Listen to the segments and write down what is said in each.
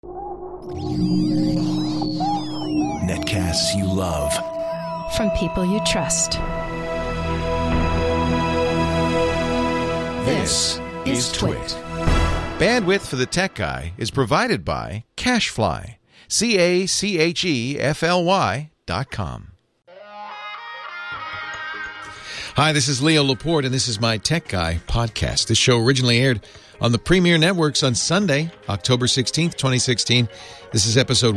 Netcasts you love. From people you trust. This is Twit. Bandwidth for the Tech Guy is provided by CacheFly. CacheFly.com. Hi, this is Leo Laporte, and this is my Tech Guy podcast. This show originally aired on the Premier Networks on Sunday, October 16th, 2016. This is episode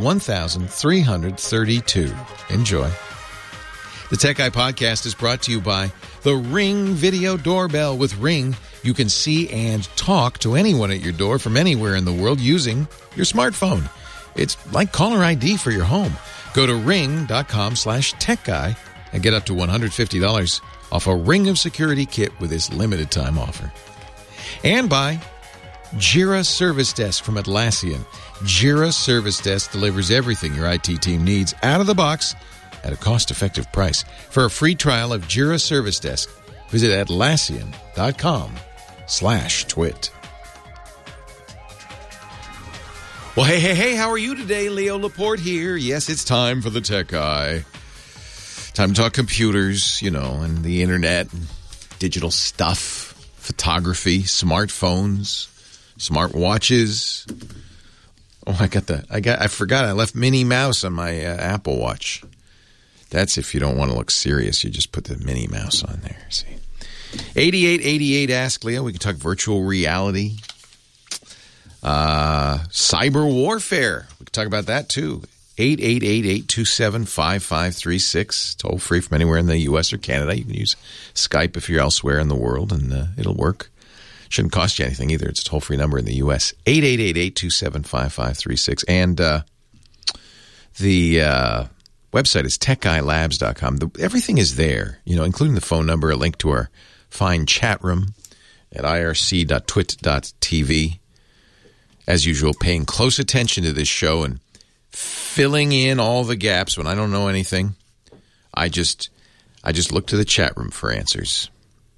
1332. Enjoy. The Tech Guy podcast is brought to you by the Ring Video Doorbell. With Ring, you can see and talk to anyone at your door from anywhere in the world using your smartphone. It's like caller ID for your home. Go to ring.com/techguy and get up to $150 off a Ring of Security kit with this limited time offer. And by Jira Service Desk from Atlassian. Jira Service Desk delivers everything your IT team needs out of the box at a cost-effective price. For a free trial of Jira Service Desk, visit Atlassian.com/twit. Well, hey, how are you today? Leo Laporte here. Yes, it's time for the Tech Guy. Time to talk computers, and the internet, and digital stuff, photography, smartphones, smartwatches. Oh, I forgot I left Minnie Mouse on my Apple Watch. That's if you don't want to look serious, you just put the Minnie Mouse on there. See, 8888 Ask Leo. We can talk virtual reality, cyber warfare. We can talk about that too. 888-827-5536. Toll free from anywhere in the U.S. or Canada. You can use Skype if you're elsewhere in the world, and it'll work. Shouldn't cost you anything either. It's a toll-free number in the U.S. 888-827-5536. And the website is techguylabs.com. Everything is there, including the phone number, a link to our fine chat room at irc.twit.tv. As usual, paying close attention to this show and filling in all the gaps when I don't know anything. I just look to the chat room for answers.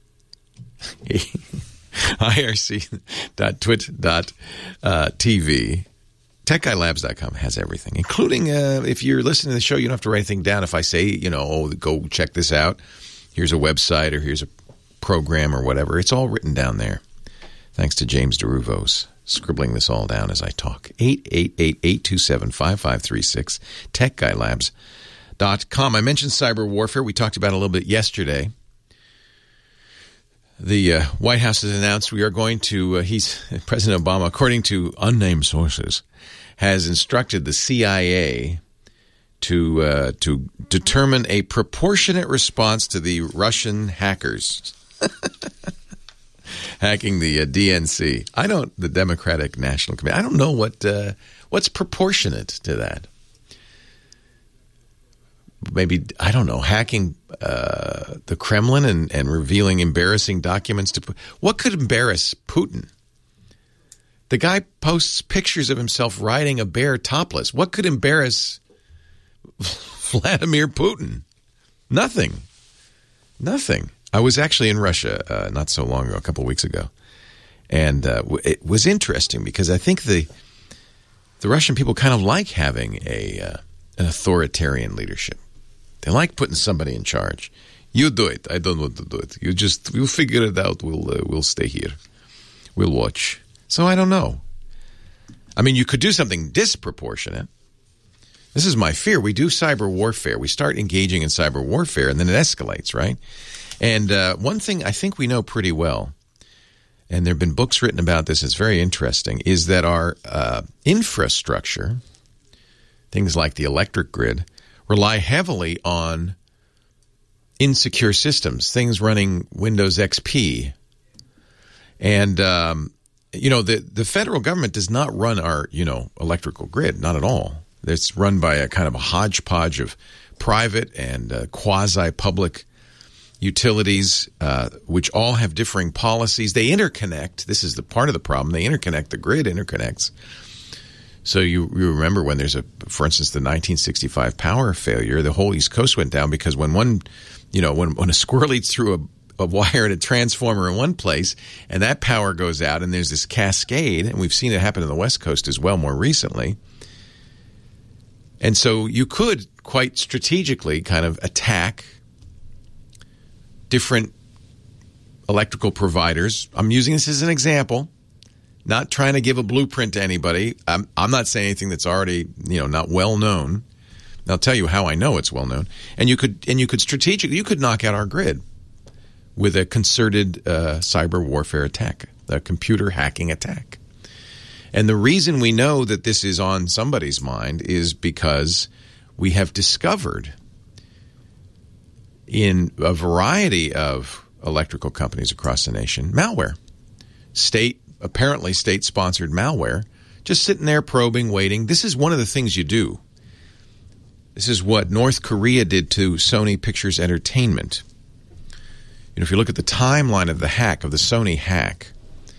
irc.twit.tv. TechGuyLabs.com has everything, including if you're listening to the show, you don't have to write anything down. If I say, go check this out, here's a website or here's a program or whatever, it's all written down there. Thanks to James DeRuvos scribbling this all down as I talk. 888-827-5536, TechGuyLabs.com. I mentioned cyber warfare. We talked about it a little bit yesterday. The White House has announced we are going to, President Obama, according to unnamed sources, has instructed the CIA to determine a proportionate response to the Russian hackers hacking the DNC. The Democratic National Committee. I don't know what's proportionate to that. Maybe, I don't know, hacking the Kremlin and revealing embarrassing documents to what could embarrass Putin? The guy posts pictures of himself riding a bear topless. What could embarrass Vladimir Putin? Nothing. I was actually in Russia not so long ago, a couple of weeks ago, and it was interesting because I think the Russian people kind of like having an authoritarian leadership. They like putting somebody in charge. You do it. I don't want to do it. We'll figure it out. We'll stay here. We'll watch. So I don't know. I mean, you could do something disproportionate. This is my fear. We do cyber warfare. We start engaging in cyber warfare, and then it escalates, right? And one thing I think we know pretty well, and there have been books written about this, it's very interesting, is that our infrastructure, things like the electric grid, rely heavily on insecure systems, things running Windows XP. And, the federal government does not run our, electrical grid, not at all. It's run by a kind of a hodgepodge of private and quasi-public utilities, which all have differing policies. They interconnect. This is the part of the problem. They interconnect. The grid interconnects. So you remember when there's for instance, the 1965 power failure, the whole East Coast went down because when when a squirrel eats through wire at a transformer in one place, and that power goes out, and there's this cascade, and we've seen it happen on the West Coast as well more recently. And so you could quite strategically kind of attack different electrical providers. I'm using this as an example, not trying to give a blueprint to anybody. I'm not saying anything that's already, not well known. I'll tell you how I know it's well known. And you could strategically, you could knock out our grid with a concerted cyber warfare attack, a computer hacking attack. And the reason we know that this is on somebody's mind is because we have discovered in a variety of electrical companies across the nation malware, apparently state-sponsored malware, just sitting there probing, waiting. This is one of the things you do. This is what North Korea did to Sony Pictures Entertainment. If you look at the timeline of the Sony hack,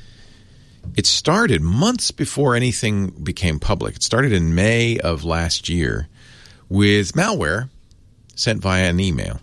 it started months before anything became public. It started in May of last year with malware sent via an email.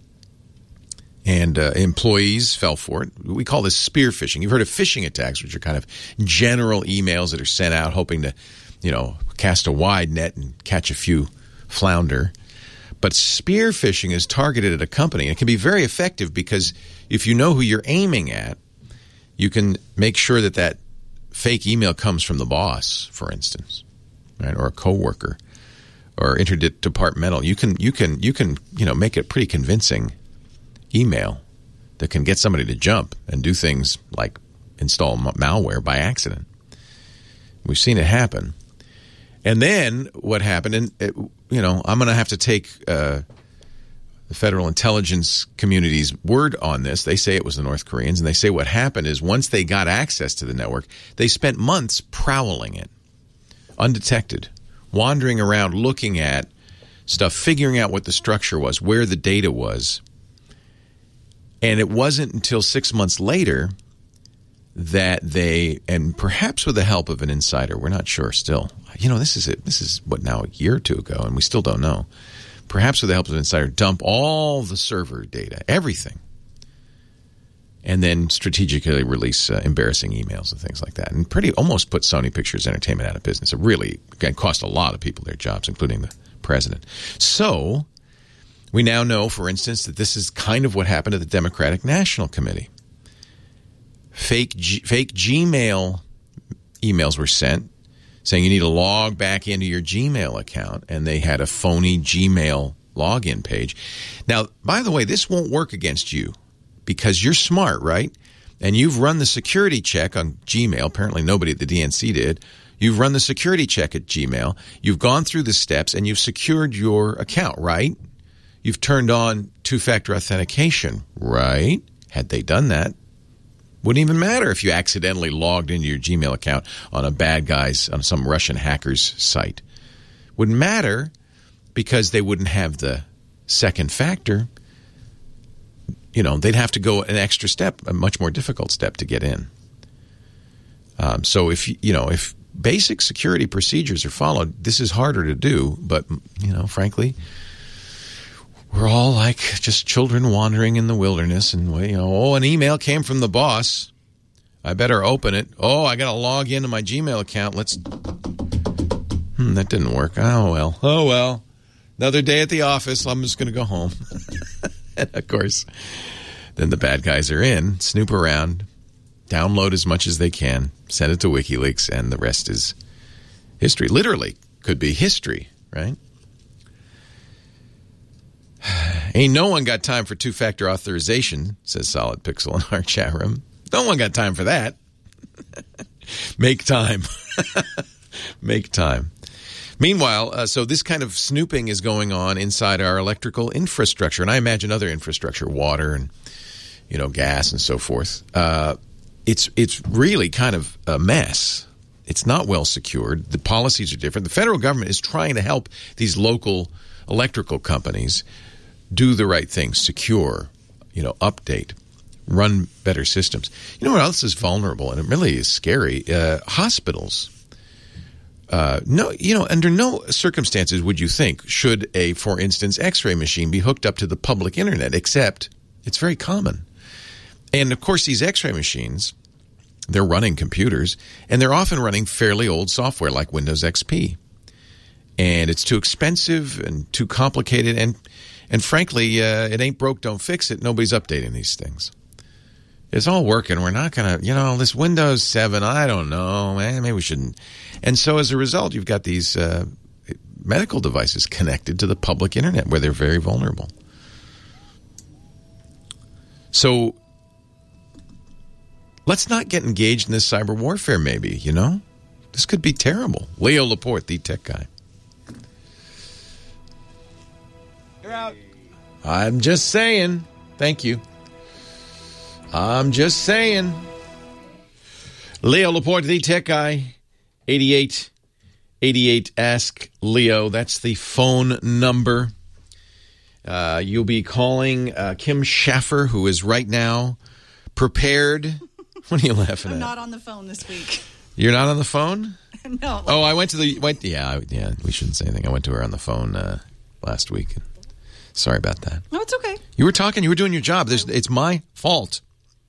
And employees fell for it. We call this spear phishing. You've heard of phishing attacks, which are kind of general emails that are sent out hoping to, cast a wide net and catch a few flounder. But spear phishing is targeted at a company. And it can be very effective because if you know who you're aiming at, you can make sure that fake email comes from the boss, for instance, right, or a coworker, or interdepartmental. You can make it pretty convincing email that can get somebody to jump and do things like install malware by accident. We've seen it happen. And then what happened, and I'm going to have to take the federal intelligence community's word on this. They say it was the North Koreans, and they say what happened is once they got access to the network, they spent months prowling it, undetected, wandering around, looking at stuff, figuring out what the structure was, where the data was. And it wasn't until 6 months later that they, and perhaps with the help of an insider, we're not sure still. This is what, now a year or two ago, and we still don't know. Perhaps with the help of an insider, dump all the server data, everything, and then strategically release embarrassing emails and things like that, and almost put Sony Pictures Entertainment out of business. It really cost a lot of people their jobs, including the president. So we now know, for instance, that this is kind of what happened to the Democratic National Committee. Fake Gmail emails were sent saying you need to log back into your Gmail account, and they had a phony Gmail login page. Now, by the way, this won't work against you because you're smart, right? And you've run the security check on Gmail. Apparently nobody at the DNC did. You've run the security check at Gmail. You've gone through the steps, and you've secured your account, right? You've turned on two-factor authentication, right? Had they done that, wouldn't even matter if you accidentally logged into your Gmail account on on some Russian hacker's site. Wouldn't matter because they wouldn't have the second factor. They'd have to go an extra step, a much more difficult step to get in. So if basic security procedures are followed, this is harder to do. But, frankly, we're all like just children wandering in the wilderness, and an email came from the boss. I better open it. I got to log into my Gmail account. That didn't work. Oh well. Another day at the office. I'm just going to go home. And of course, then the bad guys are in, snoop around, download as much as they can, send it to WikiLeaks, and the rest is history. Literally could be history, right? Ain't no one got time for two-factor authorization, says Solid Pixel in our chat room. No one got time for that. Make time. Make time. Meanwhile, so this kind of snooping is going on inside our electrical infrastructure, and I imagine other infrastructure, water and gas and so forth. It's really kind of a mess. It's not well secured. The policies are different. The federal government is trying to help these local electrical companies do the right thing, secure, update, run better systems. You know what else is vulnerable, and it really is scary? Hospitals. Under no circumstances would you think should for instance, X-ray machine be hooked up to the public internet, except it's very common. And, of course, these X-ray machines, they're running computers, and they're often running fairly old software like Windows XP. And it's too expensive and too complicated, and frankly, it ain't broke, don't fix it. Nobody's updating these things. It's all working. We're not going to, this Windows 7, I don't know, man, maybe we shouldn't. And so as a result, you've got these medical devices connected to the public internet where they're very vulnerable. So let's not get engaged in this cyber warfare, maybe, This could be terrible. Leo Laporte, the tech guy. You're out. I'm just saying. Thank you. I'm just saying. Leo Laporte, the tech guy. 8888 Ask Leo. That's the phone number. You'll be calling Kim Schaffer, who is right now prepared. What are you laughing at? I'm not on the phone this week. You're not on the phone? No. Oh, I went to yeah, we shouldn't say anything. I went to her on the phone last week. Sorry about that. No, it's okay. You were talking. You were doing your job. It's my fault.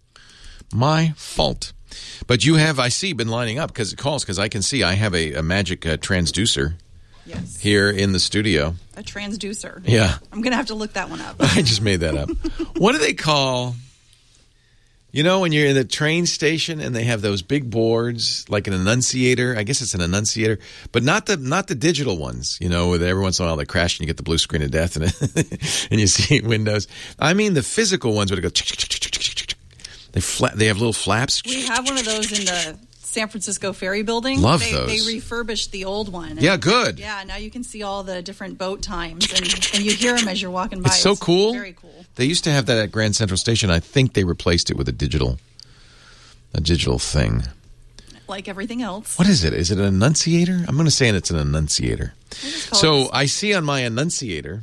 My fault. But you have, I see, been lining up because I can see I have a magic transducer here in the studio. A transducer. Yeah. I'm going to have to look that one up. I just made that up. What do they call, when you're in the train station and they have those big boards, like an annunciator? I guess it's an annunciator, but not the digital ones, with every once in a while they crash and you get the blue screen of death and you see Windows. I mean the physical ones where it goes. They have little flaps. We have one of those in the San Francisco Ferry Building. Love those. They refurbished the old one. Yeah, good. Yeah, now you can see all the different boat times, and you hear them as you're walking by. It's so cool. Very cool. They used to have that at Grand Central Station. I think they replaced it with a digital thing. Like everything else. What is it? Is it an annunciator? I'm going to say it's an annunciator. So I see on my annunciator,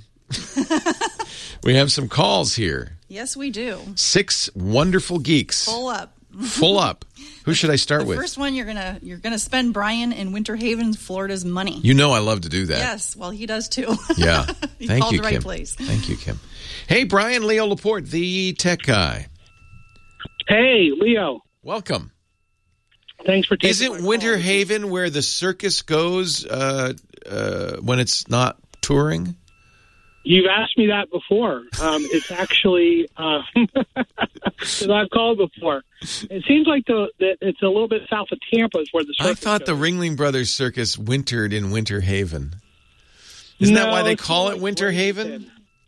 we have some calls here. Yes, we do. 6 wonderful geeks. Full up. Full up. Who should I start with? The first one, you're gonna spend Brian in Winter Haven, Florida's money. I love to do that. Yes, well, he does too. Yeah. You Thank called you, the right Kim. place. Thank you, Kim. Hey, Brian, Leo Laporte, the tech guy. Hey, Leo. Welcome. Thanks for taking Isn't Winter Haven where the circus goes when it's not touring? You've asked me that before. It's actually because I've called before. It seems like that it's a little bit south of Tampa is where the circus I thought the goes. Ringling Brothers Circus wintered in Winter Haven. Isn't that why they call it Winter Haven?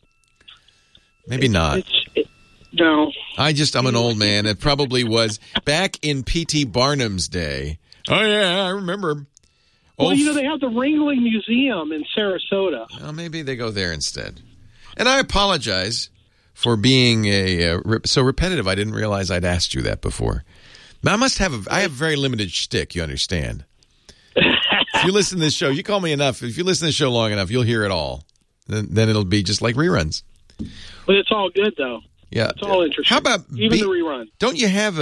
Maybe not. No. I'm an old man. It probably was back in P.T. Barnum's day. Oh, yeah, I remember. Well, they have the Ringling Museum in Sarasota. Well, maybe they go there instead. And I apologize for being so repetitive. I didn't realize I'd asked you that before. Now, I have very limited shtick, you understand. If you listen to this show, you call me enough. If you listen to the show long enough, you'll hear it all. Then it'll be just like reruns. But it's all good, though. Yeah. It's all interesting. How about even the rerun? Don't you have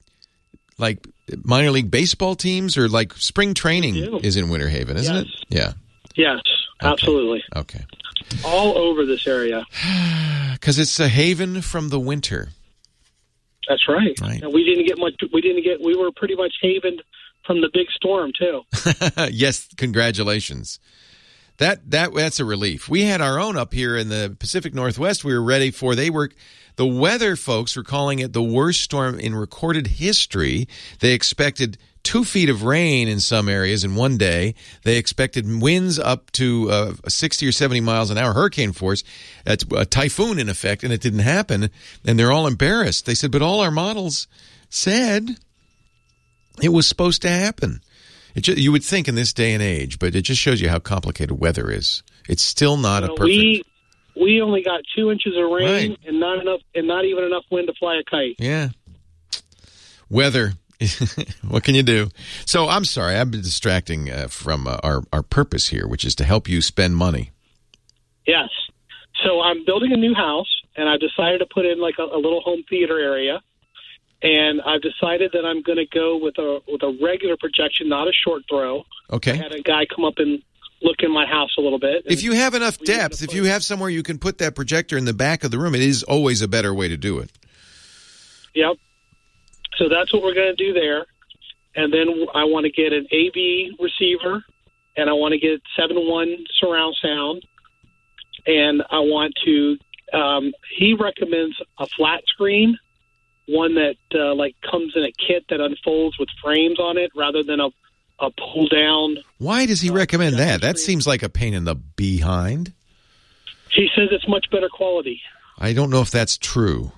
minor league baseball teams or like spring training is in Winter Haven, isn't it? Yeah. Yes, absolutely. Okay. All over this area. Because it's a haven from the winter. That's right. And we didn't get much. We were pretty much havened from the big storm too. Yes, congratulations. That's a relief. We had our own up here in the Pacific Northwest. We were ready for. The weather folks were calling it the worst storm in recorded history. They expected 2 feet of rain in some areas in one day. They expected winds up to 60 or 70 miles an hour, hurricane force. That's a typhoon in effect, and it didn't happen. And they're all embarrassed. They said, but all our models said it was supposed to happen. You would think in this day and age, but it just shows you how complicated weather is. It's still not a perfect. We only got 2 inches of rain and not even enough wind to fly a kite. Yeah, weather. What can you do? So I'm sorry, I've been distracting from our purpose here, which is to help you spend money. Yes. So I'm building a new house, and I've decided to put in like a little home theater area. And I've decided that I'm going to go with a regular projection, not a short throw. Okay. I had a guy come up and look in my house a little bit. If you have enough depth, if you have somewhere you can put that projector in the back of the room, it is always a better way to do it. Yep. So that's what we're going to do there. And then I want to get an AV receiver, and I want to get 7.1 surround sound. And I want to, he recommends a flat screen, one that like comes in a kit that unfolds with frames on it rather than a pull down. Why does he recommend that? That seems like a pain in the behind. He says it's much better quality. I don't know if that's true.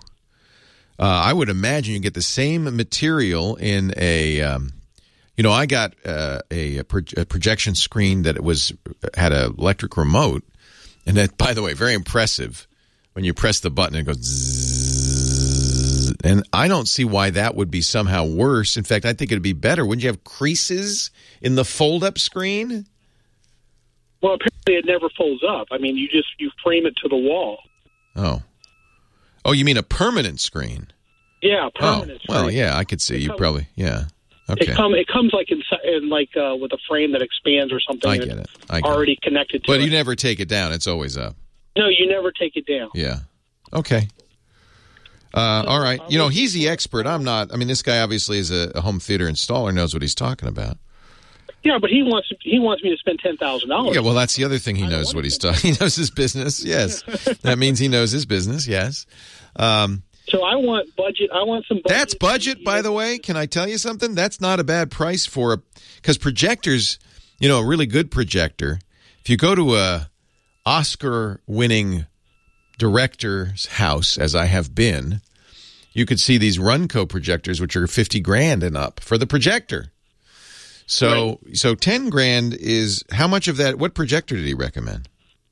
I would imagine you get the same material in a, I got a projection screen that had an electric remote, and that, by the way, very impressive. When you press the button, it goes zzz, and I don't see why that would be somehow worse. In fact, I think it'd be better. Wouldn't you have creases in the fold-up screen? Well, apparently it never folds up. I mean, you frame it to the wall. Oh, you mean a permanent screen? Yeah, permanent screen. Well, yeah, I could see. Okay. It comes like with a frame that expands or something. I get it. Already connected to it. But you never take it down. It's always up. No, you never take it down. Yeah. Okay. All right. He's the expert. I'm not. I mean, this guy obviously is a home theater installer, knows what he's talking about. Yeah, but he wants me to spend $10,000. Yeah, well, that's the other thing. He knows what he's talking. He knows his business. Yes, that means he knows his business. Yes. So I want budget. I want some budget. That's budget, by the way. Can I tell you something? That's not a bad price because projectors, a really good projector. If you go to a Oscar-winning director's house, as I have been, you could see these Runco projectors, which are $50,000 and up for the projector. So, right. So $10,000 is how much of that? What projector did he recommend?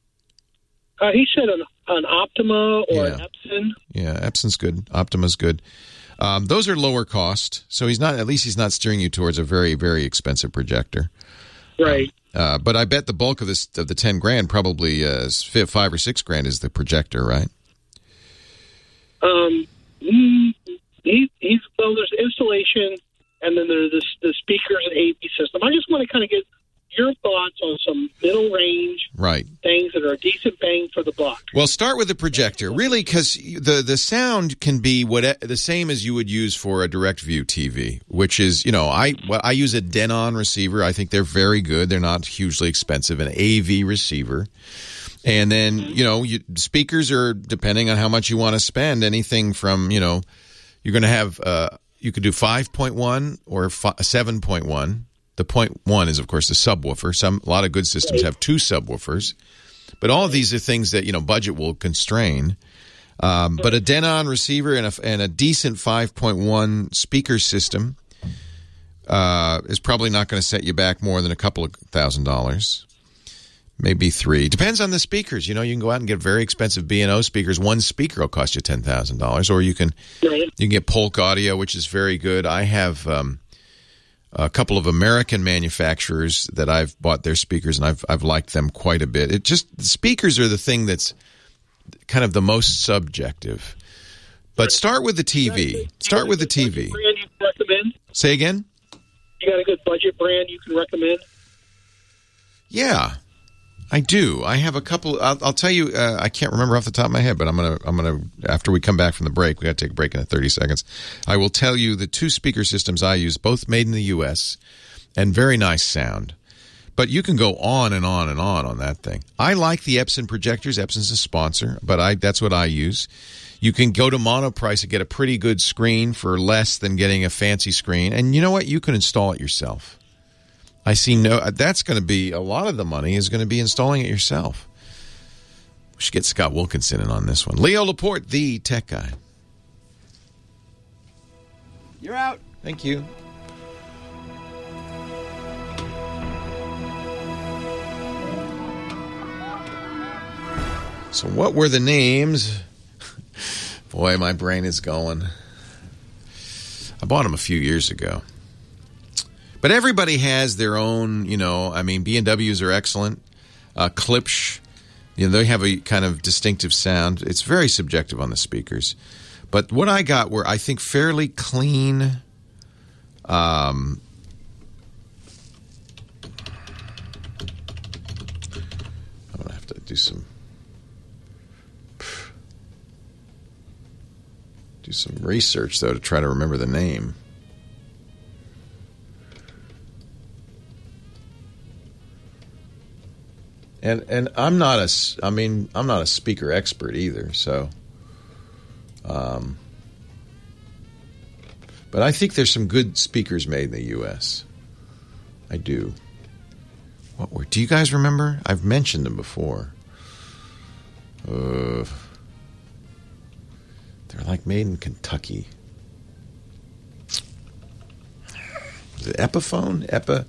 He said an Optima or an Epson. Yeah, Epson's good. Optima's good. Those are lower cost, so he's not steering you towards a very, very expensive projector. Right. But I bet the bulk of the $10,000 probably $5,000 or $6,000 is the projector, right? There's installation, and then there's the speakers and AV system. I just want to kind of get your thoughts on some middle range things that are a decent bang for the buck. Well, start with the projector, really, because the sound can be the same as you would use for a direct view TV, which is, I use a Denon receiver. I think they're very good. They're not hugely expensive. An AV receiver. And then, speakers are, depending on how much you want to spend, anything from, you're going to have, you could do 5.1 or 7.1. The 0.1 is, of course, the subwoofer. A lot of good systems have two subwoofers. But all of these are things that, budget will constrain. But a Denon receiver and a decent 5.1 speaker system is probably not going to set you back more than a couple of $1,000. Maybe $3,000. Depends on the speakers. You can go out and get very expensive B&O speakers. One speaker will cost you $10,000. Or you can get Polk Audio, which is very good. I have a couple of American manufacturers that I've bought their speakers, and I've liked them quite a bit. The speakers are the thing that's kind of the most subjective. But start with the TV. Start with the TV. Brand you can recommend? Say again? You got a good budget brand you can recommend? Yeah, I do. I have a couple. I'll tell you. I can't remember off the top of my head, but I'm gonna. After we come back from the break, we got to take a break in 30 seconds. I will tell you the two speaker systems I use, both made in the U.S. and very nice sound. But you can go on and on and on that thing. I like the Epson projectors. Epson's a sponsor, but that's what I use. You can go to Monoprice and get a pretty good screen for less than getting a fancy screen. And you know what? You can install it yourself. I see that's going to be a lot of the money is going to be installing it yourself. We should get Scott Wilkinson in on this one. Leo Laporte, the tech guy. You're out. Thank you. So what were the names? Boy, my brain is going. I bought them a few years ago. But everybody has their own, B&Ws are excellent. Klipsch, they have a kind of distinctive sound. It's very subjective on the speakers. But what I got were, I think, fairly clean. I'm going to have to do Do some research, though, to try to remember the name. And I'm not a speaker expert either, so but I think there's some good speakers made in the US. I do. Do you guys remember? I've mentioned them before. They're like made in Kentucky. Is it Epiphone?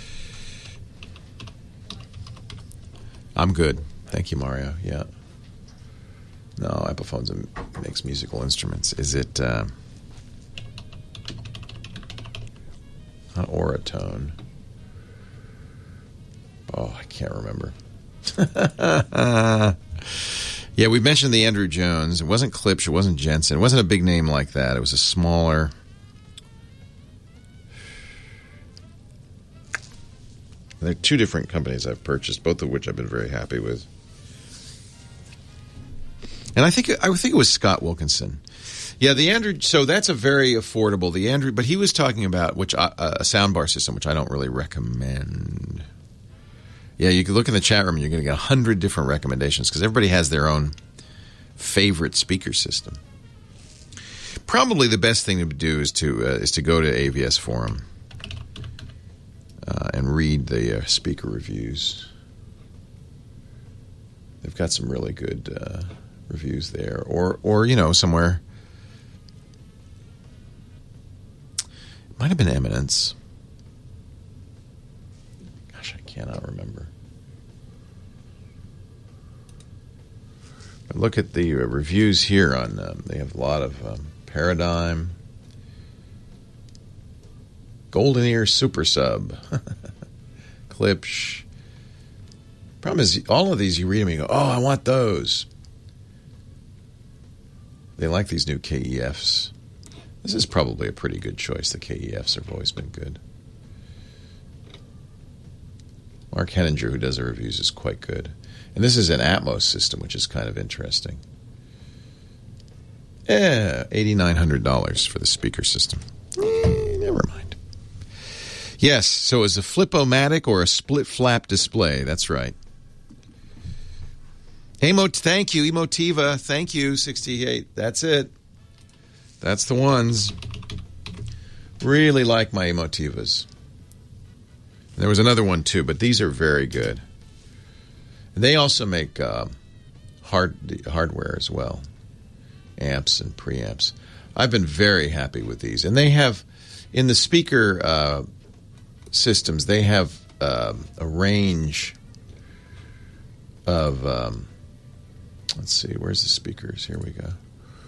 I'm good. Thank you, Mario. Yeah. No, Epiphones makes musical instruments. Is it not Oratone? Oh, I can't remember. Yeah, we mentioned the Andrew Jones. It wasn't Klipsch. It wasn't Jensen. It wasn't a big name like that. It was a smaller. There are two different companies I've purchased, both of which I've been very happy with. And I think it was Scott Wilkinson. Yeah, the Andrew. So that's a very affordable. The Andrew, but he was talking about a soundbar system, which I don't really recommend. Yeah, you can look in the chat room and you're going to get 100 different recommendations because everybody has their own favorite speaker system. Probably the best thing to do is to go to AVS Forum and read the speaker reviews. They've got some really good reviews there, or somewhere. It might have been Eminence. Gosh, I cannot remember. But look at the reviews here on. They have a lot of Paradigm, Golden Ear Super Sub, Klipsch. Problem is, all of these you read them and you go, "Oh, I want those." They like these new KEFs. This is probably a pretty good choice. The KEFs have always been good. Mark Henninger, who does the reviews, is quite good. And this is an Atmos system, which is kind of interesting. $8,900 for the speaker system. Never mind. Yes, so it's a Flip-O-Matic or a split-flap display. That's right. Thank you, Emotiva. Thank you, 68. That's it. That's the ones. Really like my Emotivas. And there was another one too, but these are very good. And they also make hardware as well, amps and preamps. I've been very happy with these, and they have in the speaker systems. They have a range of. Let's see, where's the speakers? Here we go.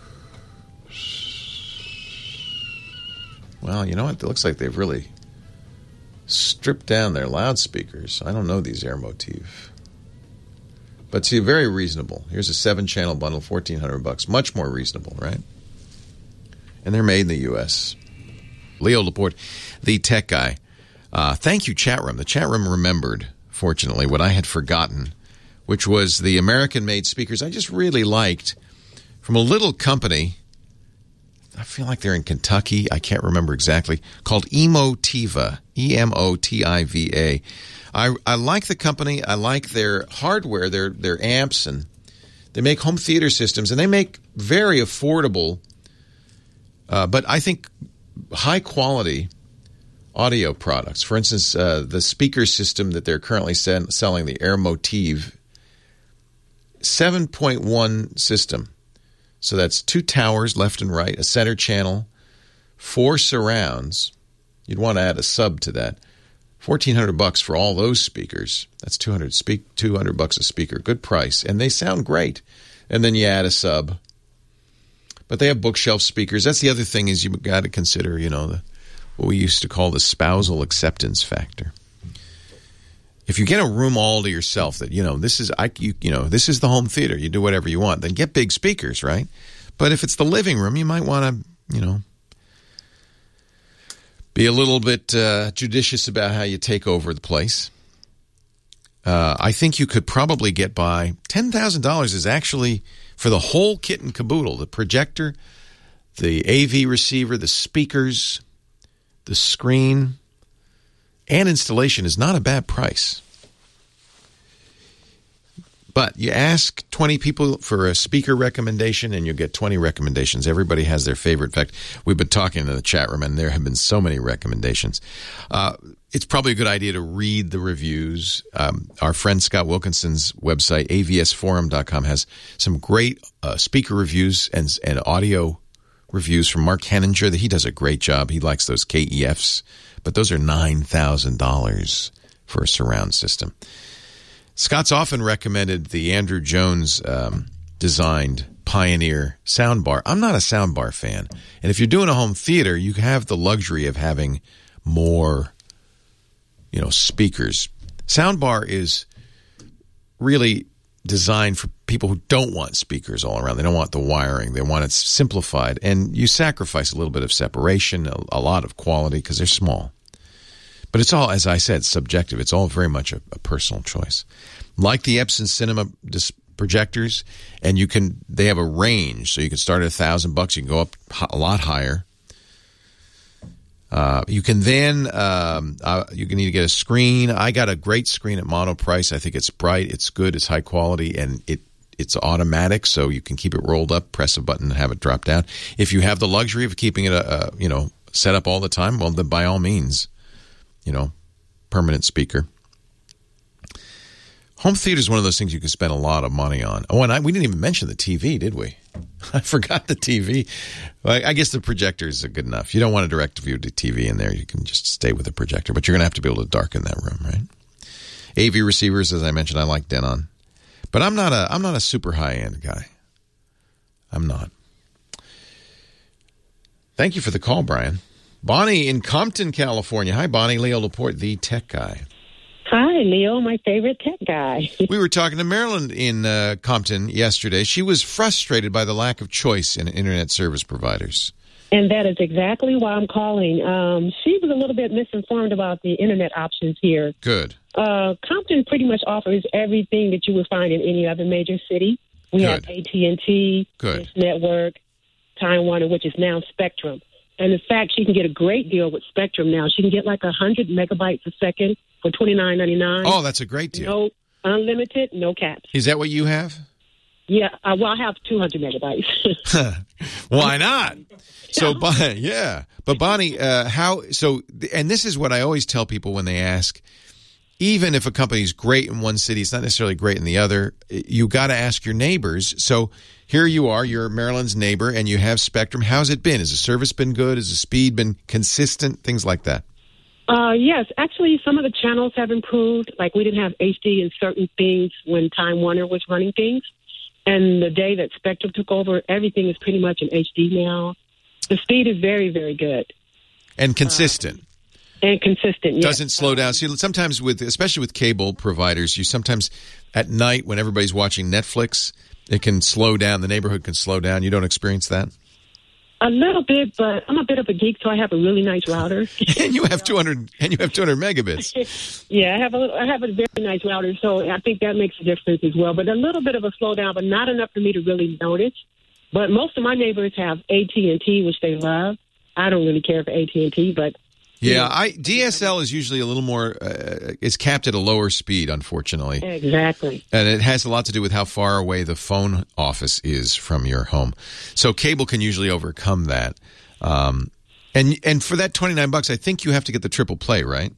Well, you know what? It looks like they've really stripped down their loudspeakers. I don't know these Airmotiv. But see, very reasonable. Here's a 7-channel bundle, $1,400. Much more reasonable, right? And they're made in the U.S. Leo Laporte, the tech guy. Thank you, chat room. The chat room remembered, fortunately, what I had forgotten, which was the American-made speakers I just really liked from a little company. I feel like they're in Kentucky. I can't remember exactly. Called Emotiva, Emotiva. I like the company. I like their hardware, their amps, and they make home theater systems, and they make very affordable, but I think high-quality audio products. For instance, the speaker system that they're currently selling, the Airmotiv 7.1 system. So that's 2 towers left and right, a center channel, 4 surrounds. You'd want to add a sub to that. $1,400 for all those speakers. That's $200 a speaker. Good price, and they sound great. And then you add a sub. But they have bookshelf speakers. That's the other thing is you've got to consider, what we used to call the spousal acceptance factor. If you get a room all to yourself that, this is the home theater, you do whatever you want, then get big speakers, right? But if it's the living room, you might want to, be a little bit judicious about how you take over the place. I think you could probably get by $10,000 is actually for the whole kit and caboodle, the projector, the AV receiver, the speakers, the screen, and installation is not a bad price. But you ask 20 people for a speaker recommendation, and you'll get 20 recommendations. Everybody has their favorite. In fact, we've been talking in the chat room, and there have been so many recommendations. It's probably a good idea to read the reviews. Our friend Scott Wilkinson's website, avsforum.com, has some great speaker reviews and audio reviews from Mark Henninger. He does a great job. He likes those KEFs, but those are $9,000 for a surround system. Scott's often recommended the Andrew Jones designed Pioneer soundbar. I'm not a soundbar fan. And if you're doing a home theater, you have the luxury of having more, speakers. Soundbar is really designed for people who don't want speakers all around. They don't want the wiring. They want it simplified. And you sacrifice a little bit of separation, a lot of quality because they're small. But it's all, as I said, subjective. It's all very much a personal choice. Like the Epson Cinema projectors, and they have a range, so you can start at $1,000. You can go up a lot higher. You can then you can need to get a screen. I got a great screen at Monoprice. I think it's bright, it's good, it's high quality, and it's automatic, so you can keep it rolled up, press a button, and have it drop down. If you have the luxury of keeping it set up all the time, well, then by all means. Permanent speaker. Home theater is one of those things you can spend a lot of money on. Oh, and we didn't even mention the TV, did we? I forgot the TV. Well, I guess the projectors are good enough. You don't want a direct view to TV in there. You can just stay with the projector, but you're going to have to be able to darken that room, right? AV receivers, as I mentioned, I like Denon, but I'm not a super high end guy. I'm not. Thank you for the call, Brian. Bonnie in Compton, California. Hi, Bonnie. Leo Laporte, the tech guy. Hi, Leo, my favorite tech guy. We were talking to Marilyn in Compton yesterday. She was frustrated by the lack of choice in internet service providers. And that is exactly why I'm calling. She was a little bit misinformed about the internet options here. Good. Compton pretty much offers everything that you would find in any other major city. We have AT&T, Dish Network, Time Warner, which is now Spectrum. And in fact, she can get a great deal with Spectrum now. She can get like 100 megabytes a second for $29.99. Oh, that's a great deal. No unlimited, no caps. Is that what you have? Yeah, I have 200 megabytes. Why not? So, yeah. But Bonnie, and this is what I always tell people when they ask, even if a company's great in one city, it's not necessarily great in the other. You got to ask your neighbors. So here you are, you're Marilyn's neighbor, and you have Spectrum. How's it been? Has the service been good? Has the speed been consistent? Things like that. Yes, actually, some of the channels have improved. Like we didn't have HD in certain things when Time Warner was running things. And the day that Spectrum took over, everything is pretty much in HD now. The speed is very, very good. And consistent. Yes. Doesn't slow down. See, sometimes especially with cable providers, you sometimes at night when everybody's watching Netflix, it can slow down. The neighborhood can slow down. You don't experience that? A little bit, but I'm a bit of a geek, so I have a really nice router. and you have 200 megabits. Yeah, I have a very nice router, so I think that makes a difference as well. But a little bit of a slowdown, but not enough for me to really notice. But most of my neighbors have AT&T, which they love. I don't really care for AT&T, but yeah, DSL is usually a little more, is capped at a lower speed, unfortunately. Exactly. And it has a lot to do with how far away the phone office is from your home. So cable can usually overcome that. And for that $29, I think you have to get the triple play, right?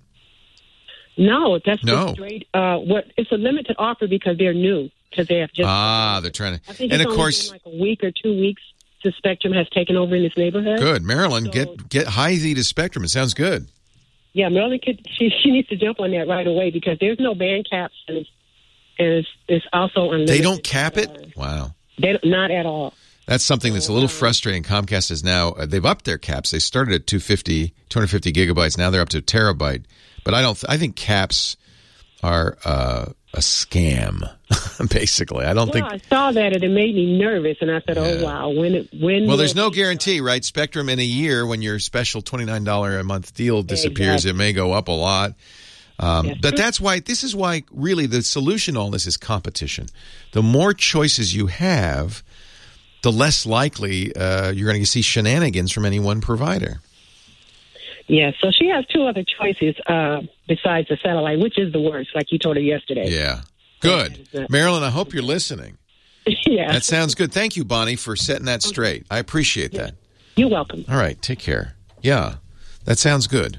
No, that's just straight. It's a limited offer because they're new. Because they have just they're trying to. I think and it's of course, been like a week or 2 weeks. The Spectrum has taken over in this neighborhood. Good, Marilyn, get High-Z to Spectrum. It sounds good. Yeah, Marilyn she needs to jump on that right away because there's no band caps and it's also unlimited. They don't cap it? Wow. Not at all. That's something that's a little frustrating. Comcast is now they've upped their caps. They started at 250 gigabytes. Now they're up to a terabyte. But I think caps are a scam, basically. I don't think. I saw that and it made me nervous, and I said, "Oh wow, when?" Well, there's no guarantee, right? Spectrum in a year, when your special $29 a month deal disappears, It may go up a lot. But this is why really the solution to all this is competition. The more choices you have, the less likely you're going to see shenanigans from any one provider. Yeah, so she has two other choices besides the satellite, which is the worst, like you told her yesterday. Yeah. Good. Marilyn, I hope you're listening. Yeah. That sounds good. Thank you, Bonnie, for setting that straight. I appreciate that. You're welcome. All right, take care. Yeah, that sounds good.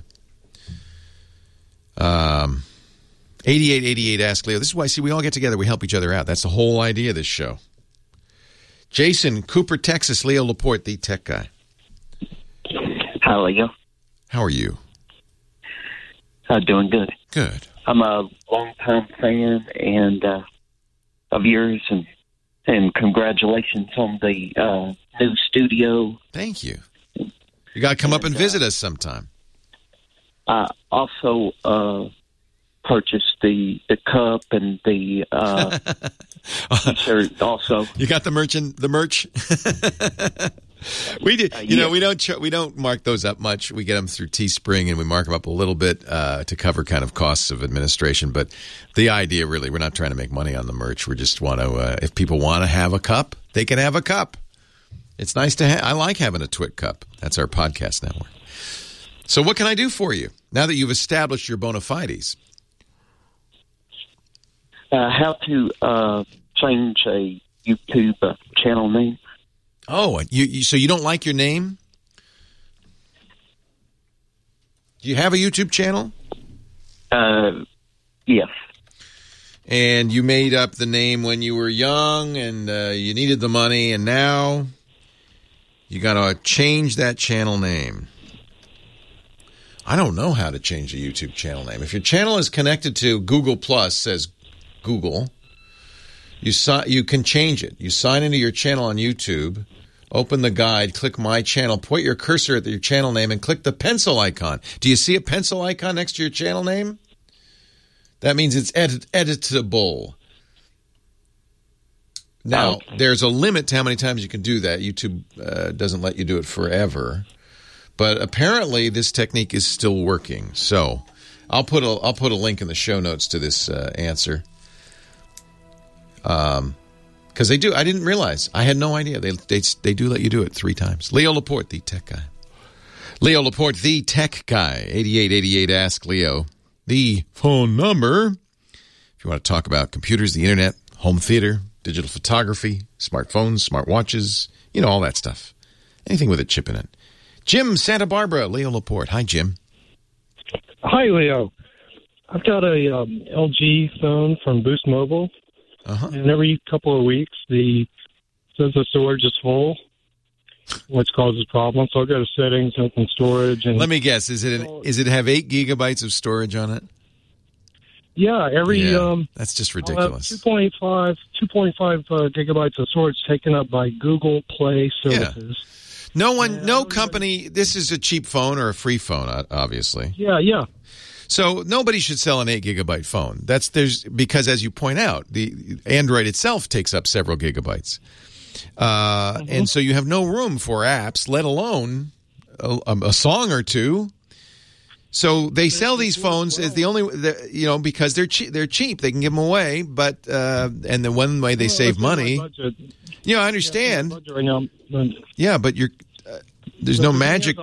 8888 Ask Leo. This is why, see, we all get together. We help each other out. That's the whole idea of this show. Jason, Cooper, Texas. Leo Laporte, the tech guy. Hi, Leo. How are you? Doing good. Good. I'm a long-time fan and of yours, and congratulations on the new studio. Thank you. You got to come up and visit us sometime. I also purchased the cup and the T-shirt. Also, you got the merch. We do. You know, we don't mark those up much. We get them through Teespring, and we mark them up a little bit to cover kind of costs of administration. But the idea, really, we're not trying to make money on the merch. We just want to. If people want to have a cup, they can have a cup. It's nice to have. I like having a Twit cup. That's our podcast network. So, what can I do for you now that you've established your bona fides? How to change a YouTube channel name? Oh, so you don't like your name? Do you have a YouTube channel? Yes. And you made up the name when you were young and you needed the money, and now you got to change that channel name. I don't know how to change a YouTube channel name. If your channel is connected to Google Plus, says Google, you can change it. You sign into your channel on YouTube, open the guide, click My Channel, point your cursor at your channel name, and click the pencil icon. Do you see a pencil icon next to your channel name? That means it's editable. Now, There's a limit to how many times you can do that. YouTube doesn't let you do it forever. But apparently this technique is still working. So I'll put a link in the show notes to this answer. Because they do. I didn't realize. I had no idea. They do let you do it 3 times. Leo Laporte, the tech guy. Leo Laporte, the tech guy. 8888 Ask Leo. The phone number, if you want to talk about computers, the internet, home theater, digital photography, smartphones, smartwatches, all that stuff. Anything with a chip in it. Jim, Santa Barbara, Leo Laporte. Hi, Jim. Hi, Leo. I've got a LG phone from Boost Mobile, and every couple of weeks it says the storage is full, which causes problems. So I'll go to settings, open storage, and let me guess: is it have 8 gigabytes of storage on it? Yeah, that's just ridiculous. 2.5 gigabytes of storage taken up by Google Play services. Yeah. No company. This is a cheap phone or a free phone, obviously. Yeah. So nobody should sell an 8 gigabyte phone. Because, as you point out, the Android itself takes up several gigabytes, and so you have no room for apps, let alone a song or two. So they sell these phones as because they're cheap. They can give them away, but and the one way they save money. Yeah, I understand. Yeah, but there's no magic.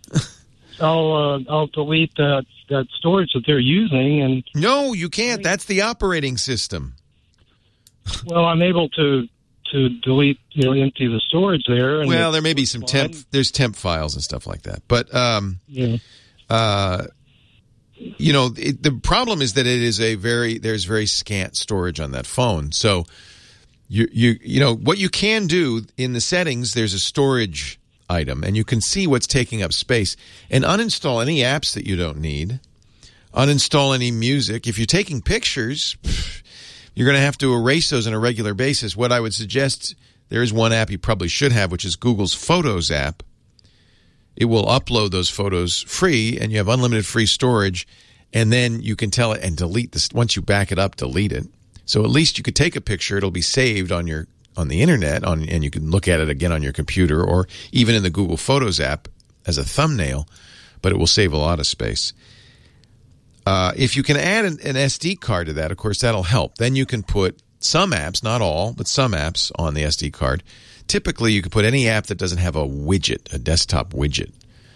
I'll delete that storage that they're using, and no, you can't. That's the operating system. Well, I'm able to delete, empty the storage there. And there may be some there's temp files and stuff like that, but the problem is that there's very scant storage on that phone. So what you can do in the settings, there's a storage item, and you can see what's taking up space, and uninstall any apps that you don't need, uninstall any music. If you're taking pictures, you're going to have to erase those on a regular basis. What I would suggest, there is one app you probably should have, which is Google's Photos app. It will upload those photos free, and you have unlimited free storage, and then you can tell it and delete this. Once you back it up, delete it. So at least you could take a picture. It'll be saved on the internet, and you can look at it again on your computer or even in the Google Photos app as a thumbnail, but it will save a lot of space. If you can add an SD card to that, of course, that'll help. Then you can put some apps, not all, but some apps on the SD card. typically you could put any app that doesn't have a widget, a desktop widget,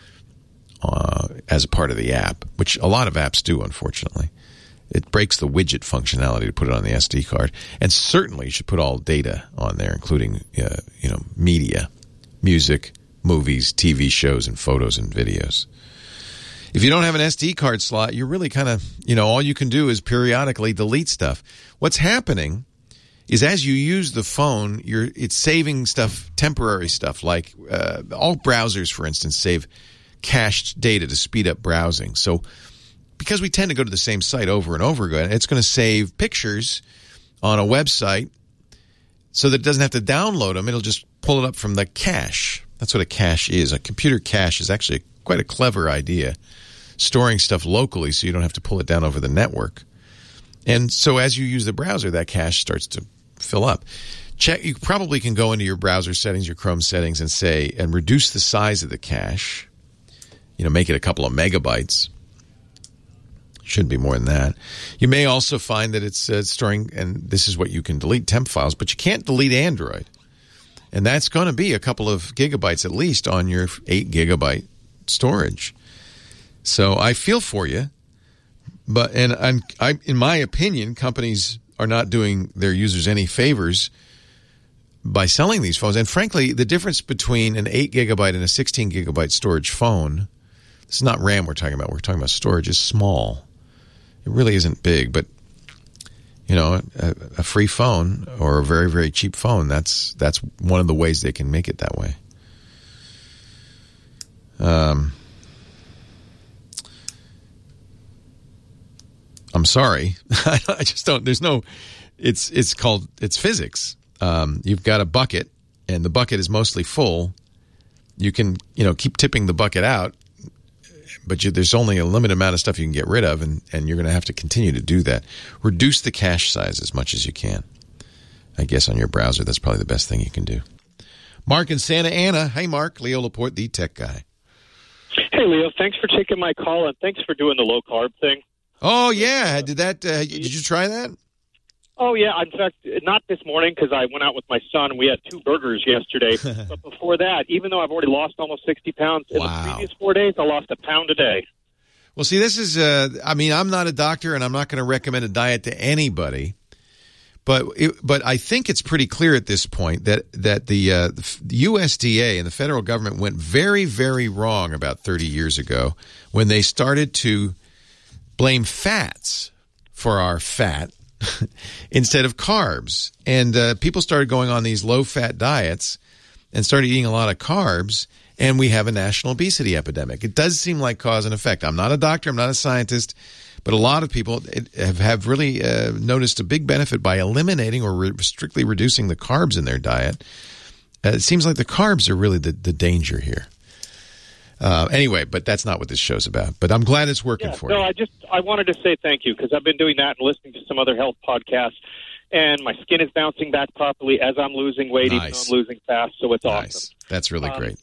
as a part of the app, which a lot of apps do, unfortunately. It breaks the widget functionality to put it on the SD card. And certainly you should put all data on there, including media, music, movies, TV shows, and photos and videos. If you don't have an SD card slot, you're really kind of, all you can do is periodically delete stuff. What's happening is as you use the phone, it's saving stuff, temporary stuff, like all browsers, for instance, save cached data to speed up browsing. So because we tend to go to the same site over and over again, it's going to save pictures on a website so that it doesn't have to download them. It'll just pull it up from the cache. That's what a cache is. A computer cache is actually quite a clever idea, storing stuff locally so you don't have to pull it down over the network. And so as you use the browser, that cache starts to fill up. You probably can go into your browser settings, your Chrome settings, and reduce the size of the cache. Make it a couple of megabytes. Shouldn't be more than that. You may also find that it's storing, and this is what you can delete, temp files, but you can't delete Android. And that's going to be a couple of gigabytes at least on your 8 gigabyte storage. So I feel for you, but in my opinion, companies are not doing their users any favors by selling these phones. And frankly, the difference between an 8 gigabyte and a 16 gigabyte storage phone, this is not RAM we're talking about storage, is small. It really isn't big, but a free phone or a very, very cheap phone, that's one of the ways they can make it that way. I'm sorry. I just don't, it's physics. You've got a bucket and the bucket is mostly full. You can, keep tipping the bucket out, but there's only a limited amount of stuff you can get rid of, and you're going to have to continue to do that. Reduce the cache size as much as you can. I guess on your browser, that's probably the best thing you can do. Mark in Santa Ana. Hey, Mark. Leo Laporte, the tech guy. Hey, Leo. Thanks for taking my call, and thanks for doing the low-carb thing. Oh, yeah. Did you try that? Oh, yeah. In fact, not this morning because I went out with my son and we had 2 burgers yesterday. But before that, even though I've already lost almost 60 pounds, in the previous 4 days, I lost a pound a day. Well, see, this is, I'm not a doctor and I'm not going to recommend a diet to anybody. But I think it's pretty clear at this point that the USDA and the federal government went very, very wrong about 30 years ago when they started to blame fats for our fat instead of carbs. And people started going on these low-fat diets and started eating a lot of carbs, and we have a national obesity epidemic. It does seem like cause and effect. I'm not a doctor. I'm not a scientist. But a lot of people have really noticed a big benefit by eliminating or strictly reducing the carbs in their diet. It seems like the carbs are really the danger here. Anyway, but that's not what this show's about. But I'm glad it's working for you. I wanted to say thank you because I've been doing that and listening to some other health podcasts, and my skin is bouncing back properly as I'm losing weight, even though I'm losing fast, so it's awesome. That's really great.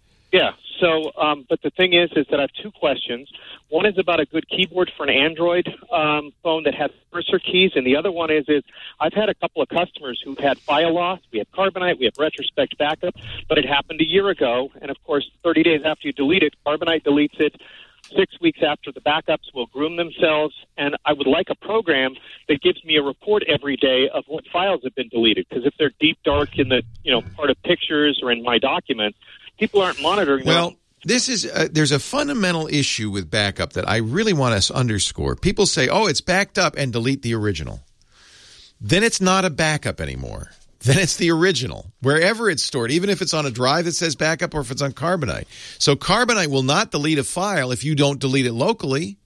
But the thing is that I have 2 questions. One is about a good keyboard for an Android phone that has cursor keys, and the other one is I've had a couple of customers who've had file loss. We have Carbonite, we have Retrospect Backup, but it happened a year ago, and of course, 30 days after you delete it, Carbonite deletes it. 6 weeks after the backups will groom themselves, and I would like a program that gives me a report every day of what files have been deleted, because if they're deep, dark in the part of pictures or in my documents, people aren't monitoring them. Well, this is there's a fundamental issue with backup that I really want to underscore. People say, oh, it's backed up and delete the original. Then it's not a backup anymore. Then it's the original, wherever it's stored, even if it's on a drive that says backup or if it's on Carbonite. So Carbonite will not delete a file if you don't delete it locally.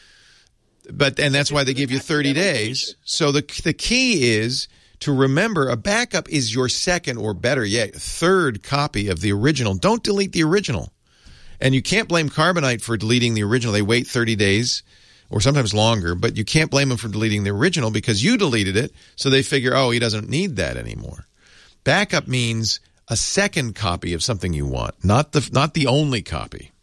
And that's why they give you 30 days. So the key is to remember a backup is your second or better yet, third copy of the original. Don't delete the original. And you can't blame Carbonite for deleting the original. They wait 30 days or sometimes longer, but you can't blame them for deleting the original because you deleted it, so they figure, oh, he doesn't need that anymore. Backup means a second copy of something you want, not the only copy.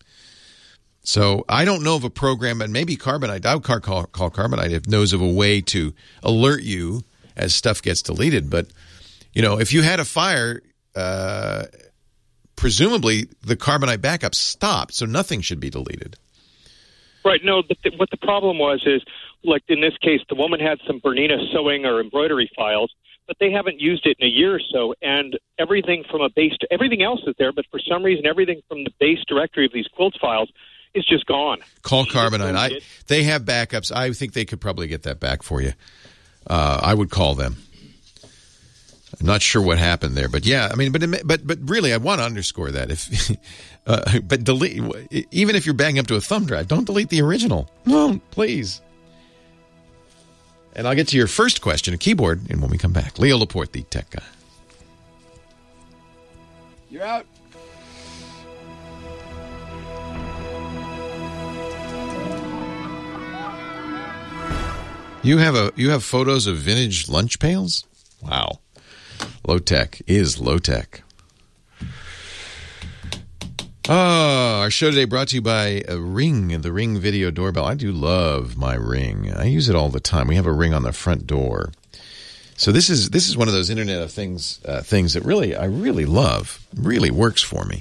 So I don't know of a program, and maybe Carbonite, I would call Carbonite if knows of a way to alert you as stuff gets deleted. But, if you had a fire presumably the Carbonite backup stopped, so nothing should be deleted. Right. No, what the problem was is, like in this case, the woman had some Bernina sewing or embroidery files, but they haven't used it in a year or so, and everything from everything else is there, but for some reason, everything from the base directory of these quilts files is just gone. Call Carbonite. They have backups. I think they could probably get that back for you. I would call them. I'm not sure what happened there, but yeah, I mean, but really, I want to underscore that but delete, even if you're backing up to a thumb drive, don't delete the original. No, please. And I'll get to your first question, a keyboard, and when we come back, Leo Laporte, the tech guy. You're out. You have photos of vintage lunch pails? Wow. Low tech is low tech. Our show today brought to you by Ring, the Ring video doorbell. I do love my Ring. I use it all the time. We have a Ring on the front door. So this is one of those Internet of Things things that I really love. Really works for me.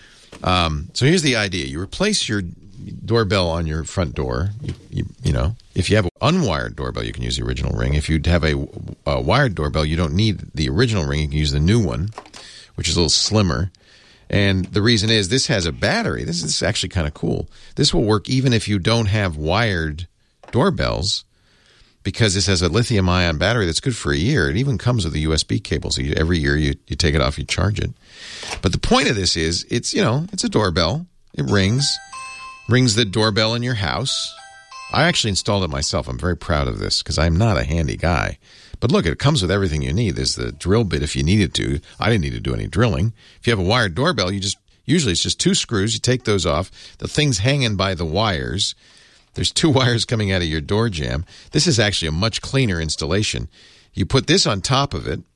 So here's the idea: you replace your doorbell on your front door. You know, if you have an unwired doorbell, you can use the original Ring. If you have a wired doorbell, you don't need the original Ring. You can use the new one, which is a little slimmer. And the reason is this has a battery. This is actually kind of cool. This will work even if you don't have wired doorbells, because this has a lithium-ion battery that's good for a year. It even comes with a USB cable, so every year you take it off, you charge it. But the point of this is it's a doorbell. It rings the doorbell in your house. I actually installed it myself. I'm very proud of this because I'm not a handy guy. But look, it comes with everything you need. There's the drill bit if you needed to. I didn't need to do any drilling. If you have a wired doorbell, usually it's just 2 screws. You take those off. The thing's hanging by the wires. There's 2 wires coming out of your door jamb. This is actually a much cleaner installation. You put this on top of it,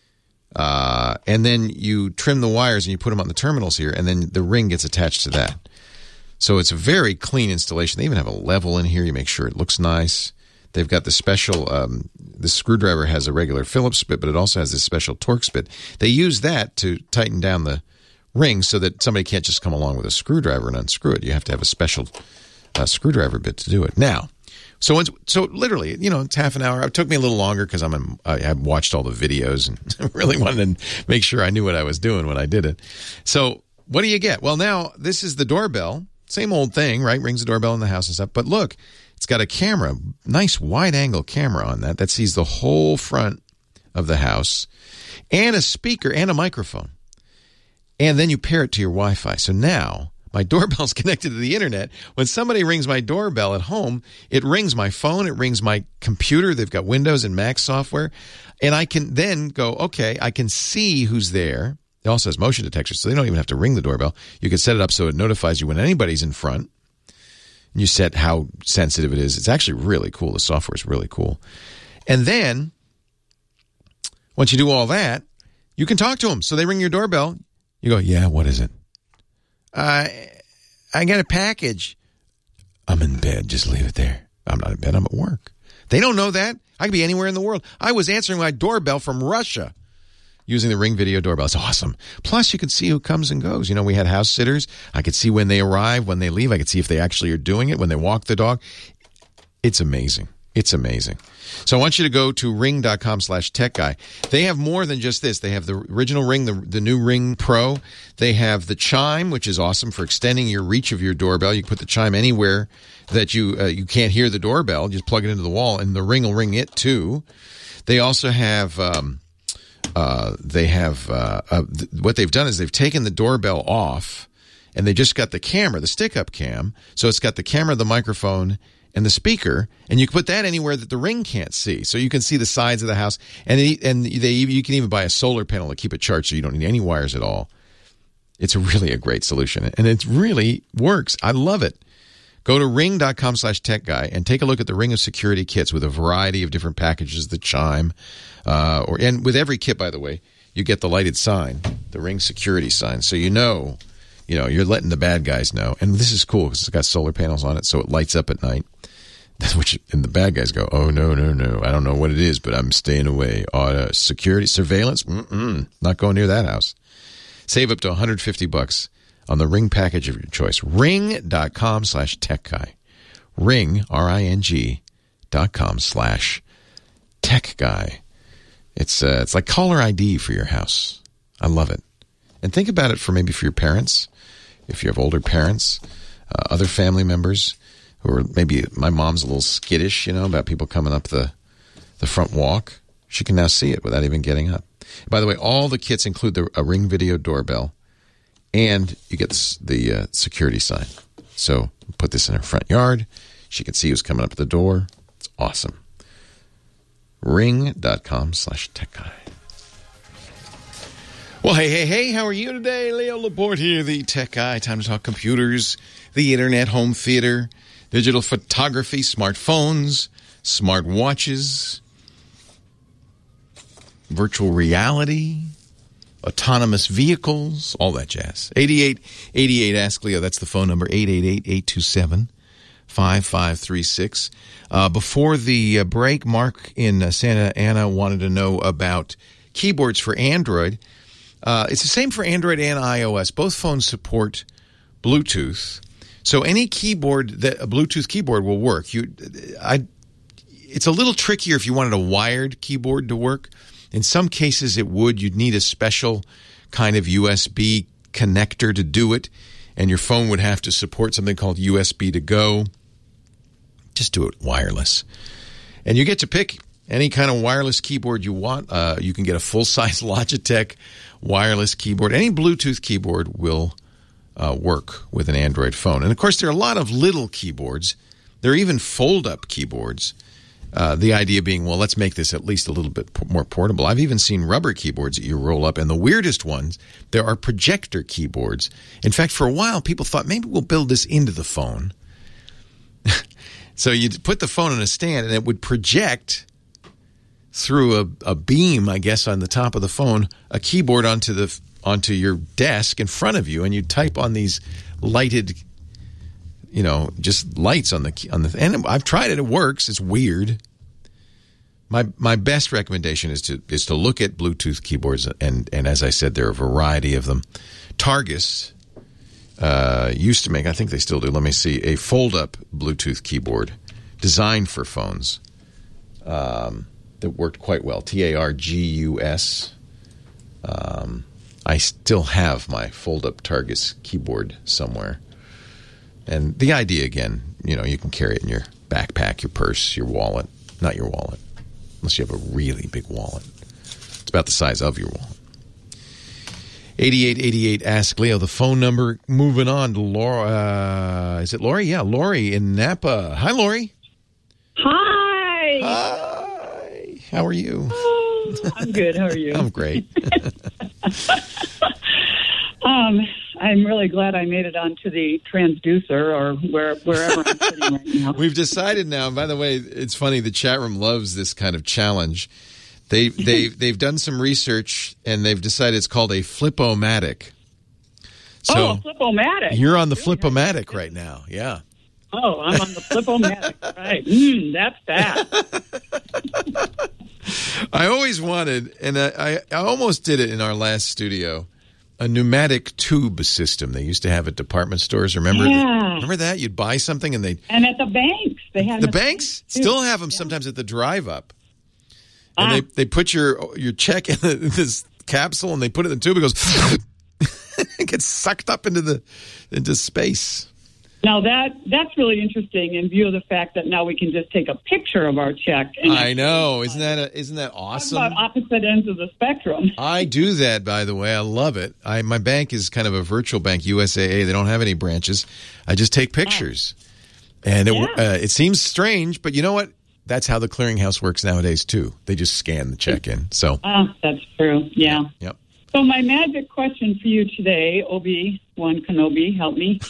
and then you trim the wires and you put them on the terminals here, and then the Ring gets attached to that. So it's a very clean installation. They even have a level in here. You make sure it looks nice. They've got the special, the screwdriver has a regular Phillips bit, but it also has this special Torx bit. They use that to tighten down the Ring so that somebody can't just come along with a screwdriver and unscrew it. You have to have a special screwdriver bit to do it. Now, so literally, it's half an hour. It took me a little longer because I watched all the videos and really wanted to make sure I knew what I was doing when I did it. So what do you get? Well, now this is the doorbell. Same old thing, right? Rings the doorbell in the house and stuff. But look, it's got a camera, nice wide-angle camera on that sees the whole front of the house, and a speaker and a microphone. And then you pair it to your Wi-Fi. So now my doorbell's connected to the Internet. When somebody rings my doorbell at home, it rings my phone, it rings my computer. They've got Windows and Mac software. And I can then go, okay, I can see who's there. It also has motion detector, so they don't even have to ring the doorbell. You can set it up so it notifies you when anybody's in front. You set how sensitive it is. It's actually really cool. The software is really cool. And then, once you do all that, you can talk to them. So they ring your doorbell. You go, yeah, what is it? I got a package. I'm in bed. Just leave it there. I'm not in bed. I'm at work. They don't know that. I could be anywhere in the world. I was answering my doorbell from Russia using the Ring video doorbell. It's awesome. Plus, you can see who comes and goes. We had house sitters. I could see when they arrive, when they leave. I could see if they actually are doing it, when they walk the dog. It's amazing. It's amazing. So I want you to go to ring.com/techguy. They have more than just this. They have the original Ring, the new Ring Pro. They have the Chime, which is awesome for extending your reach of your doorbell. You can put the Chime anywhere that you can't hear the doorbell. Just plug it into the wall, and the Ring will ring it too. They also have... what they've done is they've taken the doorbell off, and they just got the camera, the stick-up cam. So it's got the camera, the microphone, and the speaker, and you can put that anywhere that the Ring can't see. So you can see the sides of the house, and you can even buy a solar panel to keep it charged, so you don't need any wires at all. It's really a great solution, and it really works. I love it. Go to ring.com/techguy and take a look at the Ring of Security kits with a variety of different packages, the Chime, and with every kit, by the way, you get the lighted sign, the Ring security sign, so you're letting the bad guys know. And this is cool because it's got solar panels on it, so it lights up at night. And the bad guys go, oh, no, I don't know what it is, but I'm staying away. Security, surveillance, not going near that house. Save up to $150 on the Ring package of your choice. Ring.com/techguy. Ring, RING.com/techguy. It's like caller ID for your house. I love it. And think about it for your parents, if you have older parents, other family members who are maybe, my mom's a little skittish, about people coming up the front walk. She can now see it without even getting up. By the way, all the kits include a Ring video doorbell, and you get the security sign. So put this in her front yard. She can see who's coming up at the door. It's awesome. Ring.com/techguy. Well, hey, how are you today? Leo Laporte here, the Tech Guy. Time to talk computers, the internet, home theater, digital photography, smartphones, smart watches, virtual reality, autonomous vehicles, all that jazz. 8888 Ask Leo. That's the phone number, 888-827-5536. Before the break, Mark in Santa Ana wanted to know about keyboards for Android. It's the same for Android and iOS. Both phones support Bluetooth. So any keyboard, a Bluetooth keyboard will work. It's a little trickier if you wanted a wired keyboard to work. In some cases it would. You'd need a special kind of USB connector to do it, and your phone would have to support something called USB to go. Just do it wireless. And you get to pick any kind of wireless keyboard you want. You can get a full-size Logitech wireless keyboard. Any Bluetooth keyboard will work with an Android phone. And, of course, there are a lot of little keyboards. There are even fold-up keyboards. The idea being, well, let's make this at least a little bit more portable. I've even seen rubber keyboards that you roll up. And the weirdest ones, there are projector keyboards. In fact, for a while, people thought, maybe we'll build this into the phone. So you'd put the phone on a stand, and it would project through a beam, I guess, on the top of the phone, a keyboard onto your desk in front of you, and you type on these lighted, just lights on the. And I've tried it; it works. It's weird. My best recommendation is to look at Bluetooth keyboards, and as I said, there are a variety of them. Targus used to make, I think they still do. Let me see, a fold-up Bluetooth keyboard designed for phones. That worked quite well. Targus. I still have my fold-up Targus keyboard somewhere. And the idea, again, you can carry it in your backpack, your purse, your wallet. Not your wallet, unless you have a really big wallet. It's about the size of your wallet. 8888 Ask Leo, the phone number. Moving on to Laura. Is it Lori? Yeah, Lori in Napa. Hi, Lori. Hi. Hi. How are you? Oh, I'm good. How are you? I'm great. I'm really glad I made it onto the transducer or wherever I'm sitting right now. We've decided now, and by the way, it's funny, the chat room loves this kind of challenge. They've done some research, and they've decided it's called a Flip-O-Matic. So a Flip-O-Matic. You're on the Flip-O-Matic right now, yeah. Oh, I'm on the Flip-O-Matic, right. That's that. I always wanted, and I almost did it in our last studio, a pneumatic tube system they used to have at department stores. Remember that? You'd buy something and And at the banks. They had the banks still have them sometimes at the drive-up. And they put your check in this capsule and they put it in the tube. It goes, it gets sucked up into space. Now that's really interesting in view of the fact that now we can just take a picture of our check. I know, isn't that awesome? Talk about opposite ends of the spectrum. I do that, by the way. I love it. My bank is kind of a virtual bank, USAA. They don't have any branches. I just take pictures, and it seems strange, but you know what? That's how the clearinghouse works nowadays too. They just scan the check in. So that's true. Yeah. Yep. So my magic question for you today, Obi-Wan Kenobi, help me,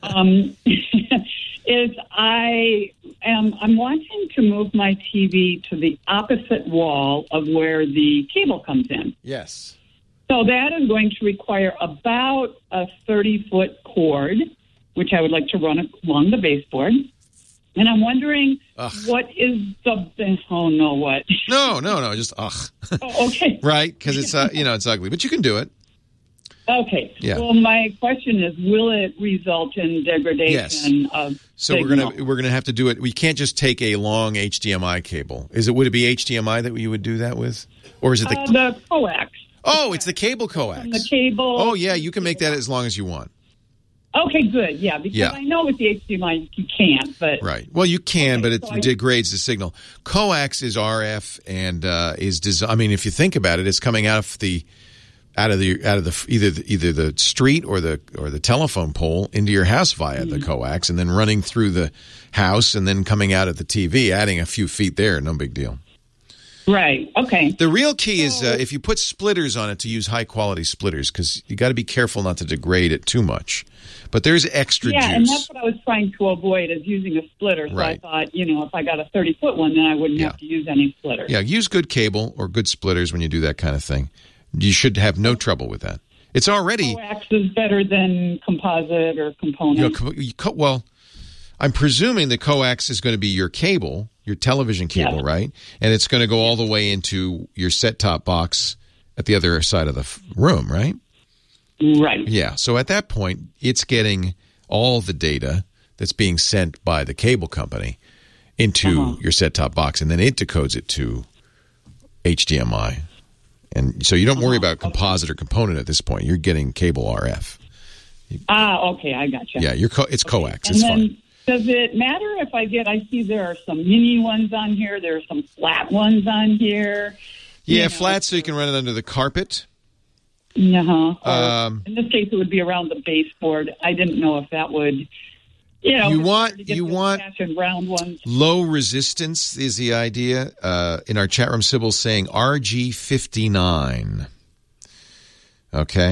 is I'm wanting to move my TV to the opposite wall of where the cable comes in. Yes. So that is going to require about a 30-foot cord, which I would like to run along the baseboard. And I'm wondering, what is the... Oh, no, what? No, just ugh. Oh, okay. Right, because it's, it's ugly. But you can do it. Okay. Yeah. Well, my question is, will it result in degradation of So signal? we're gonna have to do it. We can't just take a long HDMI cable. Would it be HDMI that you would do that with, or is it the coax? Oh, it's the cable coax. From the cable. Oh, yeah, you can make that as long as you want. Okay, good. Yeah, because I know with the HDMI you can't, but right. Well, you can, but it degrades the signal. Coax is RF and is designed. I mean, if you think about it, it's coming out of the either the street or the telephone pole into your house via the coax, and then running through the house and then coming out at the TV, adding a few feet there. No big deal. Right. Okay. The real key is if you put splitters on it, to use high quality splitters, because you got to be careful not to degrade it too much. But there's extra juice. Yeah, and that's what I was trying to avoid, is using a splitter. So right. I thought, if I got a 30-foot one, then I wouldn't have to use any splitters. Yeah, use good cable or good splitters when you do that kind of thing. You should have no trouble with that. It's already coax is better than composite or component. Well, I'm presuming the coax is going to be your cable, your television cable, right? And it's going to go all the way into your set-top box at the other side of the room, right? Right. Yeah. So at that point, it's getting all the data that's being sent by the cable company into your set-top box, and then it decodes it to HDMI. And so you don't worry about composite or component at this point. You're getting cable RF. Okay, I got you. Yeah, it's coax. And it's then, fine. Does it matter if I see there are some mini ones on here, there are some flat ones on here? Yeah, flat so you can run it under the carpet. Uh-huh. In this case, it would be around the baseboard. I didn't know if that would, you want round ones. Low resistance is the idea. In our chat room, Sybil's saying RG59. Okay,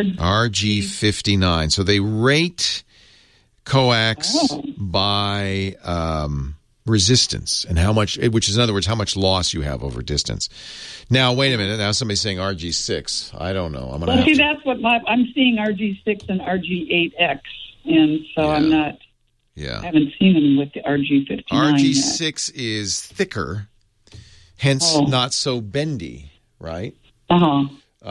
RG59. So they rate coax by resistance and how much, which is in other words how much loss you have over distance. Now wait a minute. Now somebody's saying RG6. I don't know. That's what I'm seeing, RG6 and RG8X, and so I'm not. Yeah, I haven't seen them with the RG59. RG6 is thicker, hence not so bendy, right? So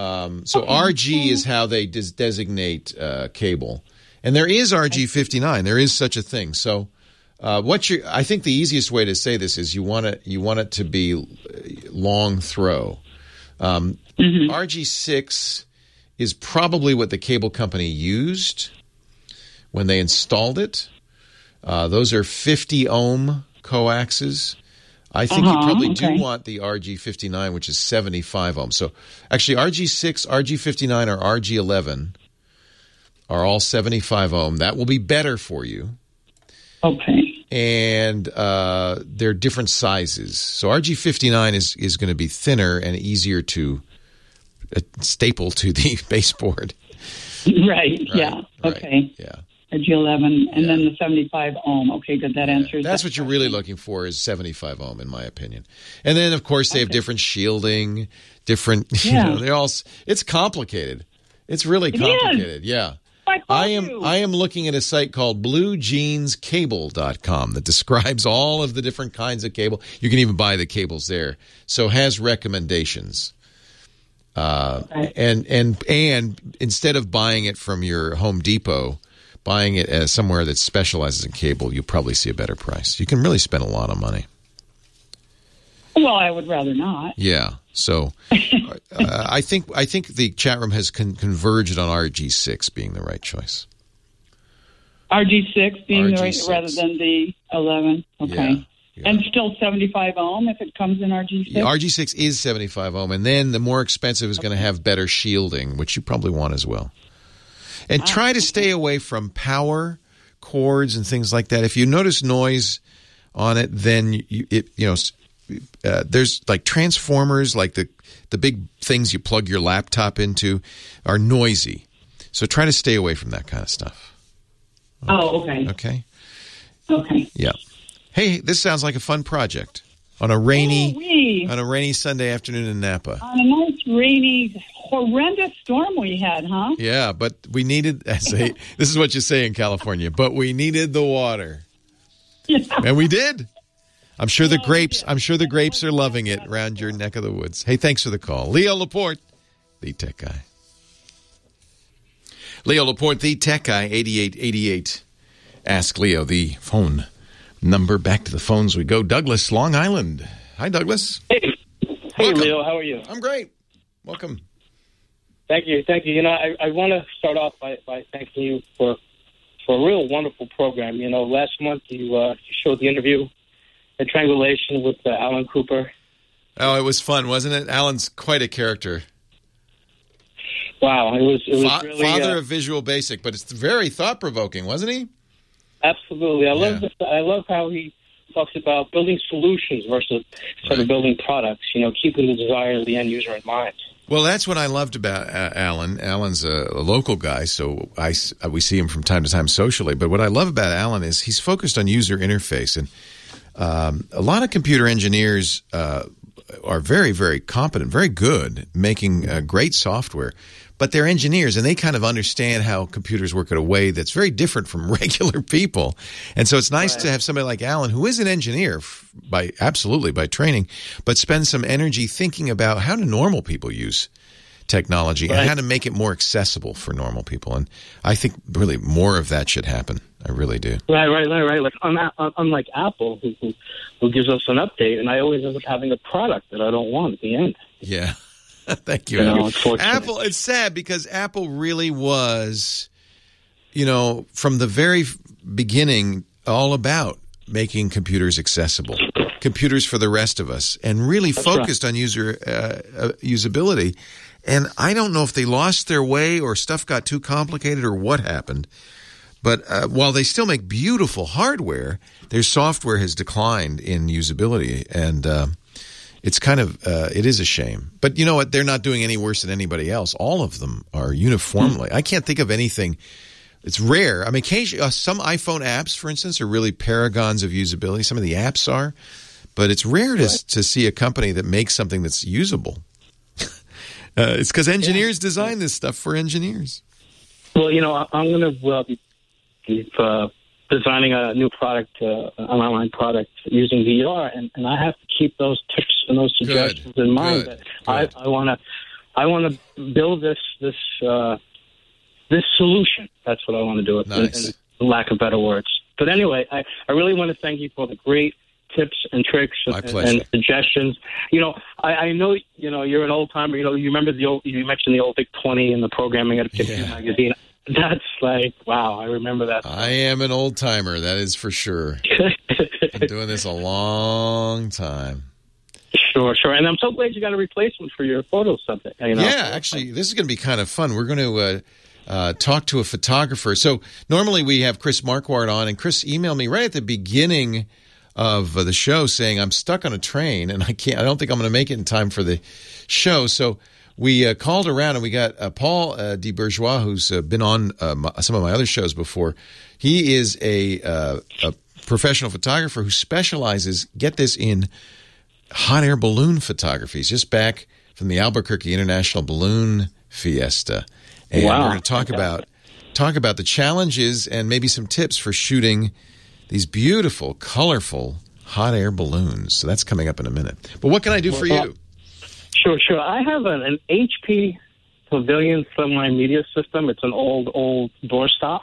RG is how they designate cable, and there is RG59. There is such a thing. So. I think the easiest way to say this is you want it to be long throw. RG6 is probably what the cable company used when they installed it. Those are 50 ohm coaxes. I think you probably do want the RG59, which is 75 ohms. So actually RG6, RG59, or RG11 are all 75 ohm. That will be better for you. Okay. And they're different sizes. So RG59 is going to be thinner and easier to staple to the baseboard. Right. Yeah. Okay. Yeah. RG11 and then the 75 ohm. Okay, good. That answers. That's what you're really looking for, is 75 ohm, in my opinion. And then, of course, they have different shielding, different. It's complicated. It's really complicated. Yeah. I am looking at a site called BlueJeansCable.com that describes all of the different kinds of cable. You can even buy the cables there. So has recommendations. And instead of buying it from your Home Depot, buying it as somewhere that specializes in cable, you'll probably see a better price. You can really spend a lot of money. Well, I would rather not. Yeah. So I think the chat room has converged on RG6 being the right choice. RG6 being the right, rather than the 11. Okay. Yeah. And still 75 ohm if it comes in RG6? Yeah, RG6 is 75 ohm, and then the more expensive is going to have better shielding, which you probably want as well. And try to stay away from power cords and things like that. If you notice noise on it, then there's like transformers, like the big things you plug your laptop into, are noisy. So try to stay away from that kind of stuff. Okay. Okay. Okay. Yeah. Hey, this sounds like a fun project on a rainy Sunday afternoon in Napa. On a nice rainy, horrendous storm we had, huh? Yeah, but we needed. This is what you say in California. But we needed the water, and we did. I'm sure the grapes are loving it around your neck of the woods. Hey, thanks for the call. Leo Laporte, the tech guy. Leo Laporte, the tech guy, 8888. Ask Leo, the phone number. Back to the phones we go. Douglas, Long Island. Hi, Douglas. Hey, Leo, how are you? I'm great. Welcome. Thank you. You know, I want to start off by thanking you for a real wonderful program. You know, last month you showed the interview at Triangulation with Alan Cooper. Oh, it was fun, wasn't it? Alan's quite a character. Wow, it was really father of Visual Basic, but it's very thought-provoking, wasn't he? Absolutely. I love how he talks about building solutions versus sort of building products, you know, keeping the desire of the end user in mind. Well, that's what I loved about Alan. Alan's a local guy, so we see him from time to time socially. But what I love about Alan is he's focused on user interface. And a lot of computer engineers are very, very competent, very good, making great software. But they're engineers, and they kind of understand how computers work in a way that's very different from regular people. And so it's nice to have somebody like Alan, who is an engineer by training, but spend some energy thinking about how do normal people use technology and how to make it more accessible for normal people. And I think really more of that should happen. I really do. Right. Like unlike Apple, who gives us an update, and I always end up having a product that I don't want at the end. Yeah. Thank you. Apple, it's sad because Apple really was, you know, from the very beginning, all about making computers accessible, computers for the rest of us, and really focused on usability. And I don't know if they lost their way or stuff got too complicated or what happened. But while they still make beautiful hardware, their software has declined in usability. And it's kind of, it is a shame. But you know what? They're not doing any worse than anybody else. All of them are uniformly. I can't think of anything. It's rare. I mean, occasionally, some iPhone apps, for instance, are really paragons of usability. Some of the apps are. But it's rare to see a company that makes something that's usable. It's because engineers design this stuff for engineers. Well, you know, I'm going to be designing a new product, an online product using VR, and I have to keep those tips and those suggestions in mind. That I want to build this solution. That's what I want to do. Nice. In lack of better words. But anyway, I really want to thank you for the great tips and tricks and suggestions. You know, I know, you know, you're an old timer. You know, you remember you mentioned the old VIC 20 and the programming at a magazine. That's like, wow, I remember that. I am an old timer, that is for sure. Been doing this a long time. Sure. And I'm so glad you got a replacement for your photo subject. You know? Yeah, actually, this is going to be kind of fun. We're going to talk to a photographer. So normally we have Chris Marquardt on, and Chris emailed me right at the beginning of the show saying, I'm stuck on a train, and I don't think I'm going to make it in time for the show. So we called around, and we got Paul DeBourgeois, who's been on some of my other shows before. He is a professional photographer who specializes, get this, in hot air balloon photography. He's just back from the Albuquerque International Balloon Fiesta. And we're going to talk about the challenges and maybe some tips for shooting these beautiful, colorful hot air balloons. So that's coming up in a minute. But what can I do for you? Sure. I have an HP Pavilion semi-media system. It's an old doorstop.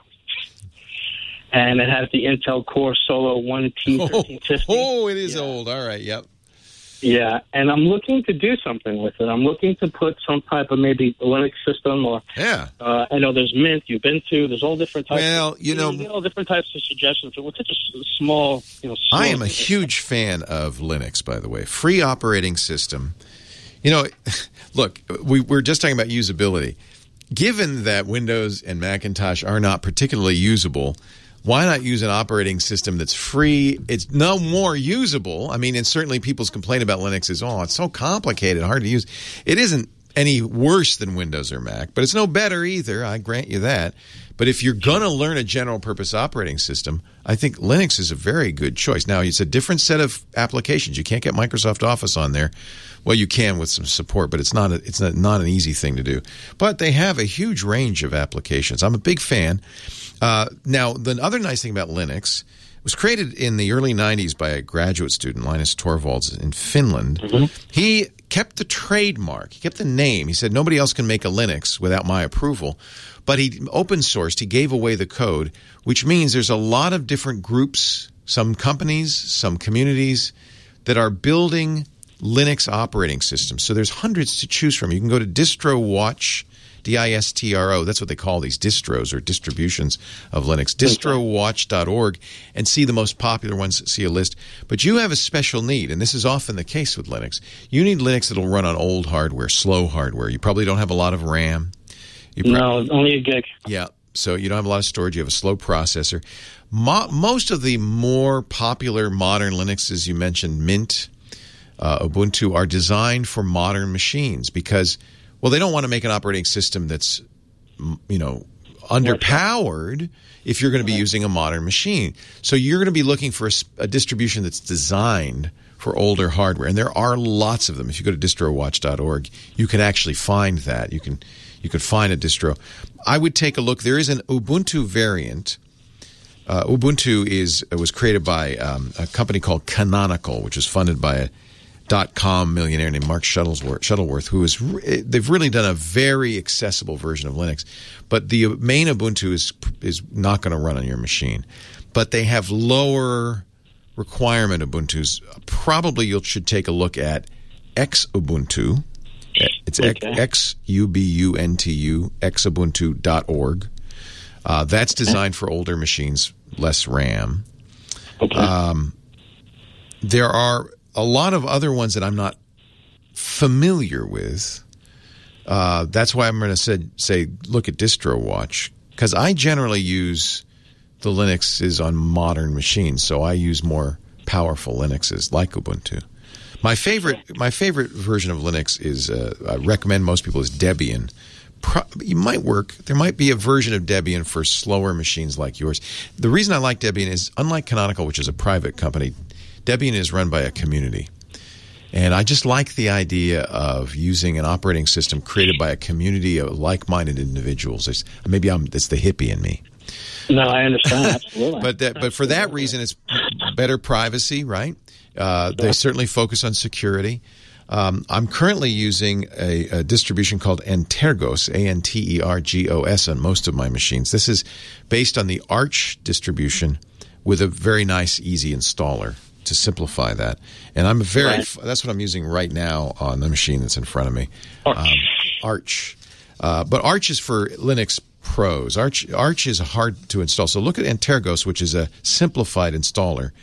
And it has the Intel Core Solo 1T1350. Oh, it is old. All right, yep. Yeah, and I'm looking to do something with it. I'm looking to put some type of maybe Linux system or... Yeah. I know there's Mint, Ubuntu, there's all different types. Well, you get all different types of suggestions. With such a small... I am a huge fan of Linux, by the way. Free operating system. You know, look, we're just talking about usability. Given that Windows and Macintosh are not particularly usable, why not use an operating system that's free? It's no more usable. I mean, and certainly people's complaint about Linux is, it's so complicated, hard to use. It isn't any worse than Windows or Mac, but it's no better either. I grant you that. But if you're going to learn a general-purpose operating system, I think Linux is a very good choice. Now, it's a different set of applications. You can't get Microsoft Office on there. Well, you can with some support, but it's not an easy thing to do. But they have a huge range of applications. I'm a big fan. Now, the other nice thing about Linux, it was created in the early 90s by a graduate student, Linus Torvalds, in Finland. Mm-hmm. He kept the trademark. He kept the name. He said, nobody else can make a Linux without my approval. But he open sourced. He gave away the code, which means there's a lot of different groups, some companies, some communities that are building Linux operating systems. So there's hundreds to choose from. You can go to DistroWatch, DISTRO, that's what they call these distros or distributions of Linux, distrowatch.org, and see the most popular ones, see a list. But you have a special need, and this is often the case with Linux. You need Linux that will run on old hardware, slow hardware. You probably don't have a lot of RAM. No, only a gig. Yeah, so you don't have a lot of storage. You have a slow processor. Most of the more popular modern Linuxes you mentioned, Mint, Ubuntu, are designed for modern machines because, well, they don't want to make an operating system that's, underpowered if you're going to be using a modern machine. So you're going to be looking for a distribution that's designed for older hardware, and there are lots of them. If you go to distrowatch.org, you can actually find that. You could find a distro. I would take a look. There is an Ubuntu variant. Ubuntu was created by a company called Canonical, which is funded by a .com millionaire named Mark Shuttleworth, they've really done a very accessible version of Linux. But the main Ubuntu is not going to run on your machine. But they have lower requirement Ubuntus. Probably you should take a look at Xubuntu. It's Xubuntu, xubuntu.org. That's designed for older machines, less RAM. Okay. There are a lot of other ones that I'm not familiar with. That's why I'm going to say look at DistroWatch, because I generally use the Linuxes on modern machines, so I use more powerful Linuxes like Ubuntu. My favorite version of Linux is I recommend most people is Debian. It might work. There might be a version of Debian for slower machines like yours. The reason I like Debian is, unlike Canonical, which is a private company, Debian is run by a community. And I just like the idea of using an operating system created by a community of like-minded individuals. It's the hippie in me. No, I understand. Absolutely. But for that reason, it's better privacy, right? They certainly focus on security. I'm currently using a distribution called Antergos, Antergos, on most of my machines. This is based on the Arch distribution with a very nice, easy installer to simplify that. And that's what I'm using right now on the machine that's in front of me. Arch. But Arch is for Linux pros. Arch is hard to install. So look at Antergos, which is a simplified installer,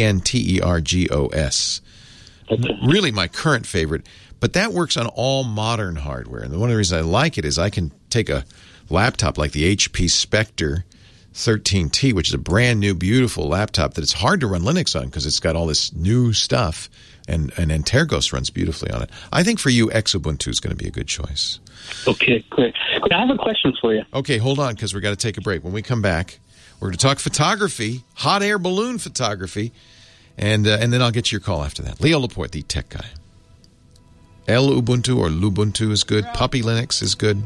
Antergos. Really my current favorite. But that works on all modern hardware. And one of the reasons I like it is I can take a laptop like the HP Spectre 13T, which is a brand new, beautiful laptop that it's hard to run Linux on because it's got all this new stuff, and Antergos runs beautifully on it. I think for you, Xubuntu is going to be a good choice. Okay, great. I have a question for you. Okay, hold on, because we've got to take a break. When we come back, we're going to talk photography, hot air balloon photography, and then I'll get your call after that. Leo Laporte, the tech guy. Ubuntu or Lubuntu is good. Puppy Linux is good.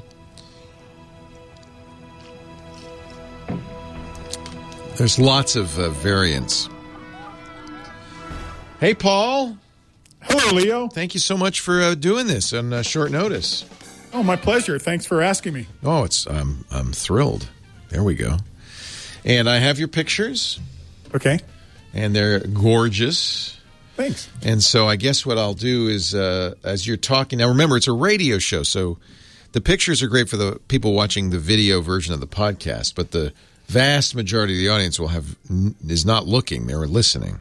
There's lots of variants. Hey, Paul. Hello, Leo. Thank you so much for doing this on short notice. Oh, my pleasure. Thanks for asking me. Oh, I'm thrilled. There we go. And I have your pictures. Okay. And they're gorgeous. Thanks. And so I guess what I'll do is, as you're talking, now remember, it's a radio show, so the pictures are great for the people watching the video version of the podcast, but the vast majority of the audience is not looking; they're listening.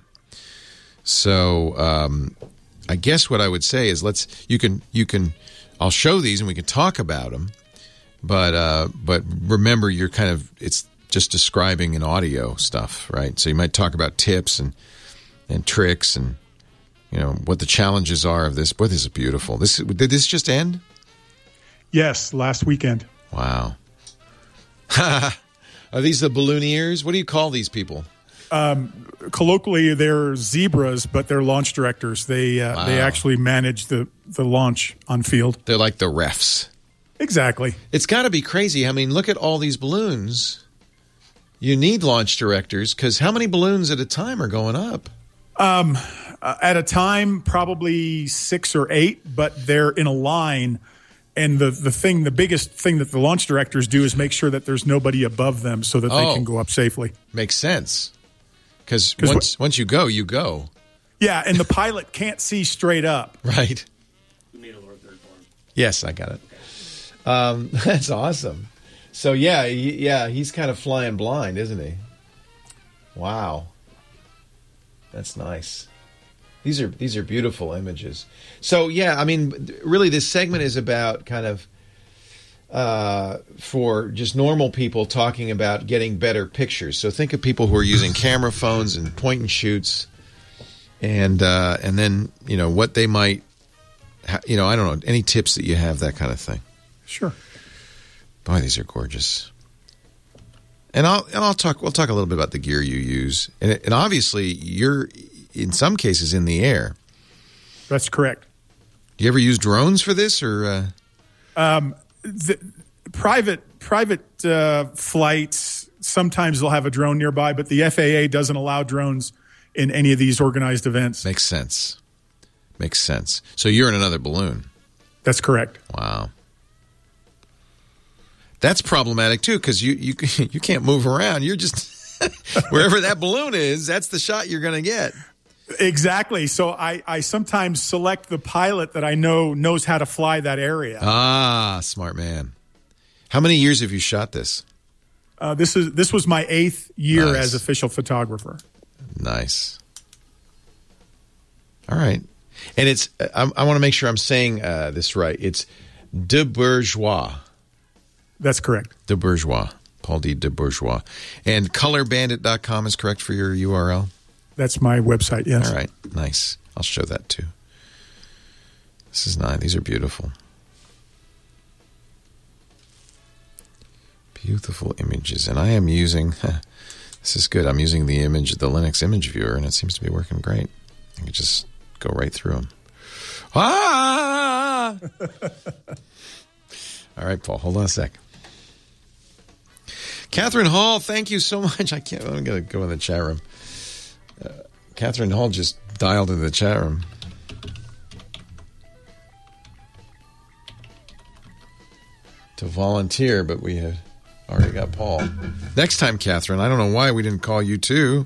So I guess what I would say is you can I'll show these and we can talk about them, but remember it's just describing an audio stuff, right? So you might talk about tips and tricks and what the challenges are of this. Boy, this is beautiful. Did this just end? Yes, last weekend. Wow. Are these the ballooniers? What do you call these people? Colloquially, they're zebras, but they're launch directors. They actually manage the launch on field. They're like the refs. Exactly. It's got to be crazy. I mean, look at all these balloons. You need launch directors because how many balloons at a time are going up? At a time, probably 6 or 8, but they're in a line. And the biggest thing that the launch directors do is make sure that there's nobody above them so that they can go up safely. Makes sense. Because once you go, you go. Yeah, and the pilot can't see straight up. Right. Yes, I got it. That's awesome. So, he's kind of flying blind, isn't he? Wow. That's nice. These are beautiful images. So, really this segment is about kind of for just normal people talking about getting better pictures. So think of people who are using camera phones and point and shoots and then, what they might, I don't know, any tips that you have, that kind of thing. Sure. Boy, these are gorgeous. And we'll talk a little bit about the gear you use. And obviously you're in some cases in the air. That's correct. Do you ever use drones for this or the private flights, sometimes they'll have a drone nearby, but the FAA doesn't allow drones in any of these organized events. Makes sense. So you're in another balloon. That's correct. Wow. That's problematic too, because you can't move around. You're just wherever that balloon is, that's the shot you're going to get. Exactly. So I sometimes select the pilot that I know knows how to fly that area. Ah, smart man. How many years have you shot this? This was my 8th year as official photographer. Nice. All right. And it's I want to make sure I'm saying this right. It's De Bourgeois. That's correct. De Bourgeois. Paul D. De Bourgeois. And colorbandit.com is correct for your URL? That's my website, yes. All right. Nice. I'll show that too. This is nice. These are beautiful. Beautiful images. And I am using, this is good. I'm using the Linux image viewer, and it seems to be working great. I can just go right through them. Ah! All right, Paul, hold on a sec. Catherine Hall, thank you so much. I'm going to go in the chat room. Catherine Hall just dialed into the chat room. To volunteer, but we had already got Paul. Next time, Catherine, I don't know why we didn't call you too.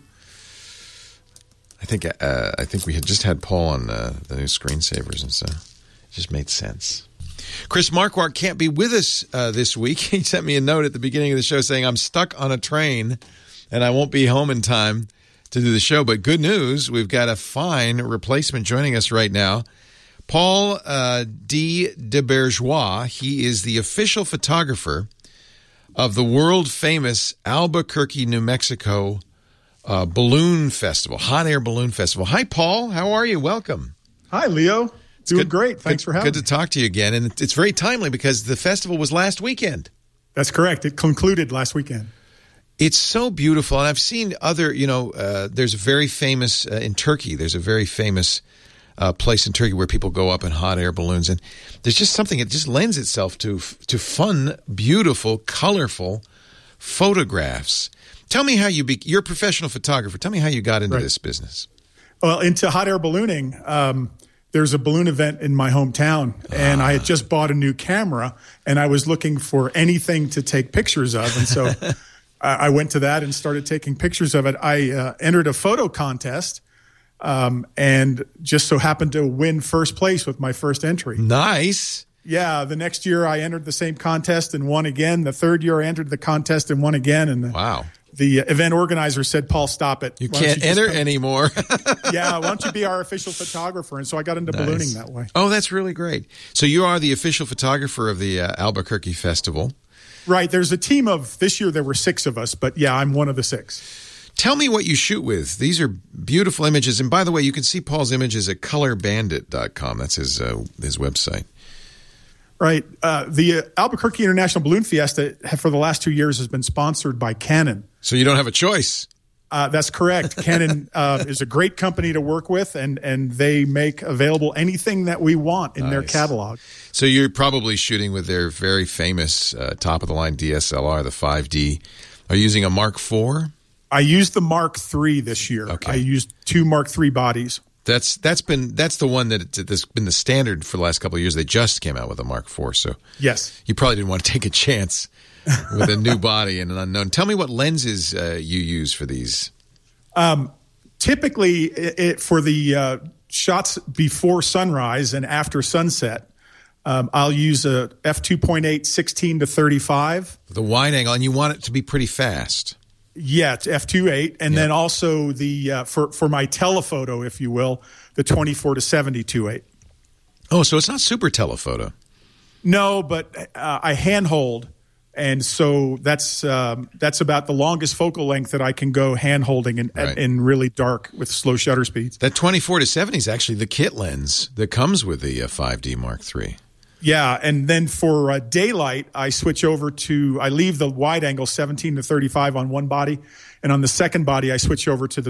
I think we had just had Paul on the new screensavers, and so it just made sense. Chris Marquardt can't be with us this week. He sent me a note at the beginning of the show saying, I'm stuck on a train and I won't be home in time to do the show. But good news, we've got a fine replacement joining us right now. Paul D. De Bourgeois. He is the official photographer of the world-famous Albuquerque, New Mexico Balloon Festival, Hot Air Balloon Festival. Hi, Paul. How are you? Welcome. Hi, Leo. Doing great. Thanks for having me. Good to talk to you again. And it's very timely because the festival was last weekend. That's correct. It concluded last weekend. It's so beautiful. And I've seen other, there's a very famous, in Turkey, there's a very famous place in Turkey where people go up in hot air balloons. And there's just something, it just lends itself to fun, beautiful, colorful photographs. Tell me how you're a professional photographer. Tell me how you got into this business. Well, into hot air ballooning, there's a balloon event in my hometown, and I had just bought a new camera, and I was looking for anything to take pictures of. And so I went to that and started taking pictures of it. I entered a photo contest and just so happened to win first place with my first entry. Nice. Yeah. The next year I entered the same contest and won again. The third year I entered the contest and won again. And wow. The event organizer said, Paul, stop it. You can't enter anymore. Yeah, why don't you be our official photographer? And so I got into ballooning that way. Oh, that's really great. So you are the official photographer of the Albuquerque Festival. Right. There's a team of, this year there were 6 of us, but yeah, I'm one of the 6. Tell me what you shoot with. These are beautiful images. And by the way, you can see Paul's images at colorbandit.com. That's his website. Right. The Albuquerque International Balloon Fiesta for the last 2 years has been sponsored by Canon. So you don't have a choice. That's correct. Canon is a great company to work with, and they make available anything that we want in their catalog. So you're probably shooting with their very famous top-of-the-line DSLR, the 5D. Are you using a Mark IV? I used the Mark III this year. Okay. I used 2 Mark III bodies. That's the one that's been the standard for the last couple of years. They just came out with a Mark IV, so yes, you probably didn't want to take a chance with a new body and an unknown. Tell me what lenses you use for these. Typically, for the shots before sunrise and after sunset, I'll use a f2.8 16-35. The wide angle, and you want it to be pretty fast. Yeah, it's f2.8, and then also the for my telephoto, if you will, the 24-70 2.8. Oh, so it's not super telephoto. No, but I handhold, and so that's about the longest focal length that I can go hand holding in really dark with slow shutter speeds. That 24-70 is actually the kit lens that comes with the 5D Mark III. Yeah, and then for daylight, I leave the wide angle 17-35 on one body, and on the second body, I switch over to the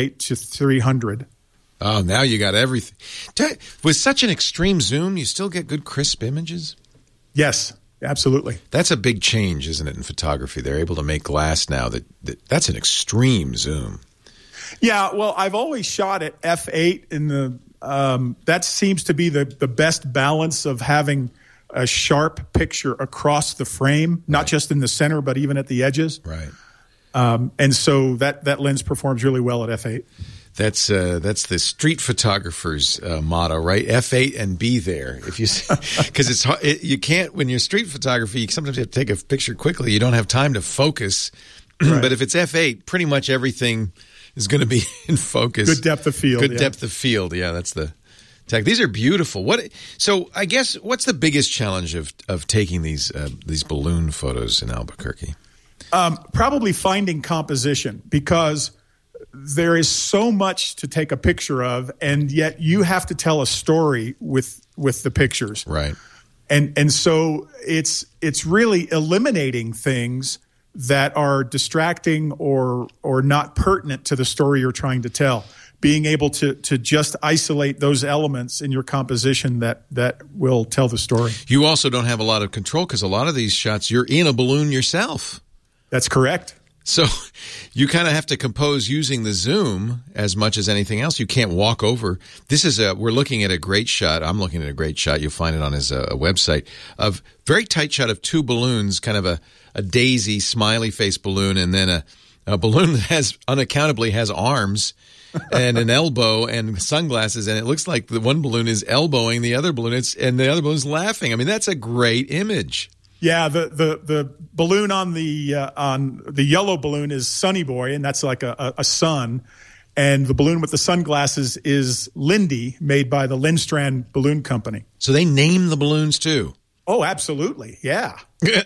28-300. Oh, now you got everything. With such an extreme zoom, you still get good crisp images? Yes, absolutely. That's a big change, isn't it, in photography? They're able to make glass now that's an extreme zoom. Yeah, well, I've always shot at f8 in the that seems to be the best balance of having a sharp picture across the frame, not just in the center, but even at the edges. Right. And so that lens performs really well at f8. That's the street photographer's motto, right? F8 and be there. If you, because it's hard, you can't when you're street photography. You sometimes have to take a picture quickly. You don't have time to focus. Right. But if it's f8, pretty much everything is going to be in focus. Good depth of field. Good depth of field. Yeah, that's the tech. These are beautiful. So I guess what's the biggest challenge of taking these balloon photos in Albuquerque? Probably finding composition, because there is so much to take a picture of, and yet you have to tell a story with the pictures. Right. And so it's really eliminating things that are distracting or not pertinent to the story you're trying to tell. Being able to just isolate those elements in your composition that will tell the story. You also don't have a lot of control, because a lot of these shots, you're in a balloon yourself. That's correct. So you kind of have to compose using the zoom as much as anything else. You can't walk over. We're looking at a great shot. I'm looking at a great shot. You'll find it on his website, of very tight shot of two balloons, kind of a daisy smiley face balloon, and then a balloon that unaccountably has arms and an elbow and sunglasses, and it looks like the one balloon is elbowing the other balloon, and the other balloon's laughing. I mean, that's a great image. Yeah, the balloon on the yellow balloon is Sunny Boy, and that's like a sun. And the balloon with the sunglasses is Lindy, made by the Lindstrand Balloon Company. So they name the balloons too? Oh, absolutely. Yeah.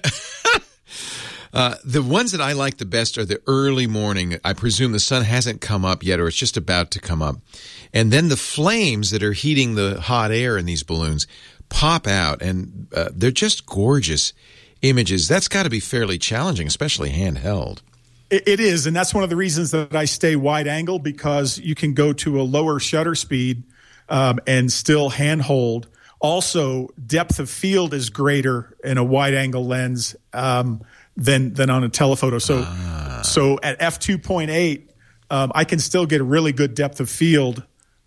The ones that I like the best are the early morning. I presume the sun hasn't come up yet, or it's just about to come up. And then the flames that are heating the hot air in these balloons pop out, and they're just gorgeous images. That's got to be fairly challenging, especially handheld. It is, and that's one of the reasons that I stay wide angle, because you can go to a lower shutter speed and still handhold. Also, depth of field is greater in a wide angle lens than on a telephoto. So at f2.8, I can still get a really good depth of field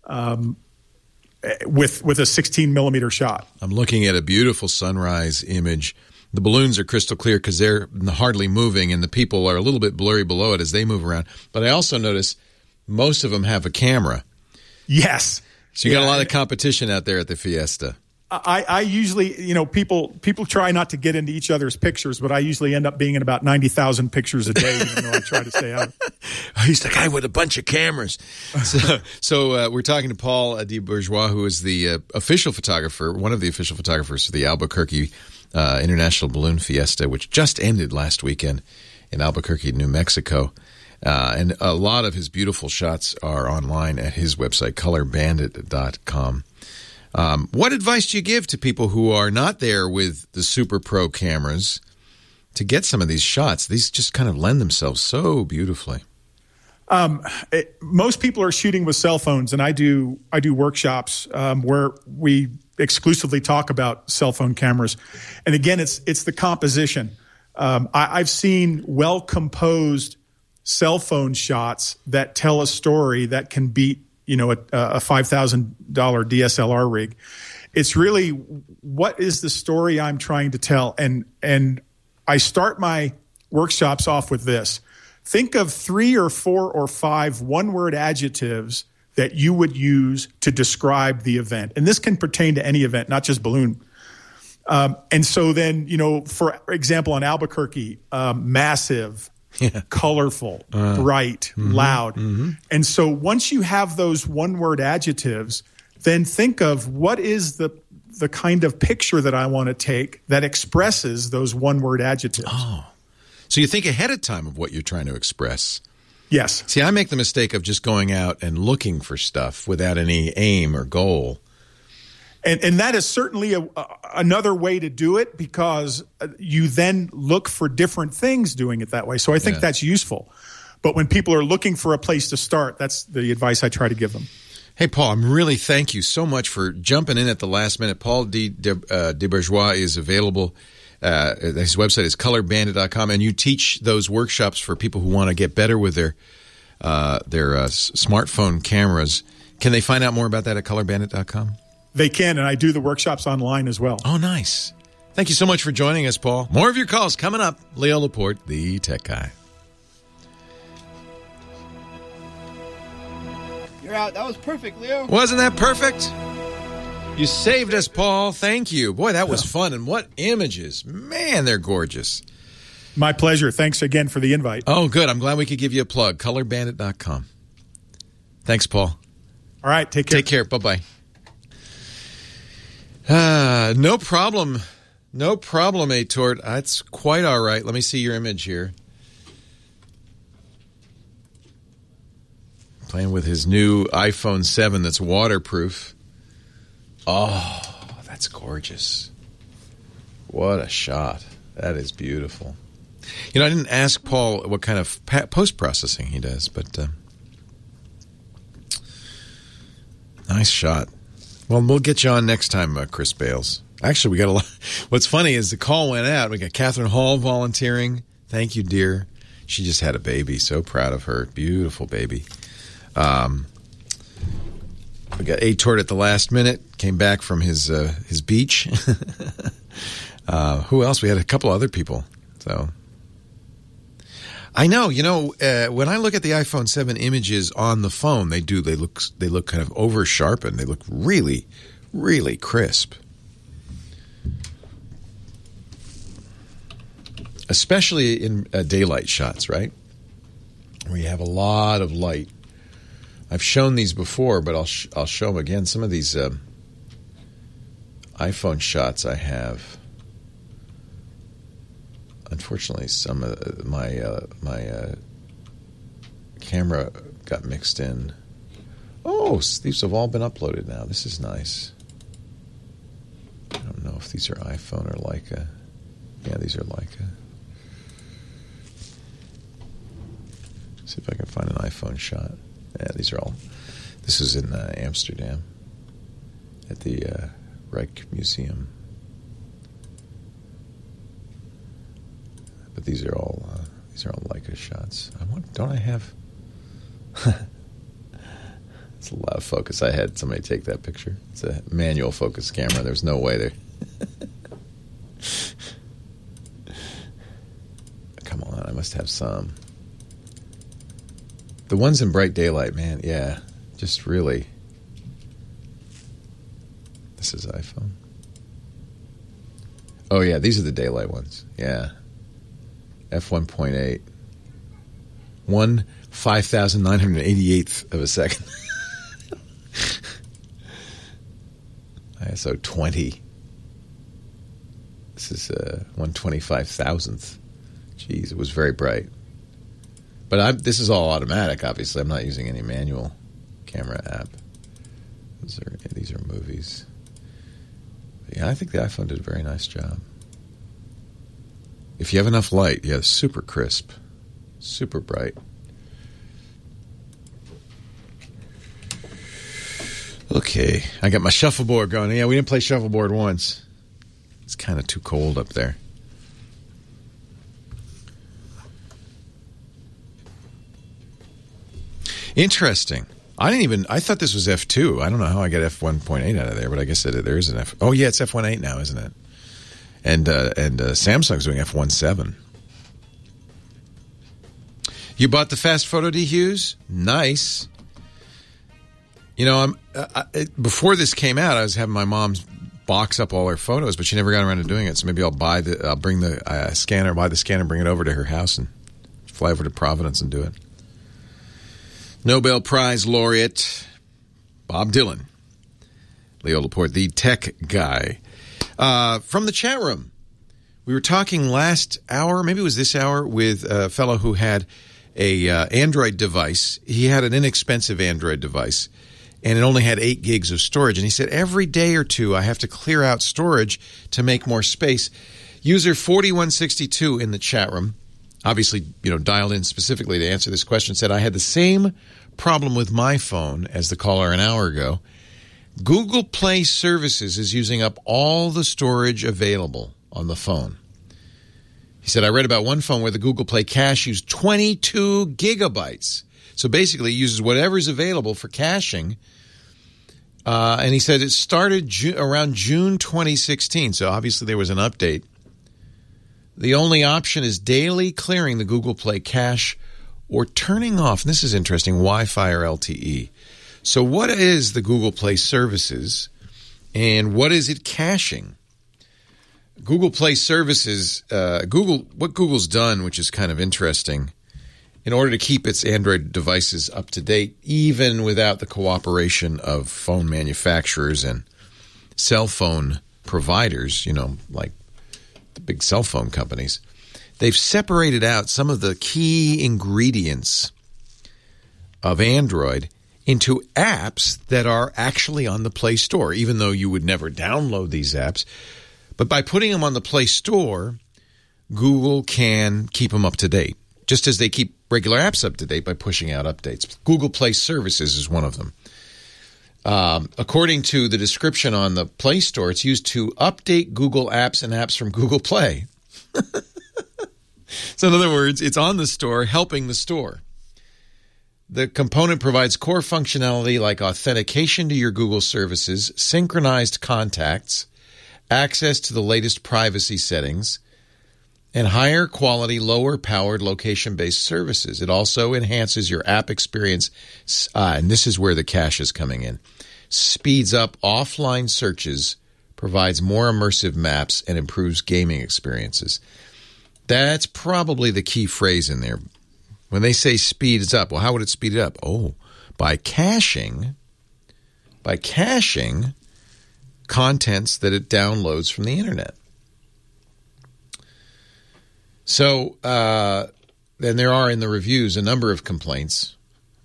with a 16 millimeter shot. I'm looking at a beautiful sunrise image. The balloons are crystal clear because they're hardly moving, and the people are a little bit blurry below it as they move around. But I also notice most of them have a camera. Yes. So you got a lot of competition out there at the Fiesta. I usually, people try not to get into each other's pictures, but I usually end up being in about 90,000 pictures a day, even though I try to stay out. He's the guy with a bunch of cameras. So we're talking to Paul DeBourgeois, who is the official photographer, one of the official photographers for the Albuquerque International Balloon Fiesta, which just ended last weekend in Albuquerque, New Mexico. And a lot of his beautiful shots are online at his website, colorbandit.com. What advice do you give to people who are not there with the super pro cameras to get some of these shots? These just kind of lend themselves so beautifully. Most people are shooting with cell phones, and I do workshops where we exclusively talk about cell phone cameras. And again, it's the composition. I've seen well composed cell phone shots that tell a story that can beat a $5,000 DSLR rig. It's really, what is the story I'm trying to tell? And I start my workshops off with this. Think of 3 or 4 or 5 one-word adjectives that you would use to describe the event. And this can pertain to any event, not just balloon. And so then, for example, on Albuquerque, massive, colorful, bright, loud. And so once you have those one-word adjectives, then think of what is the kind of picture that I want to take that expresses those one-word adjectives. Oh. So you think ahead of time of what you're trying to express. Yes. See, I make the mistake of just going out and looking for stuff without any aim or goal. And that is certainly another way to do it, because you then look for different things doing it that way. So I think that's useful. But when people are looking for a place to start, that's the advice I try to give them. Hey, Paul, thank you so much for jumping in at the last minute. Paul DeBourgeois is available. His website is colorbandit.com, and you teach those workshops for people who want to get better with their smartphone cameras. Can they find out more about that at colorbandit.com? They can, and I do the workshops online as well. Oh, nice. Thank you so much for joining us, Paul. More of your calls coming up. Leo Laporte, the tech guy. You're out. That was perfect, Leo. Wasn't that perfect? You saved us, Paul. Thank you. Boy, that was fun. And what images. Man, they're gorgeous. My pleasure. Thanks again for the invite. Oh, good. I'm glad we could give you a plug. Colorbandit.com. Thanks, Paul. All right. Take care. Take care. Bye-bye. No problem. No problem, A-Tort. That's quite all right. Let me see your image here. Playing with his new iPhone 7 that's waterproof. Oh, that's gorgeous. What a shot. That is beautiful. I didn't ask Paul what kind of post-processing he does, but nice shot. Well, we'll get you on next time, Chris Bales. Actually, we got a lot. What's funny is the call went out. We got Catherine Hall volunteering. Thank you, dear. She just had a baby. So proud of her. Beautiful baby. We got A-Tort at the last minute. Came back from his beach. Who else? We had a couple other people. So I know. When I look at the iPhone 7 images on the phone, they look kind of over sharpened. They look really, really crisp. Especially in daylight shots, right? Where you have a lot of light. I've shown these before, but I'll show them again. Some of these iPhone shots I have. Unfortunately, some of my camera got mixed in. Oh, these have all been uploaded now. This is nice. I don't know if these are iPhone or Leica. Yeah, these are Leica. See if I can find an iPhone shot. Yeah, these are all. This is in Amsterdam at the Reich Museum. But these are all Leica shots. Don't I have? It's a lot of focus. I had somebody take that picture. It's a manual focus camera. There's no way there. Come on, I must have some. The ones in bright daylight, man, yeah, just really. This is iPhone. Oh, yeah, these are the daylight ones. Yeah. F1.8. 1/5,988th of a second. ISO 20. This is 1/25,000th. Jeez, it was very bright. But this is all automatic, obviously. I'm not using any manual camera app. These are movies. But yeah, I think the iPhone did a very nice job. If you have enough light, yeah, super crisp, super bright. Okay, I got my shuffleboard going. Yeah, we didn't play shuffleboard once. It's kind of too cold up there. Interesting. I thought this was F2. I don't know how I got F1.8 out of there, but I guess there is an F. Oh, yeah, it's F1.8 now, isn't it? And Samsung's doing F1.7. You bought the Fast Photo D, Hughes? Nice. You know, before this came out, I was having my mom box up all her photos, but she never got around to doing it. So maybe I'll bring the scanner, buy the scanner, bring it over to her house, and fly over to Providence and do it. Nobel Prize laureate Bob Dylan, Leo Laporte, the tech guy. From the chat room, we were talking last hour, maybe it was this hour, with a fellow who had a Android device. He had an inexpensive Android device, and it only had 8 gigs of storage. And he said, every day or two, I have to clear out storage to make more space. User 4162 in the chat room, obviously, dialed in specifically to answer this question, said, I had the same problem with my phone as the caller an hour ago. Google Play Services is using up all the storage available on the phone. He said, I read about one phone where the Google Play cache used 22 gigabytes. So basically, it uses whatever's available for caching. And he said it started around June 2016. So obviously, there was an update. The only option is daily clearing the Google Play cache or turning off, and this is interesting, Wi-Fi or LTE. So what is the Google Play Services, and what is it caching? Google Play Services, what Google's done, which is kind of interesting, in order to keep its Android devices up to date, even without the cooperation of phone manufacturers and cell phone providers, like the big cell phone companies, they've separated out some of the key ingredients of Android into apps that are actually on the Play Store, even though you would never download these apps. But by putting them on the Play Store, Google can keep them up to date, just as they keep regular apps up to date by pushing out updates. Google Play Services is one of them. According to the description on the Play Store, it's used to update Google apps and apps from Google Play. So in other words, it's on the store, helping the store. The component provides core functionality like authentication to your Google services, synchronized contacts, access to the latest privacy settings, and higher quality, lower powered location-based services. It also enhances your app experience, and this is where the cache is coming in. Speeds up offline searches, provides more immersive maps, and improves gaming experiences. That's probably the key phrase in there. When they say speeds up, well, how would it speed it up? Oh, by caching contents that it downloads from the internet. So, then there are in the reviews a number of complaints,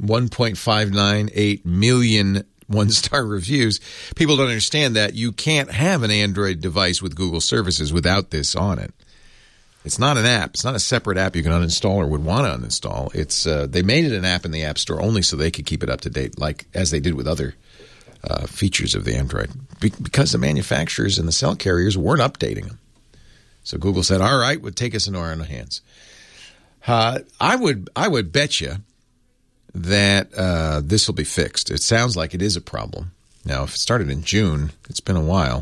1.598 million one-star reviews. People don't understand that you can't have an Android device with Google services without this on it. It's not an app. It's not a separate app you can uninstall or would want to uninstall. It's they made it an app in the App Store only so they could keep it up to date, like as they did with other features of the Android, because the manufacturers and the cell carriers weren't updating them. So Google said, all right, would take us into our own hands. I would bet you that this will be fixed. It sounds like it is a problem. Now, if it started in June, it's been a while.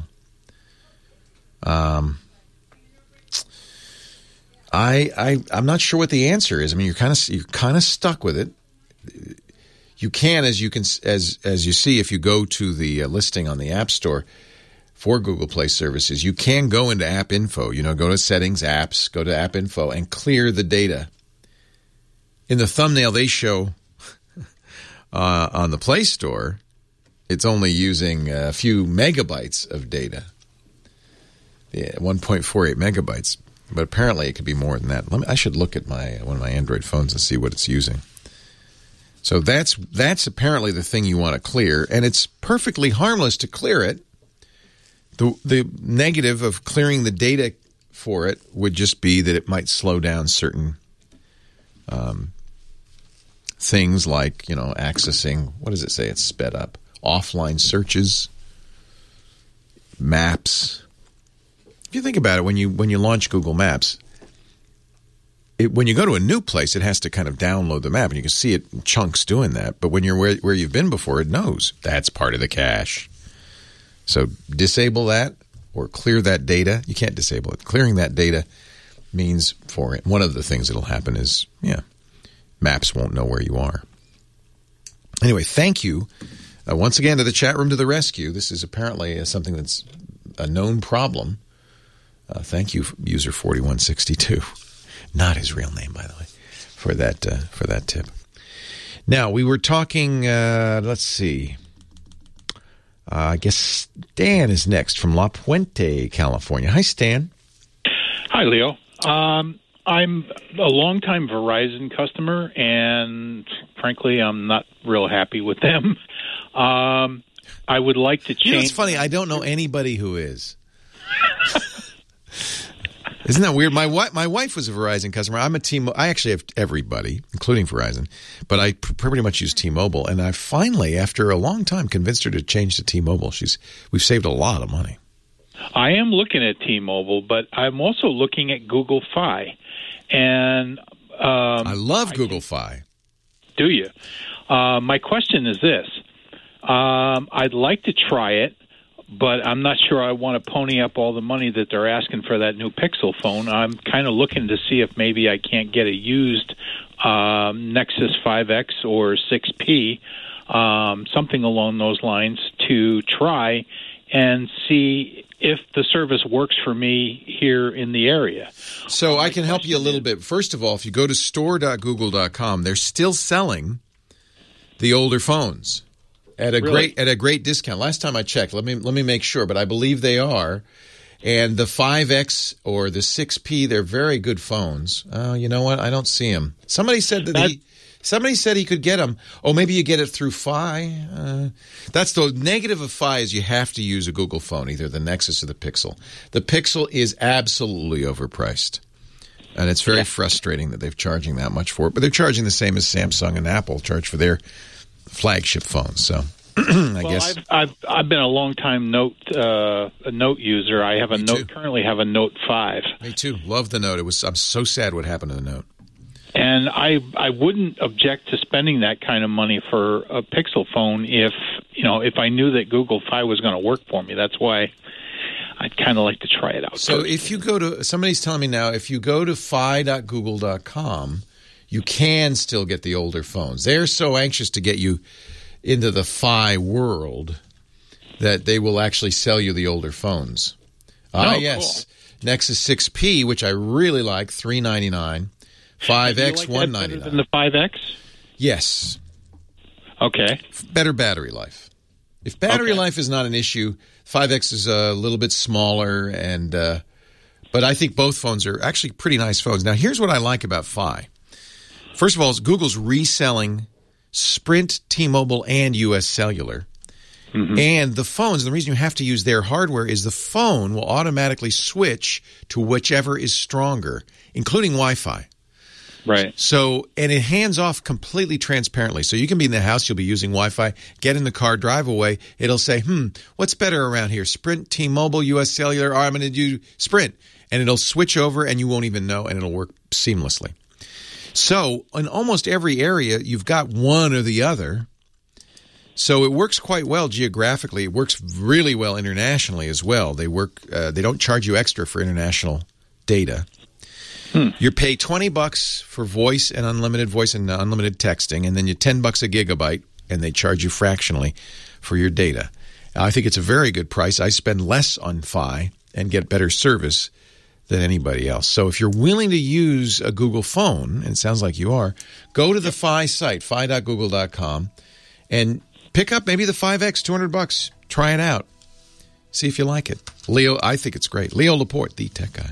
I'm not sure what the answer is. I mean, you're kind of stuck with it. You can, as you see, if you go to the listing on the App Store for Google Play Services, you can go into App Info. Go to Settings, Apps, go to App Info, and clear the data. In the thumbnail they show on the Play Store, it's only using a few megabytes of data. Yeah, 1.48 megabytes. But apparently it could be more than that. I should look at one of my Android phones and see what it's using. So that's apparently the thing you want to clear, and it's perfectly harmless to clear it. The negative of clearing the data for it would just be that it might slow down certain things like, accessing, what does it say? It's sped up. Offline searches, maps. If you think about it, when you launch Google Maps, when you go to a new place, it has to kind of download the map, and you can see it in chunks doing that. But when you're where you've been before, it knows that's part of the cache. So disable that or clear that data. You can't disable it. Clearing that data means for it. One of the things that'll happen is, maps won't know where you are. Anyway, thank you once again to the chat room to the rescue. This is apparently something that's a known problem. Thank you, user 4162. Not his real name, by the way, for that tip. Now, we were talking, let's see. I guess Stan is next from La Puente, California. Hi, Stan. Hi, Leo. I'm a longtime Verizon customer, and frankly, I'm not real happy with them. I would like to change. You know, it's funny. I don't know anybody who is. Isn't that weird? My wife was a Verizon customer. I'm a T-Mobile. I actually have everybody, including Verizon, but I pretty much use T-Mobile. And I finally, after a long time, convinced her to change to T-Mobile. We've saved a lot of money. I am looking at T-Mobile, but I'm also looking at Google Fi. And I love Google Fi. Do you? My question is this. I'd like to try it, but I'm not sure I want to pony up all the money that they're asking for that new Pixel phone. I'm kind of looking to see if maybe I can't get a used Nexus 5X or 6P, something along those lines, to try and see if the service works for me here in the area. So I can help you a little bit. First of all, if you go to store.google.com, they're still selling the older phones at a great discount. Last time I checked, let me make sure, but I believe they are. And the 5X or the 6P, they're very good phones. You know what? I don't see them. Somebody said somebody said he could get them. Oh, maybe you get it through Fi. That's the negative of Fi, is you have to use a Google phone, either the Nexus or the Pixel. The Pixel is absolutely overpriced. And it's very frustrating that they're charging that much for it. But they're charging the same as Samsung and Apple charge for their flagship phones. So I guess I've been a long time Note user. I have currently have a Note 5. Me too. Love the Note. I'm so sad what happened to the Note. And I wouldn't object to spending that kind of money for a Pixel phone if I knew that Google Fi was going to work for me. That's why I'd kind of like to try it out. So if you go to, somebody's telling me now, if you go to fi.google.com, you can still get the older phones. They're so anxious to get you into the Fi world that they will actually sell you the older phones. Yes. Cool. Nexus 6P, which I really like, $399. 5X, $199. Better than the 5X? Yes. Okay. Better battery life. If battery life is not an issue, 5X is a little bit smaller, and but I think both phones are actually pretty nice phones. Now, here's what I like about Fi. First of all, Google's reselling Sprint, T-Mobile, and U.S. Cellular. Mm-hmm. And the phones, the reason you have to use their hardware is the phone will automatically switch to whichever is stronger, including Wi-Fi. Right. So, and it hands off completely transparently. So you can be in the house, you'll be using Wi-Fi, get in the car, drive away. It'll say, what's better around here? Sprint, T-Mobile, U.S. Cellular, I'm going to do Sprint. And it'll switch over and you won't even know, and it'll work seamlessly. So in almost every area, you've got one or the other. So it works quite well geographically. It works really well internationally as well. They work. They don't charge you extra for international data. You pay $20 for voice and unlimited texting, and then you $10 a gigabyte, and they charge you fractionally for your data. I think it's a very good price. I spend less on Fi and get better service than anybody else. So if you're willing to use a Google phone, and it sounds like you are, go to the Fi site, fi.google.com, and pick up maybe the 5X, $200. Try it out. See if you like it. Leo, I think it's great. Leo Laporte, the tech guy.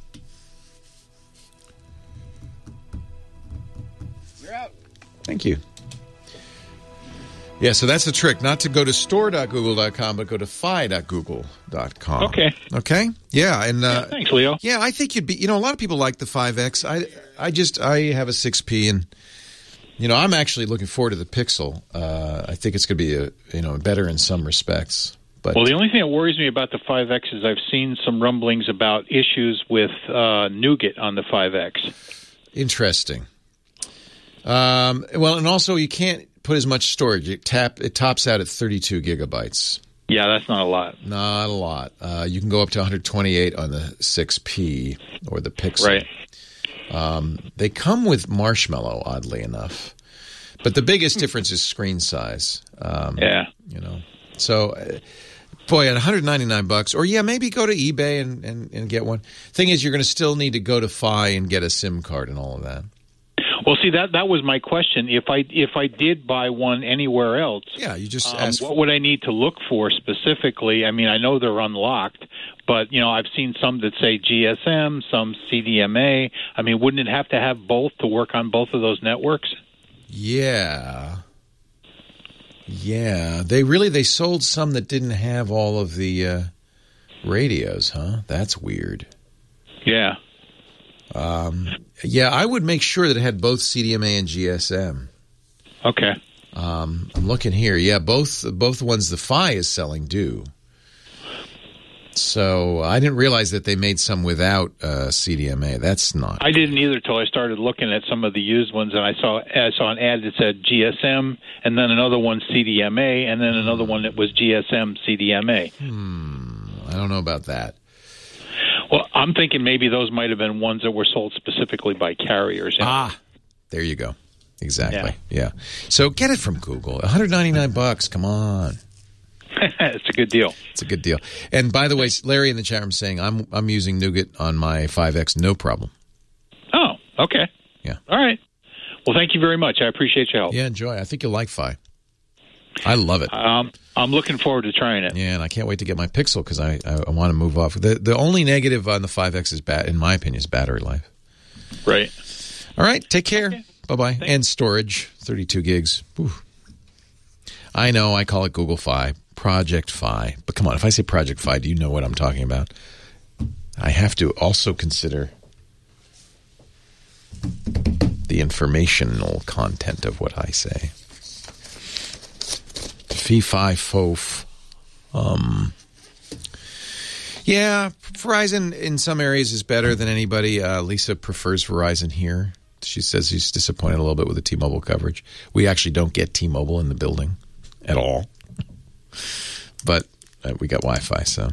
You're out. Thank you. Yeah, so that's the trick. Not to go to store.google.com, but go to fi.google.com. Okay? Yeah, and thanks, Leo. Yeah, I think you'd be. A lot of people like the 5X. I have a 6P, and I'm actually looking forward to the Pixel. I think it's going to be better in some respects. But the only thing that worries me about the 5X is I've seen some rumblings about issues with Nougat on the 5X. Interesting. Well, and also you can't put as much storage. It tops out at 32 gigabytes. Yeah, that's not a lot. Not a lot. You can go up to 128 on the 6P or the Pixel. Right. They come with Marshmallow, oddly enough. But the biggest difference is screen size. Yeah. You know. So, boy, at $199, or maybe go to eBay and get one. Thing is, you're going to still need to go to Fi and get a SIM card and all of that. Well, see, that was my question. If I did buy one anywhere else, you just ask what would I need to look for specifically? I mean, I know they're unlocked, but I've seen some that say GSM, some CDMA. I mean, wouldn't it have to have both to work on both of those networks? Yeah. They sold some that didn't have all of the radios, huh? That's weird. Yeah. I would make sure that it had both CDMA and GSM. Okay. I'm looking here. Yeah, both ones the Fi is selling do. So I didn't realize that they made some without CDMA. That's not. I didn't either till I started looking at some of the used ones, and I saw an ad that said GSM, and then another one CDMA, and then another one that was GSM CDMA. I don't know about that. Well, I'm thinking maybe those might have been ones that were sold specifically by carriers. There you go. Exactly. Yeah. So get it from Google. $199. Come on. It's a good deal. It's a good deal. And by the way, Larry in the chat room saying I'm using Nougat on my 5X, no problem. Oh, okay. Yeah. All right. Well, thank you very much. I appreciate your help. Yeah, enjoy. I think you'll like Fi. I love it. I'm looking forward to trying it. Yeah, and I can't wait to get my Pixel because I want to move off. The only negative on the 5X is, in my opinion, is battery life. Right. All right. Take care. Okay. Bye-bye. And storage, 32 gigs. Ooh. I know I call it Google Fi, Project Fi. But come on, if I say Project Fi, do you know what I'm talking about? I have to also consider the informational content of what I say. Fee, fi, fof. Verizon in some areas is better than anybody. Lisa prefers Verizon here. She says she's disappointed a little bit with the T-Mobile coverage. We actually don't get T-Mobile in the building at all. But we got Wi-Fi, so.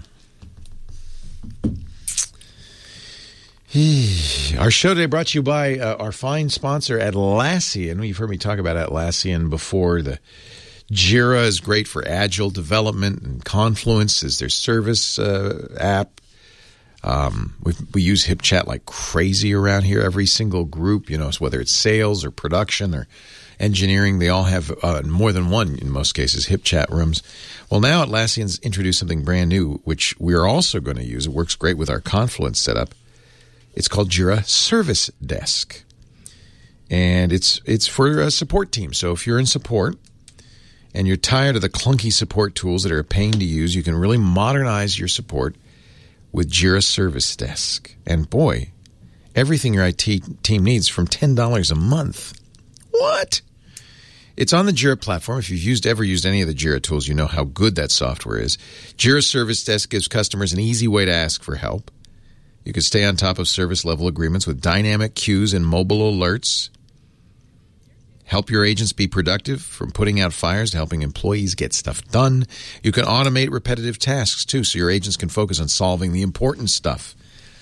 Our show today brought to you by our fine sponsor, Atlassian. You've heard me talk about Atlassian before. The Jira is great for agile development, and Confluence is their service app. We use HipChat like crazy around here. Every single group, whether it's sales or production or engineering, they all have more than one, in most cases, HipChat rooms. Well, now Atlassian's introduced something brand new, which we're also going to use. It works great with our Confluence setup. It's called Jira Service Desk. And it's for a support team. So if you're in support and you're tired of the clunky support tools that are a pain to use, you can really modernize your support with Jira Service Desk. And boy, everything your IT team needs from $10 a month. What? It's on the Jira platform. If you've ever used any of the Jira tools, you know how good that software is. Jira Service Desk gives customers an easy way to ask for help. You can stay on top of service level agreements with dynamic queues and mobile alerts. Help your agents be productive, from putting out fires to helping employees get stuff done. You can automate repetitive tasks, too, so your agents can focus on solving the important stuff.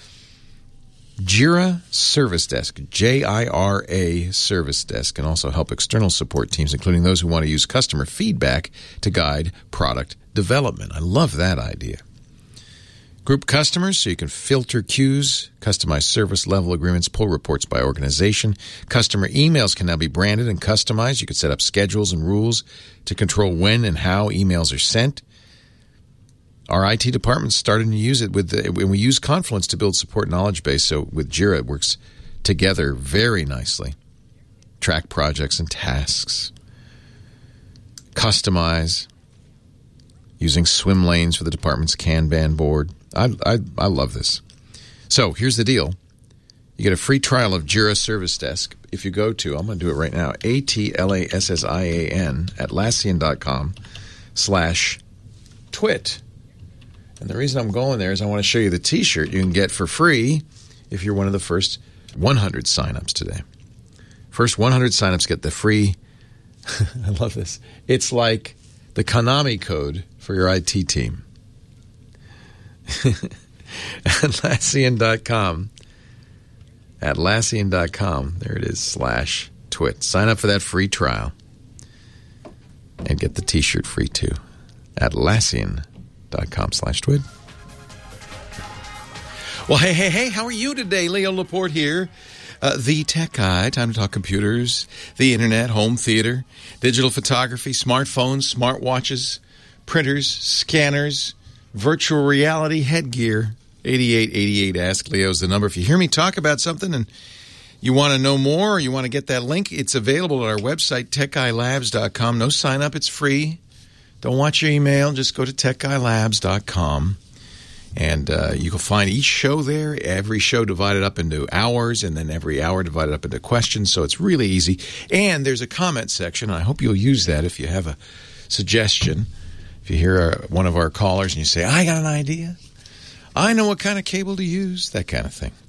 Jira Service Desk, Jira Service Desk, can also help external support teams, including those who want to use customer feedback to guide product development. I love that idea. Group customers, so you can filter queues, customize service level agreements, pull reports by organization. Customer emails can now be branded and customized. You can set up schedules and rules to control when and how emails are sent. Our IT department started to use it when we use Confluence to build support knowledge base. So with Jira, it works together very nicely. Track projects and tasks. Customize. Using swim lanes for the department's Kanban board. I love this. So here's the deal. You get a free trial of Jira Service Desk if you go to, I'm going to do it right now, Atlassian, Atlassian.com/twit. And the reason I'm going there is I want to show you the T-shirt you can get for free if you're one of the first 100 signups today. First 100 signups get the free. I love this. It's like the Konami code for your IT team. Atlassian.com. Atlassian.com. There it is, /twit. Sign up for that free trial and get the t-shirt free too. Atlassian.com/twit. Well, hey, how are you today? Leo Laporte here. The Tech Guy, time to talk computers, the internet, home theater, digital photography, smartphones, smartwatches, printers, scanners, virtual reality headgear. 8888 Ask Leo is the number. If you hear me talk about something and you want to know more or you want to get that link, it's available at our website, techguylabs.com. No sign up. It's free. Don't watch your email. Just go to techguylabs.com. And you can find each show there, every show divided up into hours, and then every hour divided up into questions. So it's really easy. And there's a comment section. I hope you'll use that if you have a suggestion. If you hear one of our callers and you say, I got an idea. I know what kind of cable to use, that kind of thing.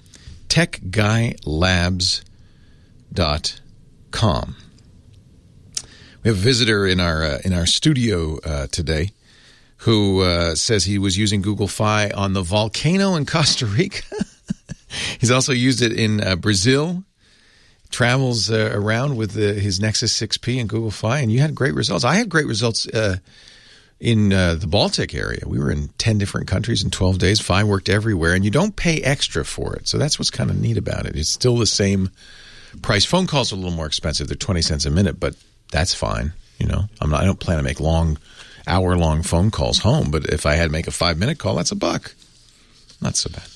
techguylabs.com. We have a visitor in our studio today who says he was using Google Fi on the volcano in Costa Rica. He's also used it in Brazil. Travels around with his Nexus 6P and Google Fi, and you had great results. I had great results in the Baltic area. We were in 10 different countries in 12 days. Fi worked everywhere, and you don't pay extra for it. So that's what's kind of neat about it. It's still the same price. Phone calls are a little more expensive. They're 20 cents a minute, but that's fine. You know, I don't plan to make hour-long phone calls home, but if I had to make a 5-minute call, that's $1. Not so bad.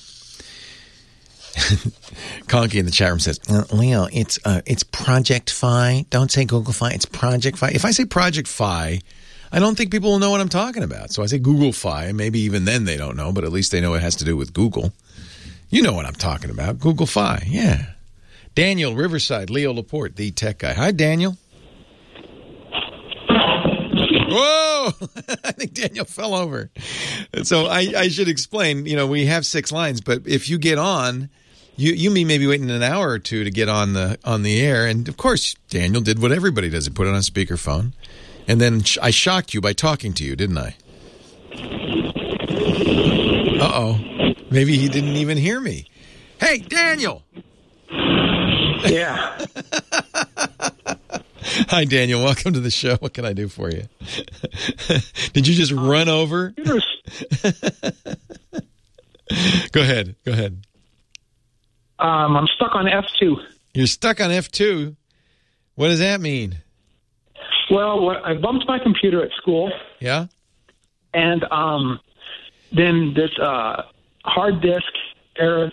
Conky in the chat room says, Leo, it's Project Fi. Don't say Google Fi. It's Project Fi. If I say Project Fi, I don't think people will know what I'm talking about. So I say Google Fi. Maybe even then they don't know, but at least they know it has to do with Google. You know what I'm talking about. Google Fi. Yeah. Daniel, Riverside, Leo Laporte, the Tech Guy. Hi, Daniel. Whoa! I think Daniel fell over. So I should explain, we have 6 lines, but if you get on, you mean maybe waiting an hour or two to get on the air. And, of course, Daniel did what everybody does. He put it on speakerphone. And then I shocked you by talking to you, didn't I? Uh-oh. Maybe he didn't even hear me. Hey, Daniel! Yeah. Hi, Daniel. Welcome to the show. What can I do for you? Did you just run over? Go ahead. I'm stuck on F2. You're stuck on F2? What does that mean? Well, I bumped my computer at school. Yeah? And then this hard disk error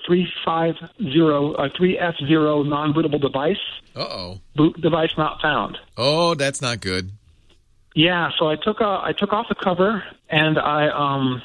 3F0 non-bootable device. Uh-oh. Boot device not found. Oh, that's not good. Yeah, so I took off the cover and I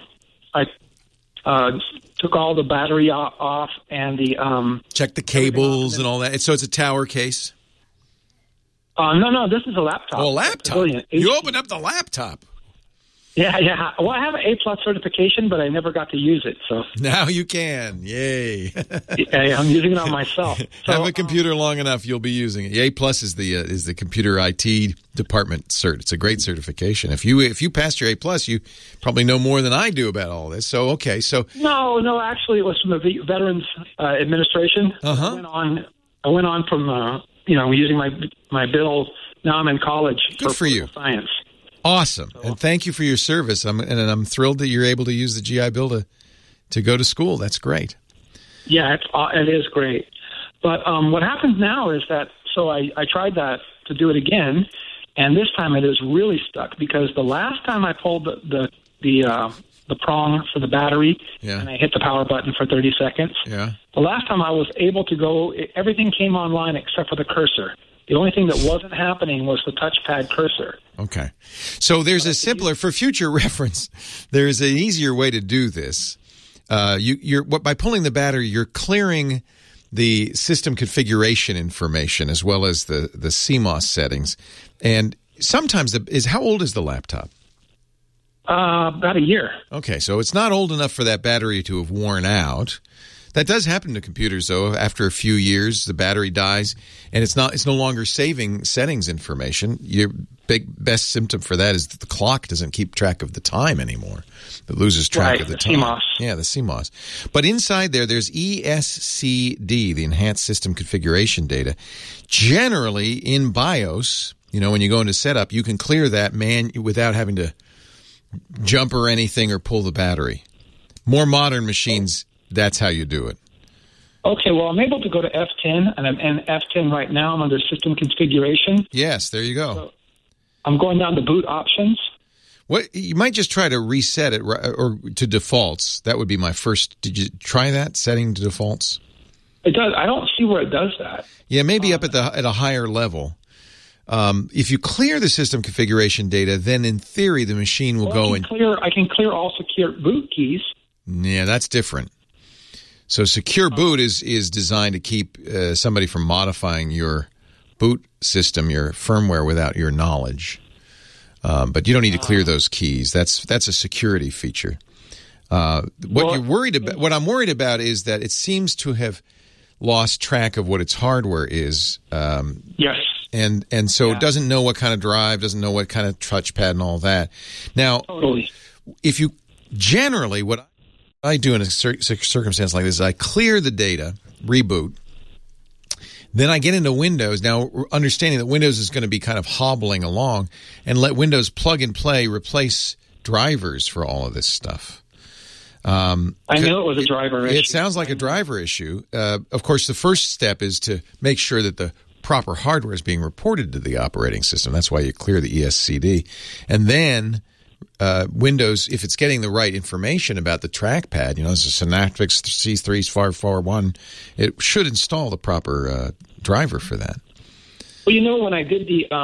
took all the battery off and the check the cables and all that. So it's a tower case. No, this is a laptop. Oh, a laptop. You opened up the laptop. Yeah. Well, I have an A+ certification, but I never got to use it. So now you can. Yay! I'm using it on myself. So, have a computer long enough, you'll be using it. A+ is the computer IT department cert. It's a great certification. If you passed your A+, you probably know more than I do about all this. So okay, so no, actually, it was from the Veterans Administration. Uh-huh. I went on from using my bill. Now I'm in college. Good for you. Science. Awesome. And thank you for your service. I'm thrilled that you're able to use the GI Bill to go to school. That's great. Yeah, it is great. But what happens now is that, so I tried that to do it again, and this time it is really stuck because the last time I pulled the prong for the battery and I hit the power button for 30 seconds, the last time I was able to go, everything came online except for the cursor. The only thing that wasn't happening was the touchpad cursor. Okay. So there's a simpler, for future reference, there's an easier way to do this. By pulling the battery, you're clearing the system configuration information as well as the CMOS settings. And sometimes, how old is the laptop? About a year. Okay, so it's not old enough for that battery to have worn out. That does happen to computers, though. After a few years, the battery dies, and it's no longer saving settings information. Your best symptom for that is that the clock doesn't keep track of the time anymore. It loses track of the time. CMOS. Yeah, the CMOS. But inside there's ESCD, the Enhanced System Configuration Data. Generally, in BIOS, when you go into setup, you can clear that without having to jump or anything or pull the battery. More modern machines, that's how you do it. Okay, well, I'm able to go to F10, and I'm in F10 right now. I'm under System Configuration. Yes, there you go. So I'm going down to Boot Options. You might just try to reset it or to defaults. That would be my first. Did you try that, setting to defaults? It does. I don't see where it does that. Yeah, maybe up at a higher level. If you clear the system configuration data, then in theory the machine will go and I can clear all secure boot keys. Yeah, that's different. So secure boot is designed to keep somebody from modifying your boot system, your firmware, without your knowledge. But you don't need to clear those keys. That's a security feature. What I'm worried about is that it seems to have lost track of what its hardware is. Yes. And so it doesn't know what kind of drive, doesn't know what kind of touchpad and all that. Now, if you generally, what I do in a circumstance like this is I clear the data, reboot, then I get into Windows, now understanding that Windows is going to be kind of hobbling along, and let Windows plug and play replace drivers for all of this stuff. I knew it was a driver issue. It sounds like a driver issue. Of course, the first step is to make sure that the proper hardware is being reported to the operating system. That's why you clear the ESCD. And then Windows, if it's getting the right information about the trackpad, this is Synaptics C3's 541, it should install the proper driver for that. Well, when I did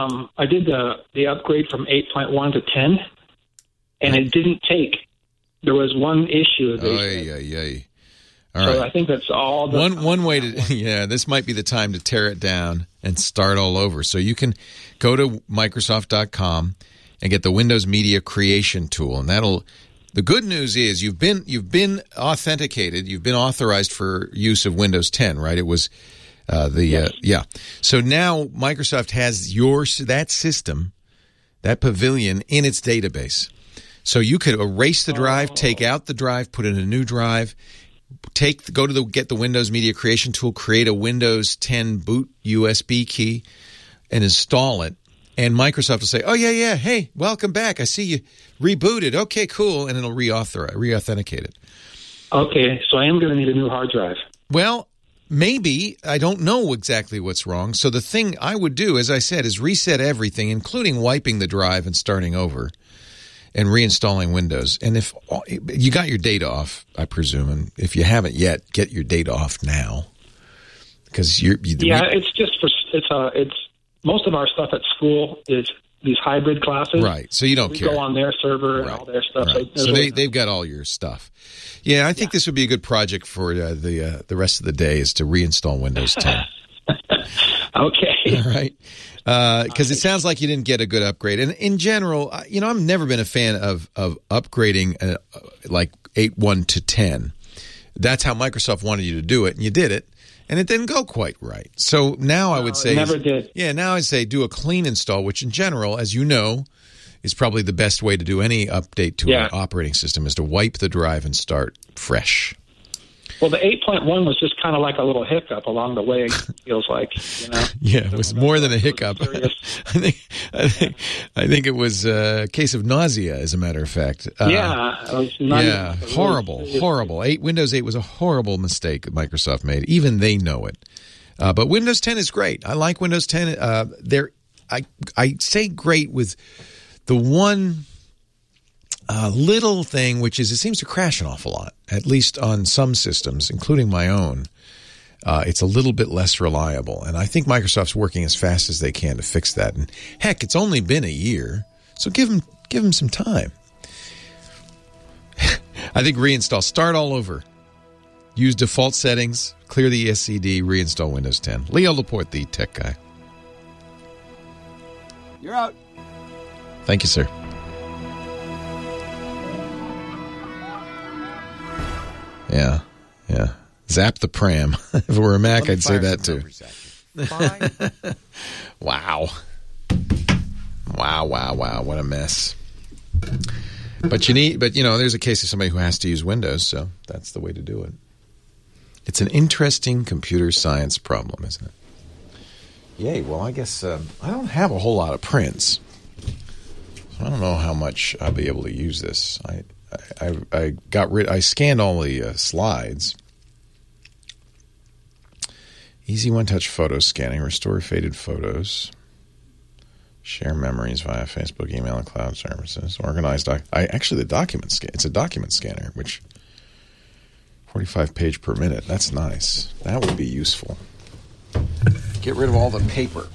the upgrade from 8.1 to 10, and it didn't take. There was one issue. All right. I think that's all. One way to this might be the time to tear it down and start all over. So you can go to Microsoft.com and get the Windows Media Creation tool, and the good news is you've been authenticated, you've been authorized for use of Windows 10, right? It was So now Microsoft has that system, that Pavilion, in its database. So you could erase the drive, take out the drive, put in a new drive. Get the Windows Media Creation tool, create a Windows 10 boot USB key, and install it. And Microsoft will say, "Oh yeah, hey, welcome back. I see you rebooted. Okay, cool," and it'll re-authenticate it. Okay, so I am going to need a new hard drive. Well, maybe. I don't know exactly what's wrong. So the thing I would do, as I said, is reset everything, including wiping the drive and starting over, and reinstalling Windows. And if you got your data off, I presume, and if you haven't yet, get your data off now, because it's just it's most of our stuff at school is these hybrid classes, right? So you don't care. Go on their server and all their stuff. Right. So they've got all your stuff. Yeah, I think this would be a good project for the rest of the day is to reinstall Windows 10. Okay. All right. Because it sounds like you didn't get a good upgrade. And in general, I've never been a fan of upgrading like 8.1 to 10. That's how Microsoft wanted you to do it, and you did it, and it didn't go quite right. So now I would say, never did. Yeah, now I'd say do a clean install, which in general, as you know, is probably the best way to do any update to an operating system is to wipe the drive and start fresh. Well, the 8.1 was just kind of like a little hiccup along the way, it feels like, Yeah, it was more than a hiccup. I think it was a case of nausea, as a matter of fact. It was horrible. Windows 8 was a horrible mistake that Microsoft made. Even they know it. But Windows 10 is great. I like Windows 10. I say great with the one little thing, which is it seems to crash an awful lot, at least on some systems, including my own. It's a little bit less reliable, and I think Microsoft's working as fast as they can to fix that. And heck, it's only been a year, so give them some time. I think reinstall, start all over, use default settings, clear the ESCD, reinstall Windows 10. Leo Laporte, the tech guy. You're out. Thank you, sir. Yeah. Zap the pram. If it were a Mac, I'd say that too. Wow. Wow. What a mess. But there's a case of somebody who has to use Windows, so that's the way to do it. It's an interesting computer science problem, isn't it? Yay. Well, I guess I don't have a whole lot of prints. So I don't know how much I'll be able to use this. I scanned all the slides. Easy one-touch photo scanning, restore faded photos, share memories via Facebook, email, and cloud services, organize the document scan. It's a document scanner, which 45 page per minute. That's nice. That would be useful. Get rid of all the paper.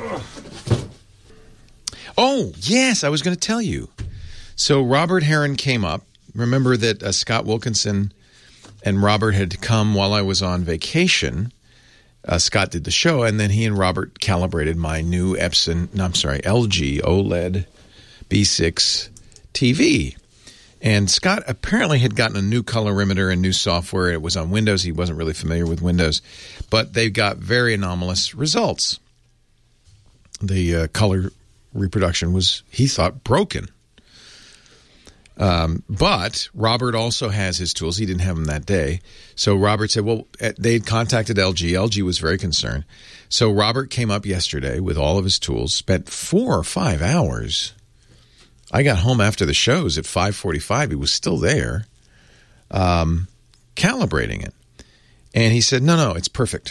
Oh, yes, I was going to tell you. So Robert Heron came up. Remember that Scott Wilkinson and Robert had come while I was on vacation. Scott did the show, and then he and Robert calibrated my new LG OLED B6 TV. And Scott apparently had gotten a new colorimeter and new software. It was on Windows. He wasn't really familiar with Windows, but they got very anomalous results. The color reproduction was, he thought, broken. But Robert also has his tools. He didn't have them that day. So Robert said, well, they'd contacted LG. LG was very concerned. So Robert came up yesterday with all of his tools, spent 4 or 5 hours. I got home after the shows at 5:45. He was still there, calibrating it. And he said, no, it's perfect.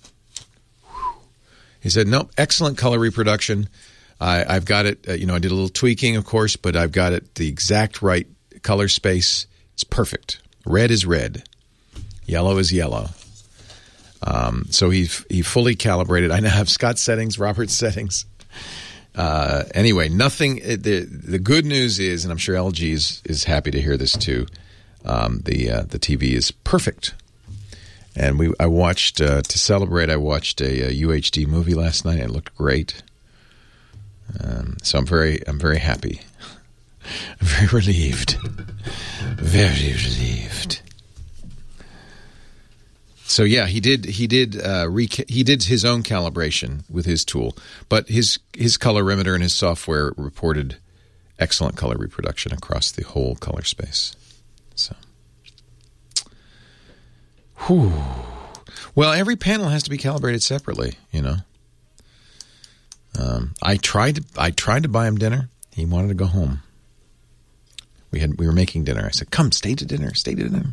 He said, no, excellent color reproduction. I've got it, I did a little tweaking, of course, but I've got it the exact right color space. It's perfect. Red is red. Yellow is yellow. So he fully calibrated. I now have Scott's settings, Robert's settings. Anyway, nothing. The good news is, and I'm sure LG is happy to hear this too, the TV is perfect. And I watched, to celebrate, I watched a UHD movie last night. It looked great. So I'm very happy. I'm very relieved. Very relieved. So yeah, he did his own calibration with his tool, but his colorimeter and his software reported excellent color reproduction across the whole color space. So, well, every panel has to be calibrated separately, I tried to buy him dinner. He wanted to go home. We were making dinner. I said, "Come, stay to dinner. Stay to dinner."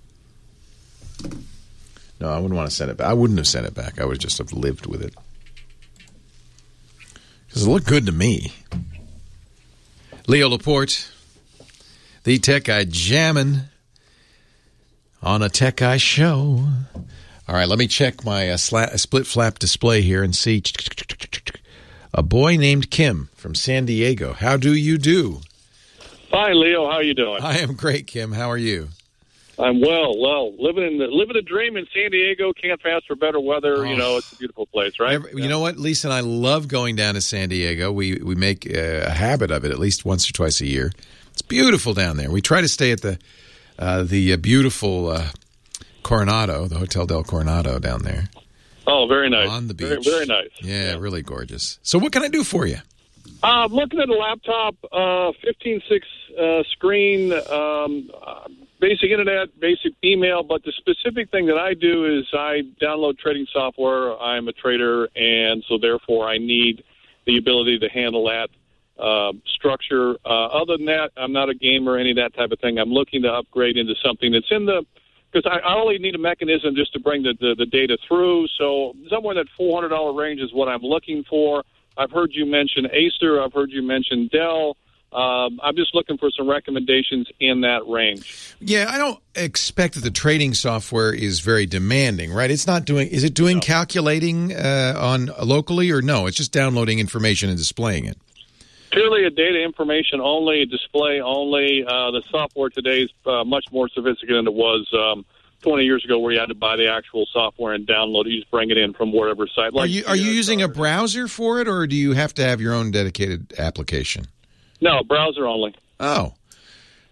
No, I wouldn't want to send it back. I wouldn't have sent it back. I would just have lived with it because it looked good to me. Leo Laporte, the Tech Guy, jamming on a Tech Guy show. All right, let me check my split flap display here and see. A boy named Kim from San Diego. How do you do? Hi, Leo. How are you doing? I am great, Kim. How are you? I'm well. Living a dream in San Diego. Can't ask for better weather. It's a beautiful place, right? You know what? Lisa and I love going down to San Diego. We make a habit of it at least once or twice a year. It's beautiful down there. We try to stay at the beautiful Coronado, the Hotel del Coronado down there. Oh, very nice. On the beach. Very, very nice. Yeah, really gorgeous. So what can I do for you? I'm looking at a laptop, 15.6 screen, basic internet, basic email, but the specific thing that I do is I download trading software. I'm a trader, and so therefore I need the ability to handle that structure. Other than that, I'm not a gamer or any of that type of thing. I'm looking to upgrade into something that's in the... Because I only need a mechanism just to bring the data through. So somewhere in that $400 range is what I'm looking for. I've heard you mention Acer. I've heard you mention Dell. I'm just looking for some recommendations in that range. Yeah, I don't expect that the trading software is very demanding, right? It's not doing. Is it doing calculating on locally or no? It's just downloading information and displaying it. Purely a data information only, display only. The software today is much more sophisticated than it was 20 years ago, where you had to buy the actual software and download it. You just bring it in from whatever site. Are you using a browser for it, or do you have to have your own dedicated application? No, browser only. Oh.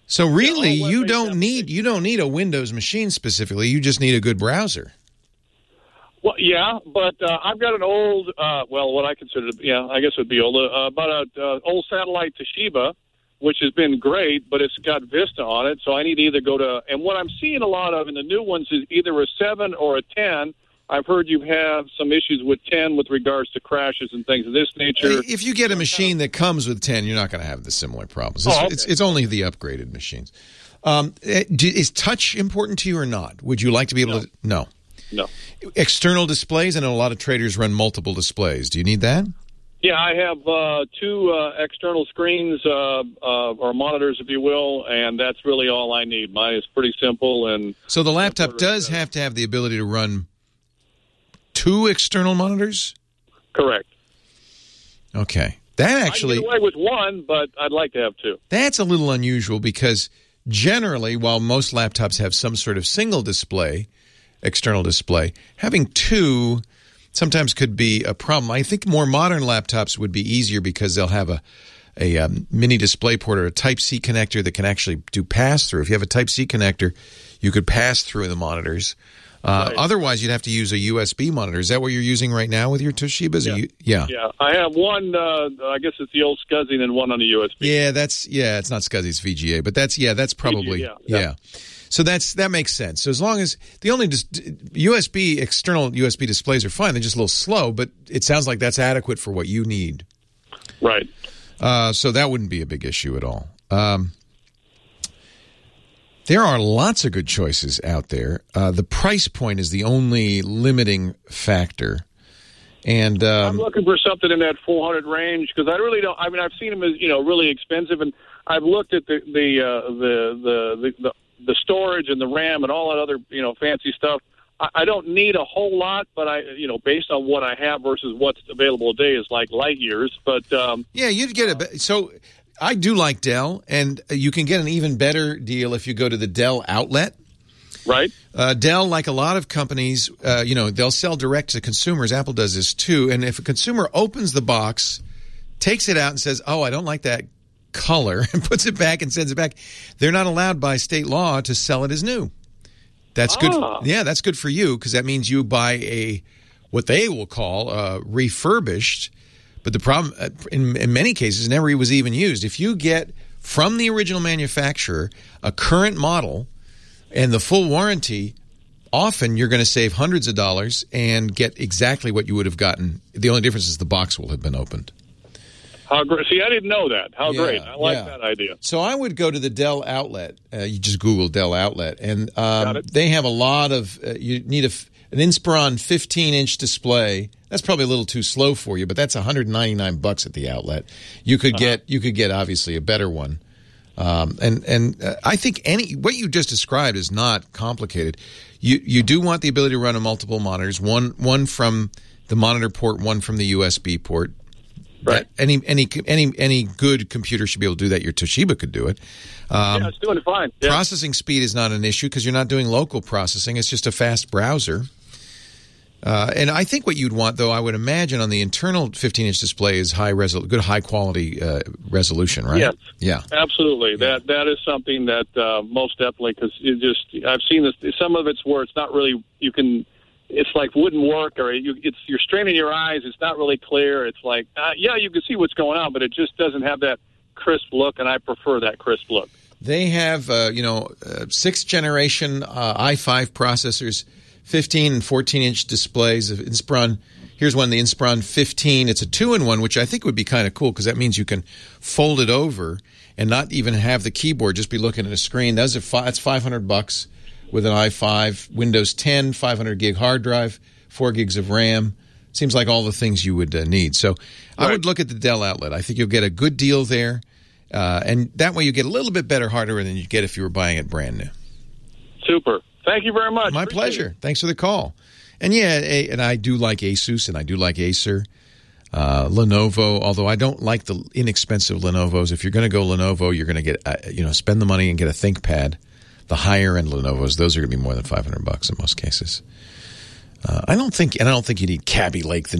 So really, you don't need a Windows machine specifically. You just need a good browser. Well, yeah, but I've got an old, what I consider, I guess it would be old, about an old satellite Toshiba, which has been great, but it's got Vista on it, so I need to either go to, and what I'm seeing a lot of in the new ones is either a 7 or a 10. I've heard you have some issues with 10 with regards to crashes and things of this nature. If you get a machine that comes with 10, you're not going to have the similar problems. It's only the upgraded machines. Is touch important to you or not? Would you like to be able to? No. External displays, I know a lot of traders run multiple displays. Do you need that? Yeah, I have 2 external screens or monitors, if you will, and that's really all I need. Mine is pretty simple. And so the laptop does have to have the ability to run 2 external monitors? Correct. Okay. That actually, I can get away with 1, but I'd like to have 2. That's a little unusual because generally, while most laptops have some sort of single display, external display, having 2 sometimes could be a problem. I think more modern laptops would be easier because they'll have a mini display port or a Type-C connector that can actually do pass-through. If you have a Type-C connector, you could pass through the monitors. Right. Otherwise, you'd have to use a USB monitor. Is that what you're using right now with your Toshibas? Yeah. I have one, I guess it's the old SCSI and one on the USB. It's not SCSI, it's VGA, but that's probably, VGA, So that makes sense. So as long as the only external USB displays are fine, they're just a little slow, but it sounds like that's adequate for what you need. Right. So that wouldn't be a big issue at all. There are lots of good choices out there. The price point is the only limiting factor. And I'm looking for something in that 400 range because I really don't. I mean, I've seen them as really expensive, and I've looked at the storage and the RAM and all that other fancy stuff. I don't need a whole lot, but based on what I have versus what's available today is like light years. But you'd get so. I do like Dell, and you can get an even better deal if you go to the Dell outlet. Right. Dell, like a lot of companies, they'll sell direct to consumers. Apple does this too. And if a consumer opens the box, takes it out and says, oh, I don't like that color, and puts it back and sends it back, they're not allowed by state law to sell it as new. That's good. Yeah, that's good for you because that means you buy what they will call refurbished. But the problem, in many cases, never was even used. If you get from the original manufacturer a current model and the full warranty, often you're going to save hundreds of dollars and get exactly what you would have gotten. The only difference is the box will have been opened. How great! See, I didn't know that. How great! I like that idea. So I would go to the Dell outlet. You just Google Dell outlet, and they have a lot of. You need an Inspiron 15-inch display. That's probably a little too slow for you, but that's $199 at the outlet. You could get obviously a better one. And I think what you just described is not complicated. You do want the ability to run on multiple monitors, one from the monitor port, one from the USB port. Right. Any good computer should be able to do that. Your Toshiba could do it. It's doing it fine. Yeah. Processing speed is not an issue because you're not doing local processing. It's just a fast browser. And I think what you'd want, though, I would imagine on the internal 15-inch display is good high-quality resolution, right? Yes. Yeah. Absolutely. Yeah. That is something that most definitely, because I've seen this. Some of it's where it's not really, it's like wouldn't work, or you're straining your eyes. It's not really clear. It's like, you can see what's going on, but it just doesn't have that crisp look, and I prefer that crisp look. They have, 6th generation i5 processors, 15 and 14-inch displays of Inspiron. Here's one, the Inspiron 15. It's a 2-in-1, which I think would be kind of cool because that means you can fold it over and not even have the keyboard, just be looking at a screen. That's $500 with an i5, Windows 10, 500 gig hard drive, 4 gigs of RAM. Seems like all the things you would need. So I would look at the Dell outlet. I think you'll get a good deal there. And that way you get a little bit better hardware than you'd get if you were buying it brand new. Super. Thank you very much. My pleasure. Thanks for the call. And and I do like Asus and I do like Acer. Lenovo, although I don't like the inexpensive Lenovos. If you're going to go Lenovo, you're going to get, spend the money and get a ThinkPad. The higher-end Lenovos, those are going to be more than $500 in most cases. I don't think you need Kaby Lake, the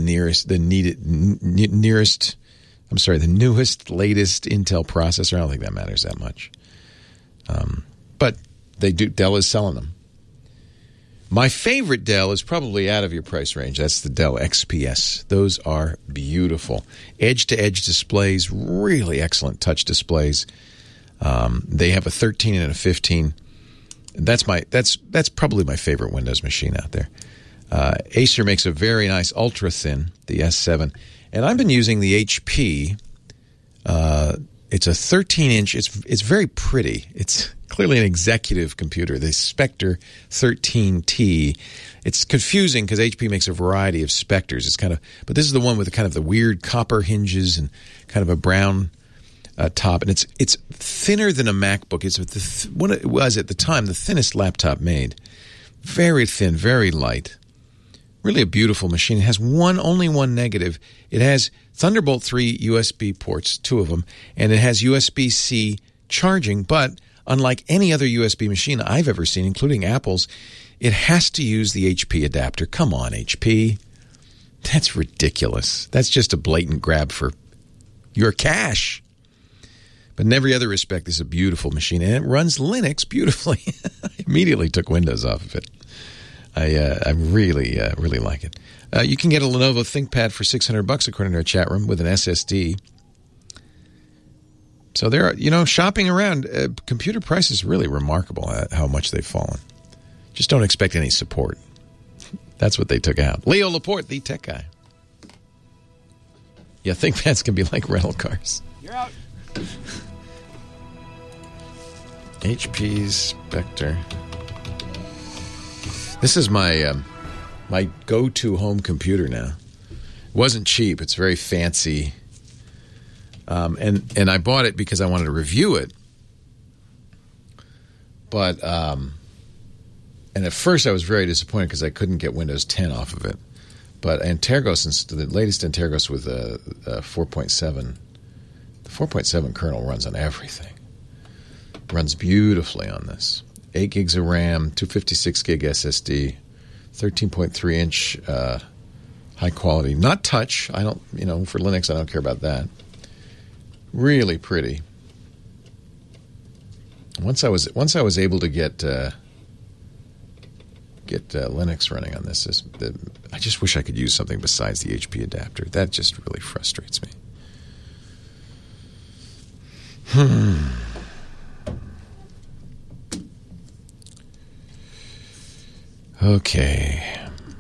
newest, latest Intel processor. I don't think that matters that much. But Dell is selling them. My favorite Dell is probably out of your price range. That's the Dell XPS. Those are beautiful. Edge-to-edge displays, really excellent touch displays. They have a 13 and a 15. That's probably my favorite Windows machine out there. Acer makes a very nice ultra-thin, the S7. And I've been using the HP. It's a 13-inch. It's very pretty. It's clearly an executive computer, the Spectre 13T. It's confusing because HP makes a variety of Spectres. But this is the one with kind of the weird copper hinges and kind of a brown top, and it's thinner than a MacBook. It's what it was at the time, the thinnest laptop made. Very thin, very light. Really a beautiful machine. It has only one negative. It has Thunderbolt 3 USB ports, 2 of them, and it has USB-C charging, but unlike any other USB machine I've ever seen, including Apple's, it has to use the HP adapter. Come on, HP. That's ridiculous. That's just a blatant grab for your cash. But in every other respect, this is a beautiful machine, and it runs Linux beautifully. I immediately took Windows off of it. I really like it. You can get a Lenovo ThinkPad for $600 according to our chat room with an SSD. So there are, shopping around, computer prices really remarkable at how much they've fallen. Just don't expect any support. That's what they took out. Leo Laporte, the tech guy. Yeah, ThinkPads can be like rental cars. You're out. HP Spectre. This is my my go-to home computer now. It wasn't cheap. It's very fancy. And I bought it because I wanted to review it. But and at first I was very disappointed because I couldn't get Windows 10 off of it. But Antergos, the latest Antergos with 4.7, the 4.7 kernel runs on everything. Runs beautifully on this. 8 gigs of RAM, 256 gig SSD, 13.3 inch high quality. Not touch. I don't, for Linux, I don't care about that. Really pretty. Once I was able to get Linux running on this, I just wish I could use something besides the HP adapter. That just really frustrates me. Okay.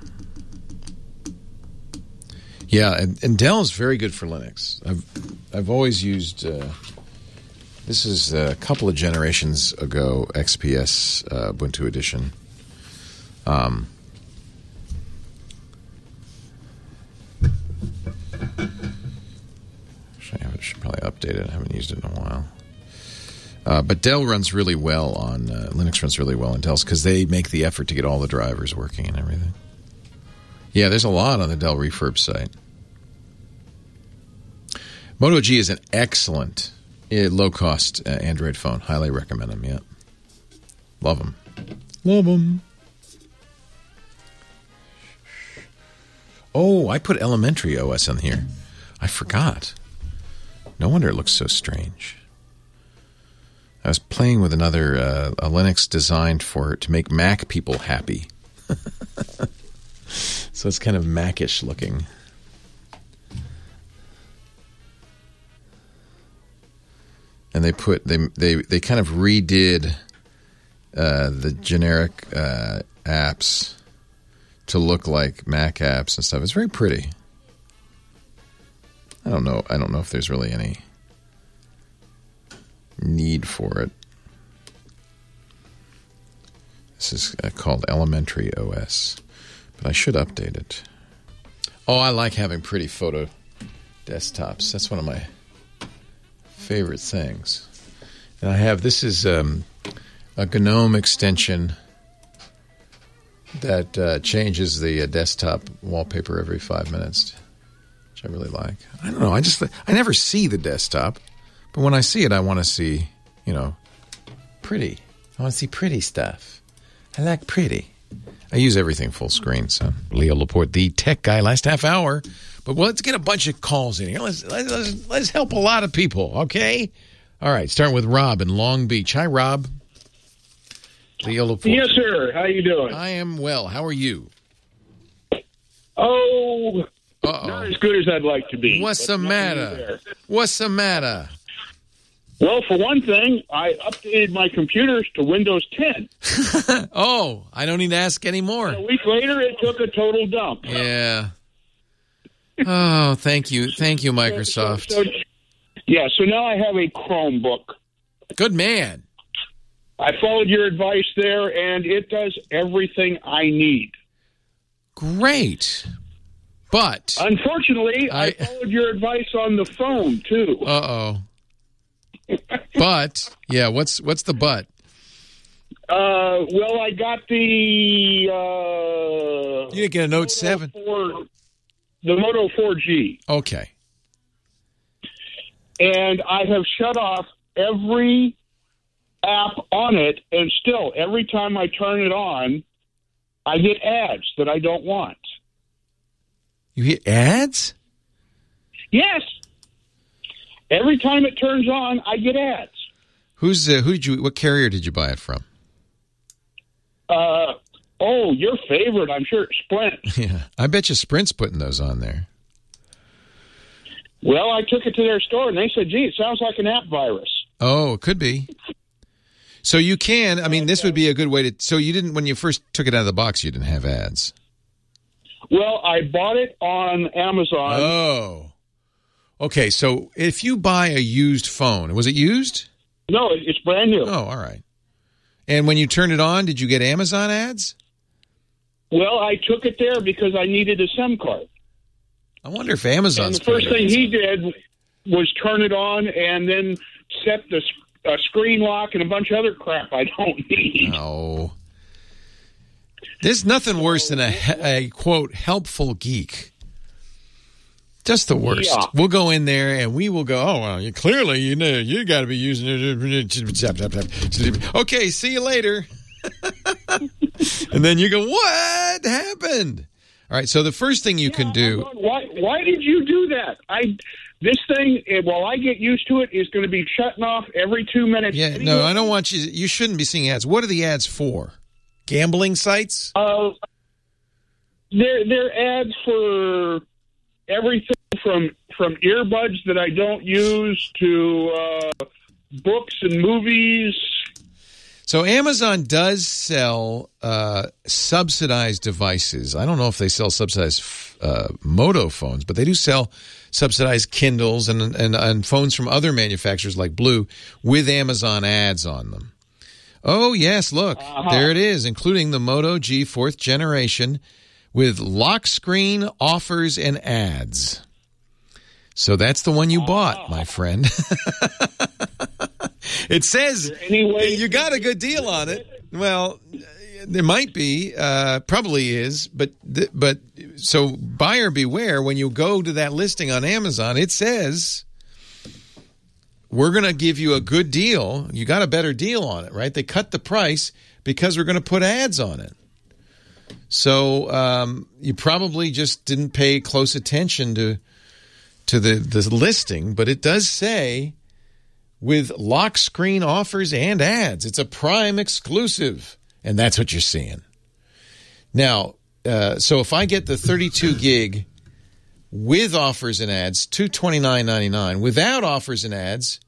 Yeah, and Dell is very good for Linux. I've always used. This is a couple of generations ago, XPS Ubuntu Edition. I should probably update it. I haven't used it in a while. But Dell runs really well on Linux. Runs really well on Dell's because they make the effort to get all the drivers working and everything. Yeah, there's a lot on the Dell Refurb site. Moto G is an excellent low-cost Android phone. Highly recommend them. Yeah, love them. Love them. Oh, I put Elementary OS on here. I forgot. No wonder it looks so strange. I was playing with another a Linux designed to make Mac people happy. So it's kind of Mac-ish looking. And they kind of redid the generic apps to look like Mac apps and stuff. It's very pretty. I don't know if there's really any need for it. This is called Elementary OS, but I should update it. Oh, I like having pretty photo desktops. That's one of my favorite things. And I have, this is a GNOME extension that changes the desktop wallpaper every 5 minutes, which I really like. I don't know, I never see the desktop, but when I see it, I want to see, pretty. I want to see pretty stuff. I like pretty. I use everything full screen, so. Leo Laporte, the tech guy, last half hour. But let's get a bunch of calls in here. Let's help a lot of people, okay? All right, starting with Rob in Long Beach. Hi, Rob. Leo Laporte. Yes, sir. How you doing? I am well. How are you? Oh, not as good as I'd like to be. What's the matter? What's the matter? Well, for one thing, I updated my computers to Windows 10. Oh, I don't need to ask anymore. A week later, it took a total dump. Yeah. Oh, thank you. Thank you, Microsoft. So now I have a Chromebook. Good man. I followed your advice there, and it does everything I need. Great. But unfortunately, I followed your advice on the phone, too. Uh-oh. But, yeah, what's the but? Well, I got the... you didn't get a Note 7? The Moto 4G. Okay. And I have shut off every app on it, and still, every time I turn it on, I get ads that I don't want. You get ads? Yes. Every time it turns on, I get ads. What carrier did you buy it from? Your favorite, I'm sure, Sprint. Yeah, I bet you Sprint's putting those on there. Well, I took it to their store, and they said, gee, it sounds like an app virus. Oh, it could be. So you can, this would be a good way to, so you didn't, when you first took it out of the box, you didn't have ads. Well, I bought it on Amazon. Oh. Okay, so if you buy a used phone, was it used? No, it's brand new. Oh, all right. And when you turned it on, did you get Amazon ads? Well, I took it there because I needed a SIM card. I wonder if Amazon's... And the first thing he did was turn it on and then set the screen lock and a bunch of other crap I don't need. Oh. There's nothing worse than a quote, helpful geek. Just the worst. Yeah. We'll go in there and we will go, oh, well, clearly, you got to be using it. Okay, see you later. And then you go, what happened? All right, so the first thing you can do... Why did you do that? This thing, while I get used to it, is going to be shutting off every 2 minutes. Yeah, anyway. No, I don't want you... You shouldn't be seeing ads. What are the ads for? Gambling sites? They're ads for everything from earbuds that I don't use to books and movies. So Amazon does sell subsidized devices. I don't know if they sell subsidized Moto phones, but they do sell subsidized Kindles and phones from other manufacturers like Blue with Amazon ads on them. Oh, yes, look, there it is, including the Moto G 4th generation with lock screen offers and ads. So that's the one you bought, my friend. It says you got a good deal on it. Well, there might be, probably is, but so buyer beware. When you go to that listing on Amazon, it says we're going to give you a good deal. You got a better deal on it, right? They cut the price because we're going to put ads on it. So you probably just didn't pay close attention to the listing, but it does say with lock screen offers and ads. It's a Prime exclusive, and that's what you're seeing. Now, so if I get the 32 gig with offers and ads, $229.99. Without offers and ads,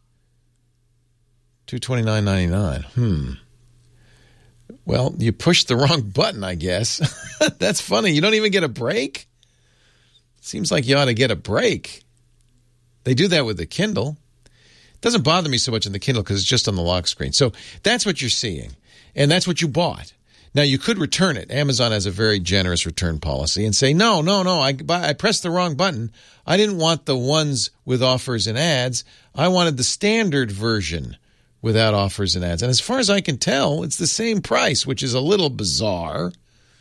$229.99. Well, you pushed the wrong button, I guess. That's funny. You don't even get a break? Seems like you ought to get a break. They do that with the Kindle. It doesn't bother me so much in the Kindle because it's just on the lock screen. So that's what you're seeing, and that's what you bought. Now, you could return it. Amazon has a very generous return policy and say, no, I pressed the wrong button. I didn't want the ones with offers and ads. I wanted the standard version without offers and ads. And as far as I can tell, it's the same price, which is a little bizarre.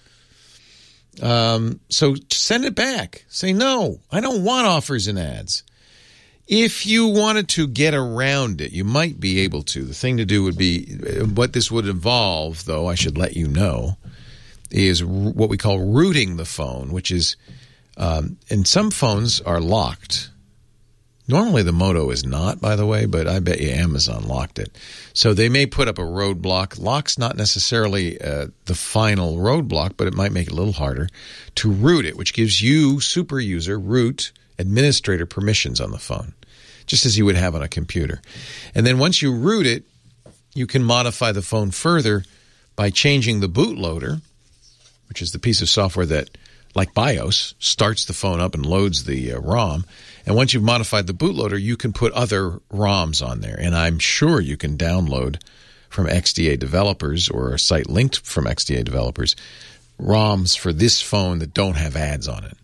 So send it back. Say, no, I don't want offers and ads. If you wanted to get around it, you might be able to. The thing to do would be, what this would involve, though, I should let you know, is what we call rooting the phone, which is, and some phones are locked. Normally the Moto is not, by the way, but I bet you Amazon locked it. So they may put up a roadblock. Lock's not necessarily the final roadblock, but it might make it a little harder to root it, which gives you, super user, root administrator permissions on the phone, just as you would have on a computer. And then once you root it, you can modify the phone further by changing the bootloader, which is the piece of software that, like BIOS, starts the phone up and loads the ROM. And once you've modified the bootloader, you can put other ROMs on there. And I'm sure you can download from XDA developers or a site linked from XDA developers ROMs for this phone that don't have ads on it.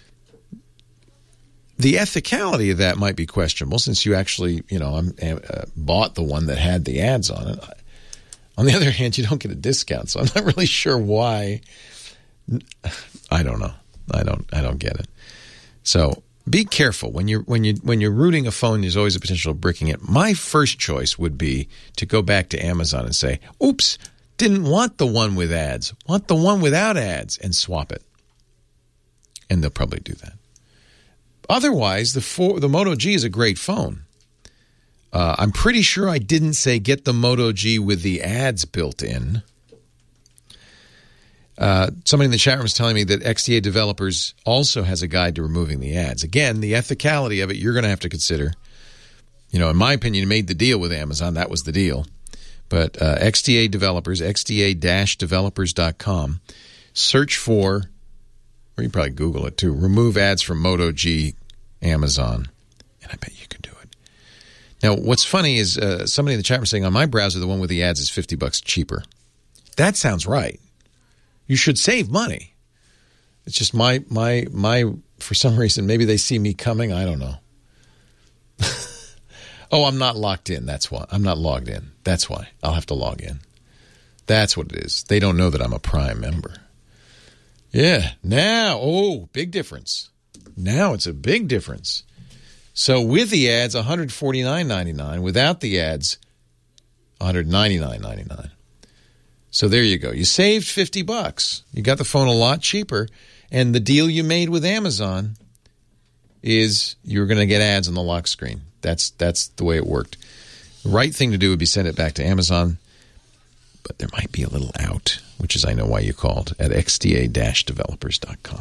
The ethicality of that might be questionable since you actually, bought the one that had the ads on it. On the other hand, you don't get a discount, so I'm not really sure why. I don't know. I don't get it. So be careful when you're rooting a phone. There's always a potential of bricking it. My first choice would be to go back to Amazon and say, "Oops, didn't want the one with ads. Want the one without ads," and swap it. And they'll probably do that. Otherwise, the Moto G is a great phone. I'm pretty sure I didn't say get the Moto G with the ads built in. Somebody in the chat room was telling me that XDA Developers also has a guide to removing the ads. Again, the ethicality of it, you're going to have to consider. In my opinion, you made the deal with Amazon. That was the deal. But XDA Developers, xda-developers.com, search for, or you probably Google it too, remove ads from Moto G Amazon. And I bet you can do it. Now, what's funny is somebody in the chat room saying on my browser, the one with the ads is $50 cheaper. That sounds right. You should save money. It's just my for some reason, maybe they see me coming. I don't know. Oh, I'm not locked in. That's why. I'm not logged in. That's why. I'll have to log in. That's what it is. They don't know that I'm a Prime member. Yeah. Now, big difference. Now it's a big difference. So with the ads, $149.99. Without the ads, $199.99. So there you go. You saved $50. You got the phone a lot cheaper. And the deal you made with Amazon is you're going to get ads on the lock screen. That's the way it worked. The right thing to do would be send it back to Amazon. But there might be a little out, which is I know why you called, at xda-developers.com.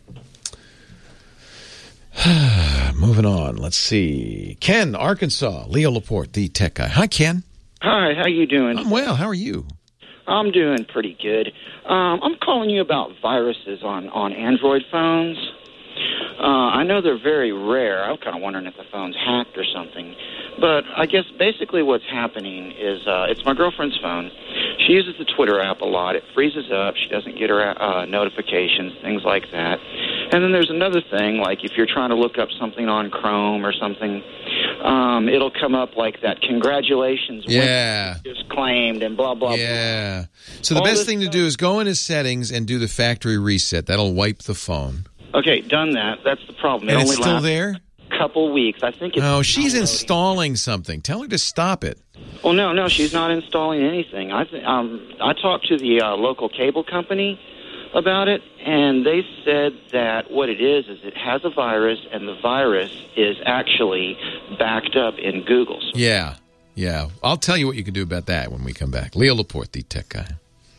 Moving on. Let's see. Ken, Arkansas. Leo Laporte, the tech guy. Hi, Ken. Hi, how you doing? I'm well. How are you? I'm doing pretty good. I'm calling you about viruses on Android phones. I know they're very rare. I'm kind of wondering if the phone's hacked or something. But I guess basically what's happening is it's my girlfriend's phone. She uses the Twitter app a lot. It freezes up. She doesn't get her notifications, things like that. And then there's another thing, like if you're trying to look up something on Chrome or something, it'll come up like that, congratulations, yeah, just claimed and blah, blah, yeah. blah. So the best thing to do is go into settings and do the factory reset. That'll wipe the phone. Okay, done that. That's the problem. And it's still there? Couple weeks. I think it's she's installing something. Tell her to stop it. Well, no, she's not installing anything. I talked to the local cable company about it, and they said that what it is it has a virus, and the virus is actually backed up in Google. Yeah. I'll tell you what you can do about that when we come back. Leo Laporte, the tech guy.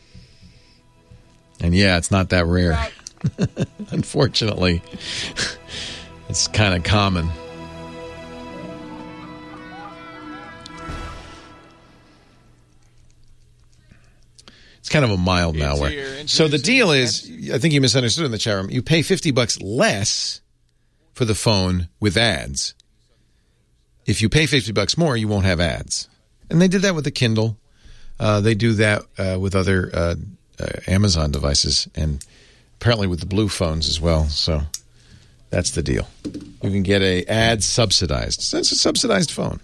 And yeah, it's not that rare. Unfortunately. It's kind of common. It's kind of a mild malware. So the deal is, I think you misunderstood in the chat room, you pay $50 less for the phone with ads. If you pay $50 more, you won't have ads. And they did that with the Kindle. They do that with other Amazon devices and apparently with the Blue phones as well. So that's the deal. You can get a ad subsidized. So it's a subsidized phone.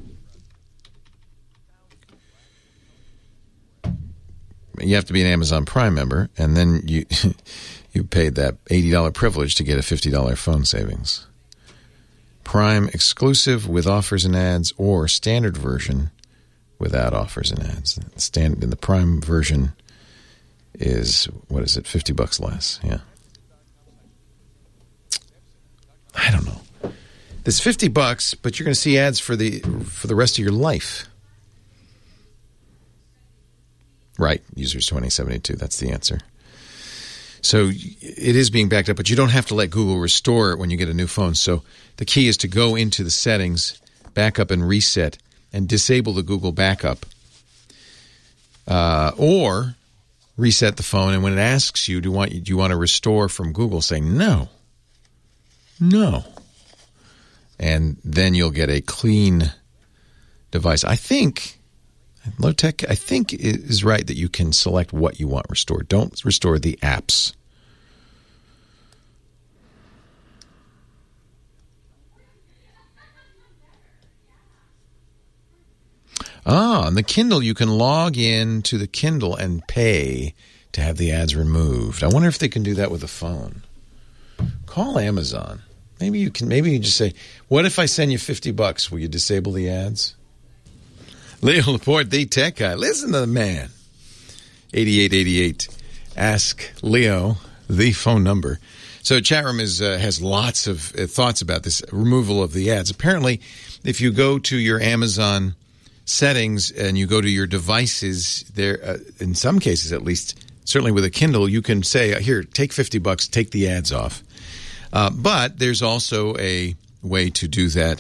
You have to be an Amazon Prime member, and then you paid that $80 privilege to get a $50 phone savings. Prime exclusive with offers and ads, or standard version without offers and ads. In the Prime version is, what is it, $50 less? Yeah. I don't know. It's $50, but you're going to see ads for the rest of your life. Right, users 2072. That's the answer. So it is being backed up, but you don't have to let Google restore it when you get a new phone. So the key is to go into the settings, backup and reset, and disable the Google backup. Or reset the phone, and when it asks you, do you want to restore from Google, say no. And then you'll get a clean device. I think Low-Tech, is right that you can select what you want restored. Don't restore the apps. On the Kindle, you can log in to the Kindle and pay to have the ads removed. I wonder if they can do that with a phone. Call Amazon. Maybe you just say, what if I send you $50? Will you disable the ads? Leo Laporte, the tech guy. Listen to the man. 8888. Ask Leo, the phone number. So chat room has lots of thoughts about this removal of the ads. Apparently, if you go to your Amazon settings and you go to your devices, there, in some cases at least, certainly with a Kindle, you can say, here, take $50, take the ads off. But there's also a way to do that.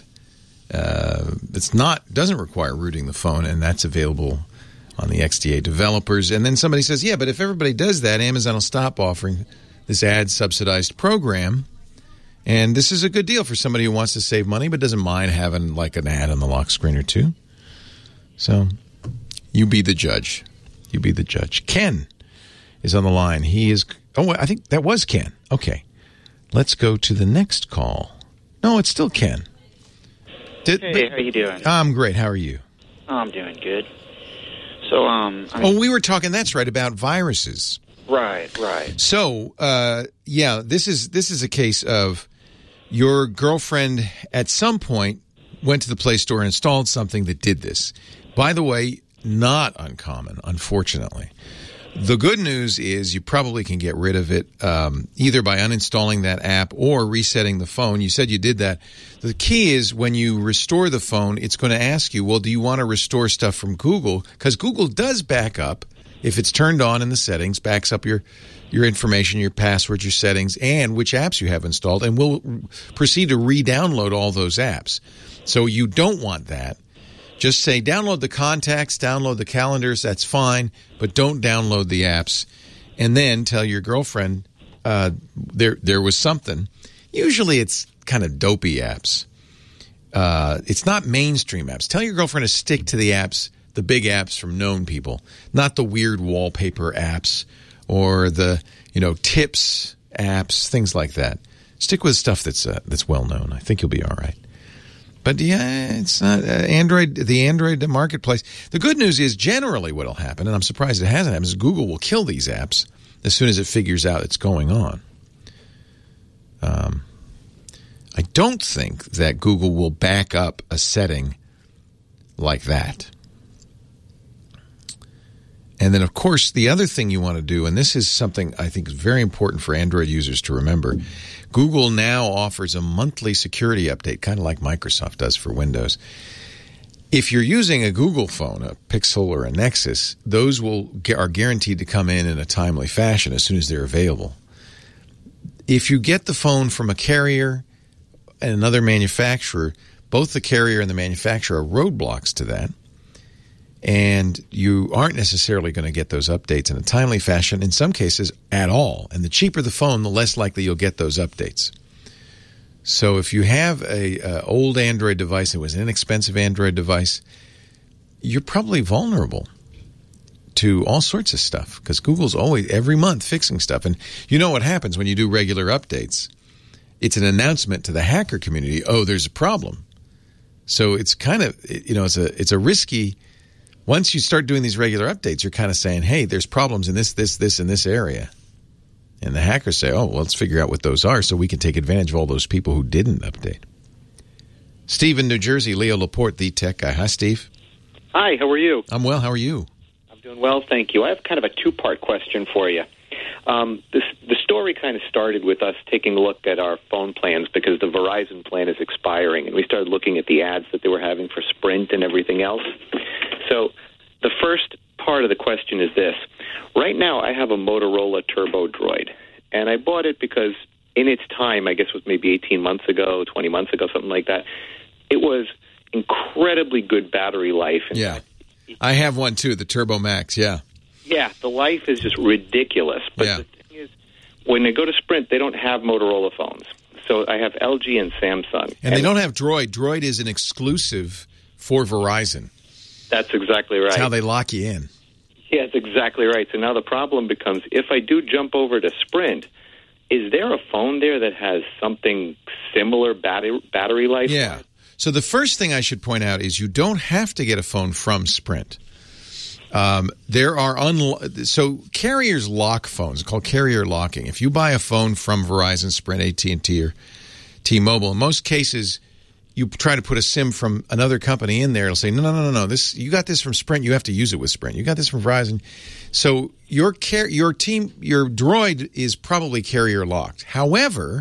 Doesn't require rooting the phone, and that's available on the XDA developers. And then somebody says, yeah, but if everybody does that, Amazon will stop offering this ad-subsidized program. And this is a good deal for somebody who wants to save money but doesn't mind having like an ad on the lock screen or two. So you be the judge. You be the judge. Ken is on the line. He is... Oh, I think that was Ken. Okay. Let's go to the next call. No, it's still Ken. Hey, how you doing? I'm great. How are you? I'm doing good. So, we were talking, that's right, about viruses. Right. So, this is a case of your girlfriend at some point went to the Play Store and installed something that did this. By the way, not uncommon, unfortunately. The good news is you probably can get rid of it either by uninstalling that app or resetting the phone. You said you did that. The key is when you restore the phone, it's going to ask you, well, do you want to restore stuff from Google? Because Google does back up, if it's turned on in the settings, backs up your information, your passwords, your settings, and which apps you have installed, and will proceed to re-download all those apps. So you don't want that. Just say download the contacts, download the calendars, that's fine, but don't download the apps. And then tell your girlfriend there was something. Usually it's kind of dopey apps. It's not mainstream apps. Tell your girlfriend to stick to the apps, the big apps from known people, not the weird wallpaper apps or the tips apps, things like that. Stick with stuff that's well known. I think you'll be all right. But yeah, it's not the Android marketplace. The good news is generally what will happen, and I'm surprised it hasn't happened, is Google will kill these apps as soon as it figures out it's going on. I don't think that Google will back up a setting like that. And then, of course, the other thing you want to do, and this is something I think is very important for Android users to remember, Google now offers a monthly security update, kind of like Microsoft does for Windows. If you're using a Google phone, a Pixel or a Nexus, those are guaranteed to come in a timely fashion as soon as they're available. If you get the phone from a carrier and another manufacturer, both the carrier and the manufacturer are roadblocks to that. And you aren't necessarily going to get those updates in a timely fashion, in some cases at all. And the cheaper the phone, the less likely you'll get those updates. So if you have a old Android device, it was an inexpensive Android device, you're probably vulnerable to all sorts of stuff because Google's always, every month, fixing stuff. And you know what happens when you do regular updates. It's an announcement to the hacker community, oh, there's a problem. So it's kind of, it's a risky... Once you start doing these regular updates, you're kind of saying, hey, there's problems in this, and this area. And the hackers say, oh, well, let's figure out what those are so we can take advantage of all those people who didn't update. Steve in New Jersey, Leo Laporte, the tech guy. Hi, Steve. Hi, how are you? I'm well. How are you? I'm doing well, thank you. I have kind of a two-part question for you. The store story kind of started with us taking a look at our phone plans because the Verizon plan is expiring, and we started looking at the ads that they were having for Sprint and everything else. So the first part of the question is this. Right now, I have a Motorola Turbo Droid, and I bought it because in its time, I guess it was maybe 18 months ago, 20 months ago, something like that, it was incredibly good battery life. Yeah. I have one, too, the Turbo Max, yeah. Yeah, the life is just ridiculous. But the thing is, when they go to Sprint, they don't have Motorola phones. So I have LG and Samsung. And they don't have Droid. Droid is an exclusive for Verizon. That's exactly right. That's how they lock you in. Yeah, that's exactly right. So now the problem becomes, if I do jump over to Sprint, is there a phone there that has something similar battery life? Yeah. So the first thing I should point out is you don't have to get a phone from Sprint. There are so carriers lock phones, called carrier locking. If you buy a phone from Verizon, Sprint, AT&T, or T-Mobile, in most cases, you try to put a SIM from another company in there. It'll say, no. You got this from Sprint. You have to use it with Sprint. You got this from Verizon. So your Droid is probably carrier locked. However,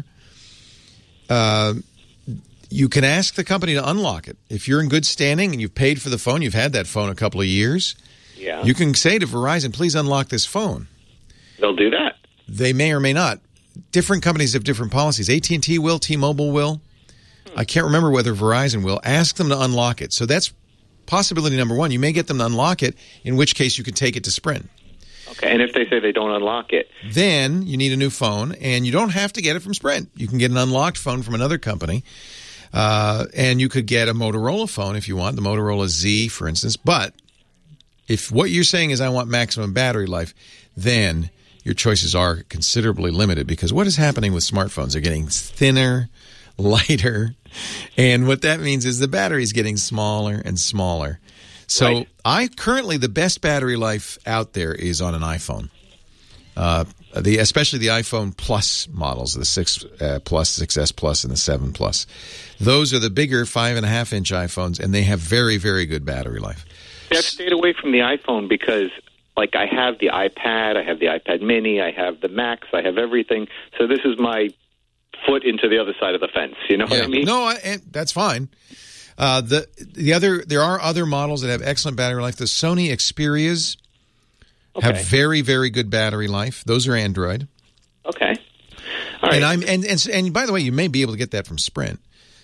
you can ask the company to unlock it. If you're in good standing and you've paid for the phone, you've had that phone a couple of years, you can say to Verizon, please unlock this phone. They'll do that. They may or may not. Different companies have different policies. AT&T will, T-Mobile will. I can't remember whether Verizon will. Ask them to unlock it. So that's possibility number one. You may get them to unlock it, in which case you could take it to Sprint. Okay, and if they say they don't unlock it? Then you need a new phone, and you don't have to get it from Sprint. You can get an unlocked phone from another company, and you could get a Motorola phone if you want, the Motorola Z, for instance. But if what you're saying is I want maximum battery life, then your choices are considerably limited, because what is happening with smartphones? They're getting thinner, lighter, and what that means is the battery is getting smaller and smaller. So currently the best battery life out there is on an iPhone, especially the iPhone Plus models, the 6 Plus, 6S Plus, and the 7 Plus. Those are the bigger 5.5-inch iPhones, and they have very, very good battery life. I've stayed away from the iPhone because, like, I have the iPad, I have the iPad Mini, I have the Max, I have everything. So this is my foot into the other side of the fence. You know what I mean? No, that's fine. There are other models that have excellent battery life. The Sony Xperias have very, very good battery life. Those are Android. Okay. All right. And by the way, you may be able to get that from Sprint.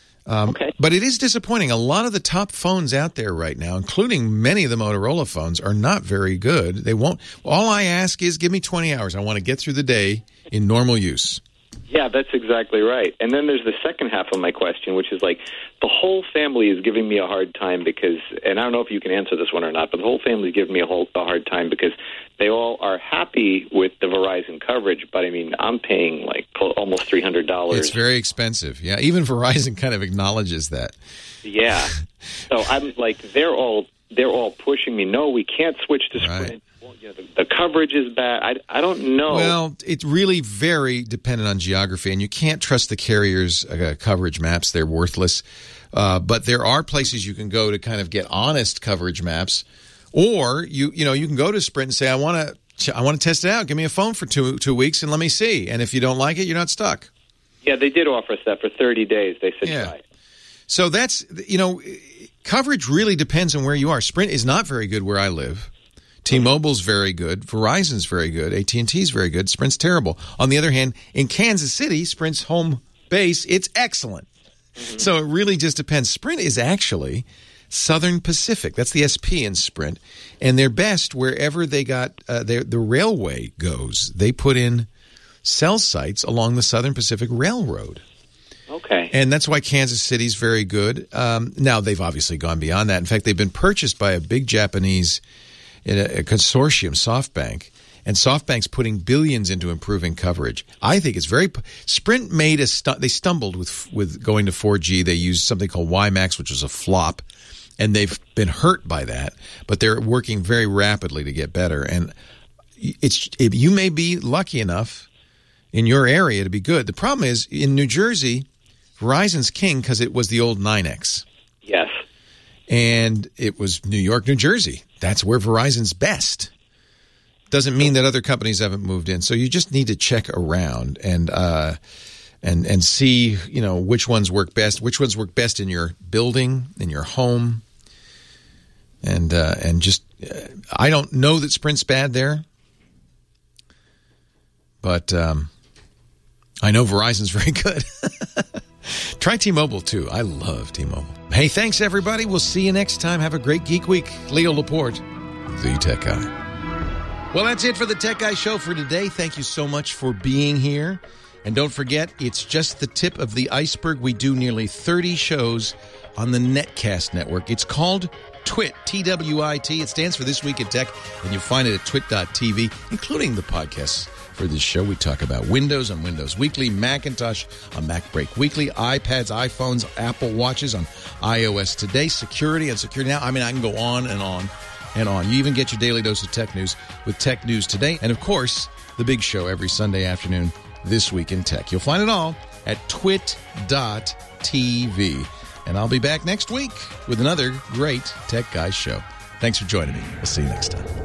But it is disappointing. A lot of the top phones out there right now, including many of the Motorola phones, are not very good. They won't. All I ask is give me 20 hours. I want to get through the day in normal use. Yeah, that's exactly right. And then there's the second half of my question, which is like the whole family is giving me a hard time because, and I don't know if you can answer this one or not, but the whole family is giving me a hard time because they all are happy with the Verizon coverage, but I mean, I'm paying like almost $300. It's very expensive. Yeah, even Verizon kind of acknowledges that. Yeah. So I'm like, they're all pushing me. No, we can't switch to Sprint. Right. The coverage is bad. I don't know. Well, it's really very dependent on geography, and you can't trust the carriers' coverage maps. They're worthless. But there are places you can go to kind of get honest coverage maps, or you can go to Sprint and say, I want to test it out. Give me a phone for two weeks and let me see. And if you don't like it, you're not stuck. Yeah, they did offer us that for 30 days. They said try it. So that's coverage really depends on where you are. Sprint is not very good where I live. T-Mobile's very good. Verizon's very good. AT&T's very good. Sprint's terrible. On the other hand, in Kansas City, Sprint's home base, it's excellent. Mm-hmm. So it really just depends. Sprint is actually Southern Pacific. That's the SP in Sprint. And they're best wherever they got the railway goes. They put in cell sites along the Southern Pacific Railroad. Okay. And that's why Kansas City's very good. Now, they've obviously gone beyond that. In fact, they've been purchased by a big Japanese in a consortium, SoftBank, and SoftBank's putting billions into improving coverage. I think it's very Sprint made they stumbled with going to 4G. They used something called WiMAX, which was a flop, and they've been hurt by that. But they're working very rapidly to get better. And you may be lucky enough in your area to be good. The problem is in New Jersey, Verizon's king because it was the old 9X. Yes. And it was New York, New Jersey. That's where Verizon's best. doesn't mean that other companies haven't moved in. So you just need to check around and see, which ones work best in your building, in your home. And just, I don't know that Sprint's bad there, but I know Verizon's very good. Try T-Mobile, too. I love T-Mobile. Hey, thanks, everybody. We'll see you next time. Have a great Geek Week. Leo Laporte, the Tech Guy. Well, that's it for the Tech Guy Show for today. Thank you so much for being here. And don't forget, it's just the tip of the iceberg. We do nearly 30 shows on the Netcast network. It's called TWIT, T-W-I-T. It stands for This Week in Tech, and you'll find it at twit.tv, including the podcasts. For this show, we talk about Windows on Windows Weekly, Macintosh on Mac Break Weekly, iPads, iPhones, Apple Watches on iOS Today, security on Security Now. I mean, I can go on and on and on. You even get your daily dose of tech news with Tech News Today. And, of course, the big show every Sunday afternoon, This Week in Tech. You'll find it all at twit.tv. And I'll be back next week with another great Tech Guys show. Thanks for joining me. We'll see you next time.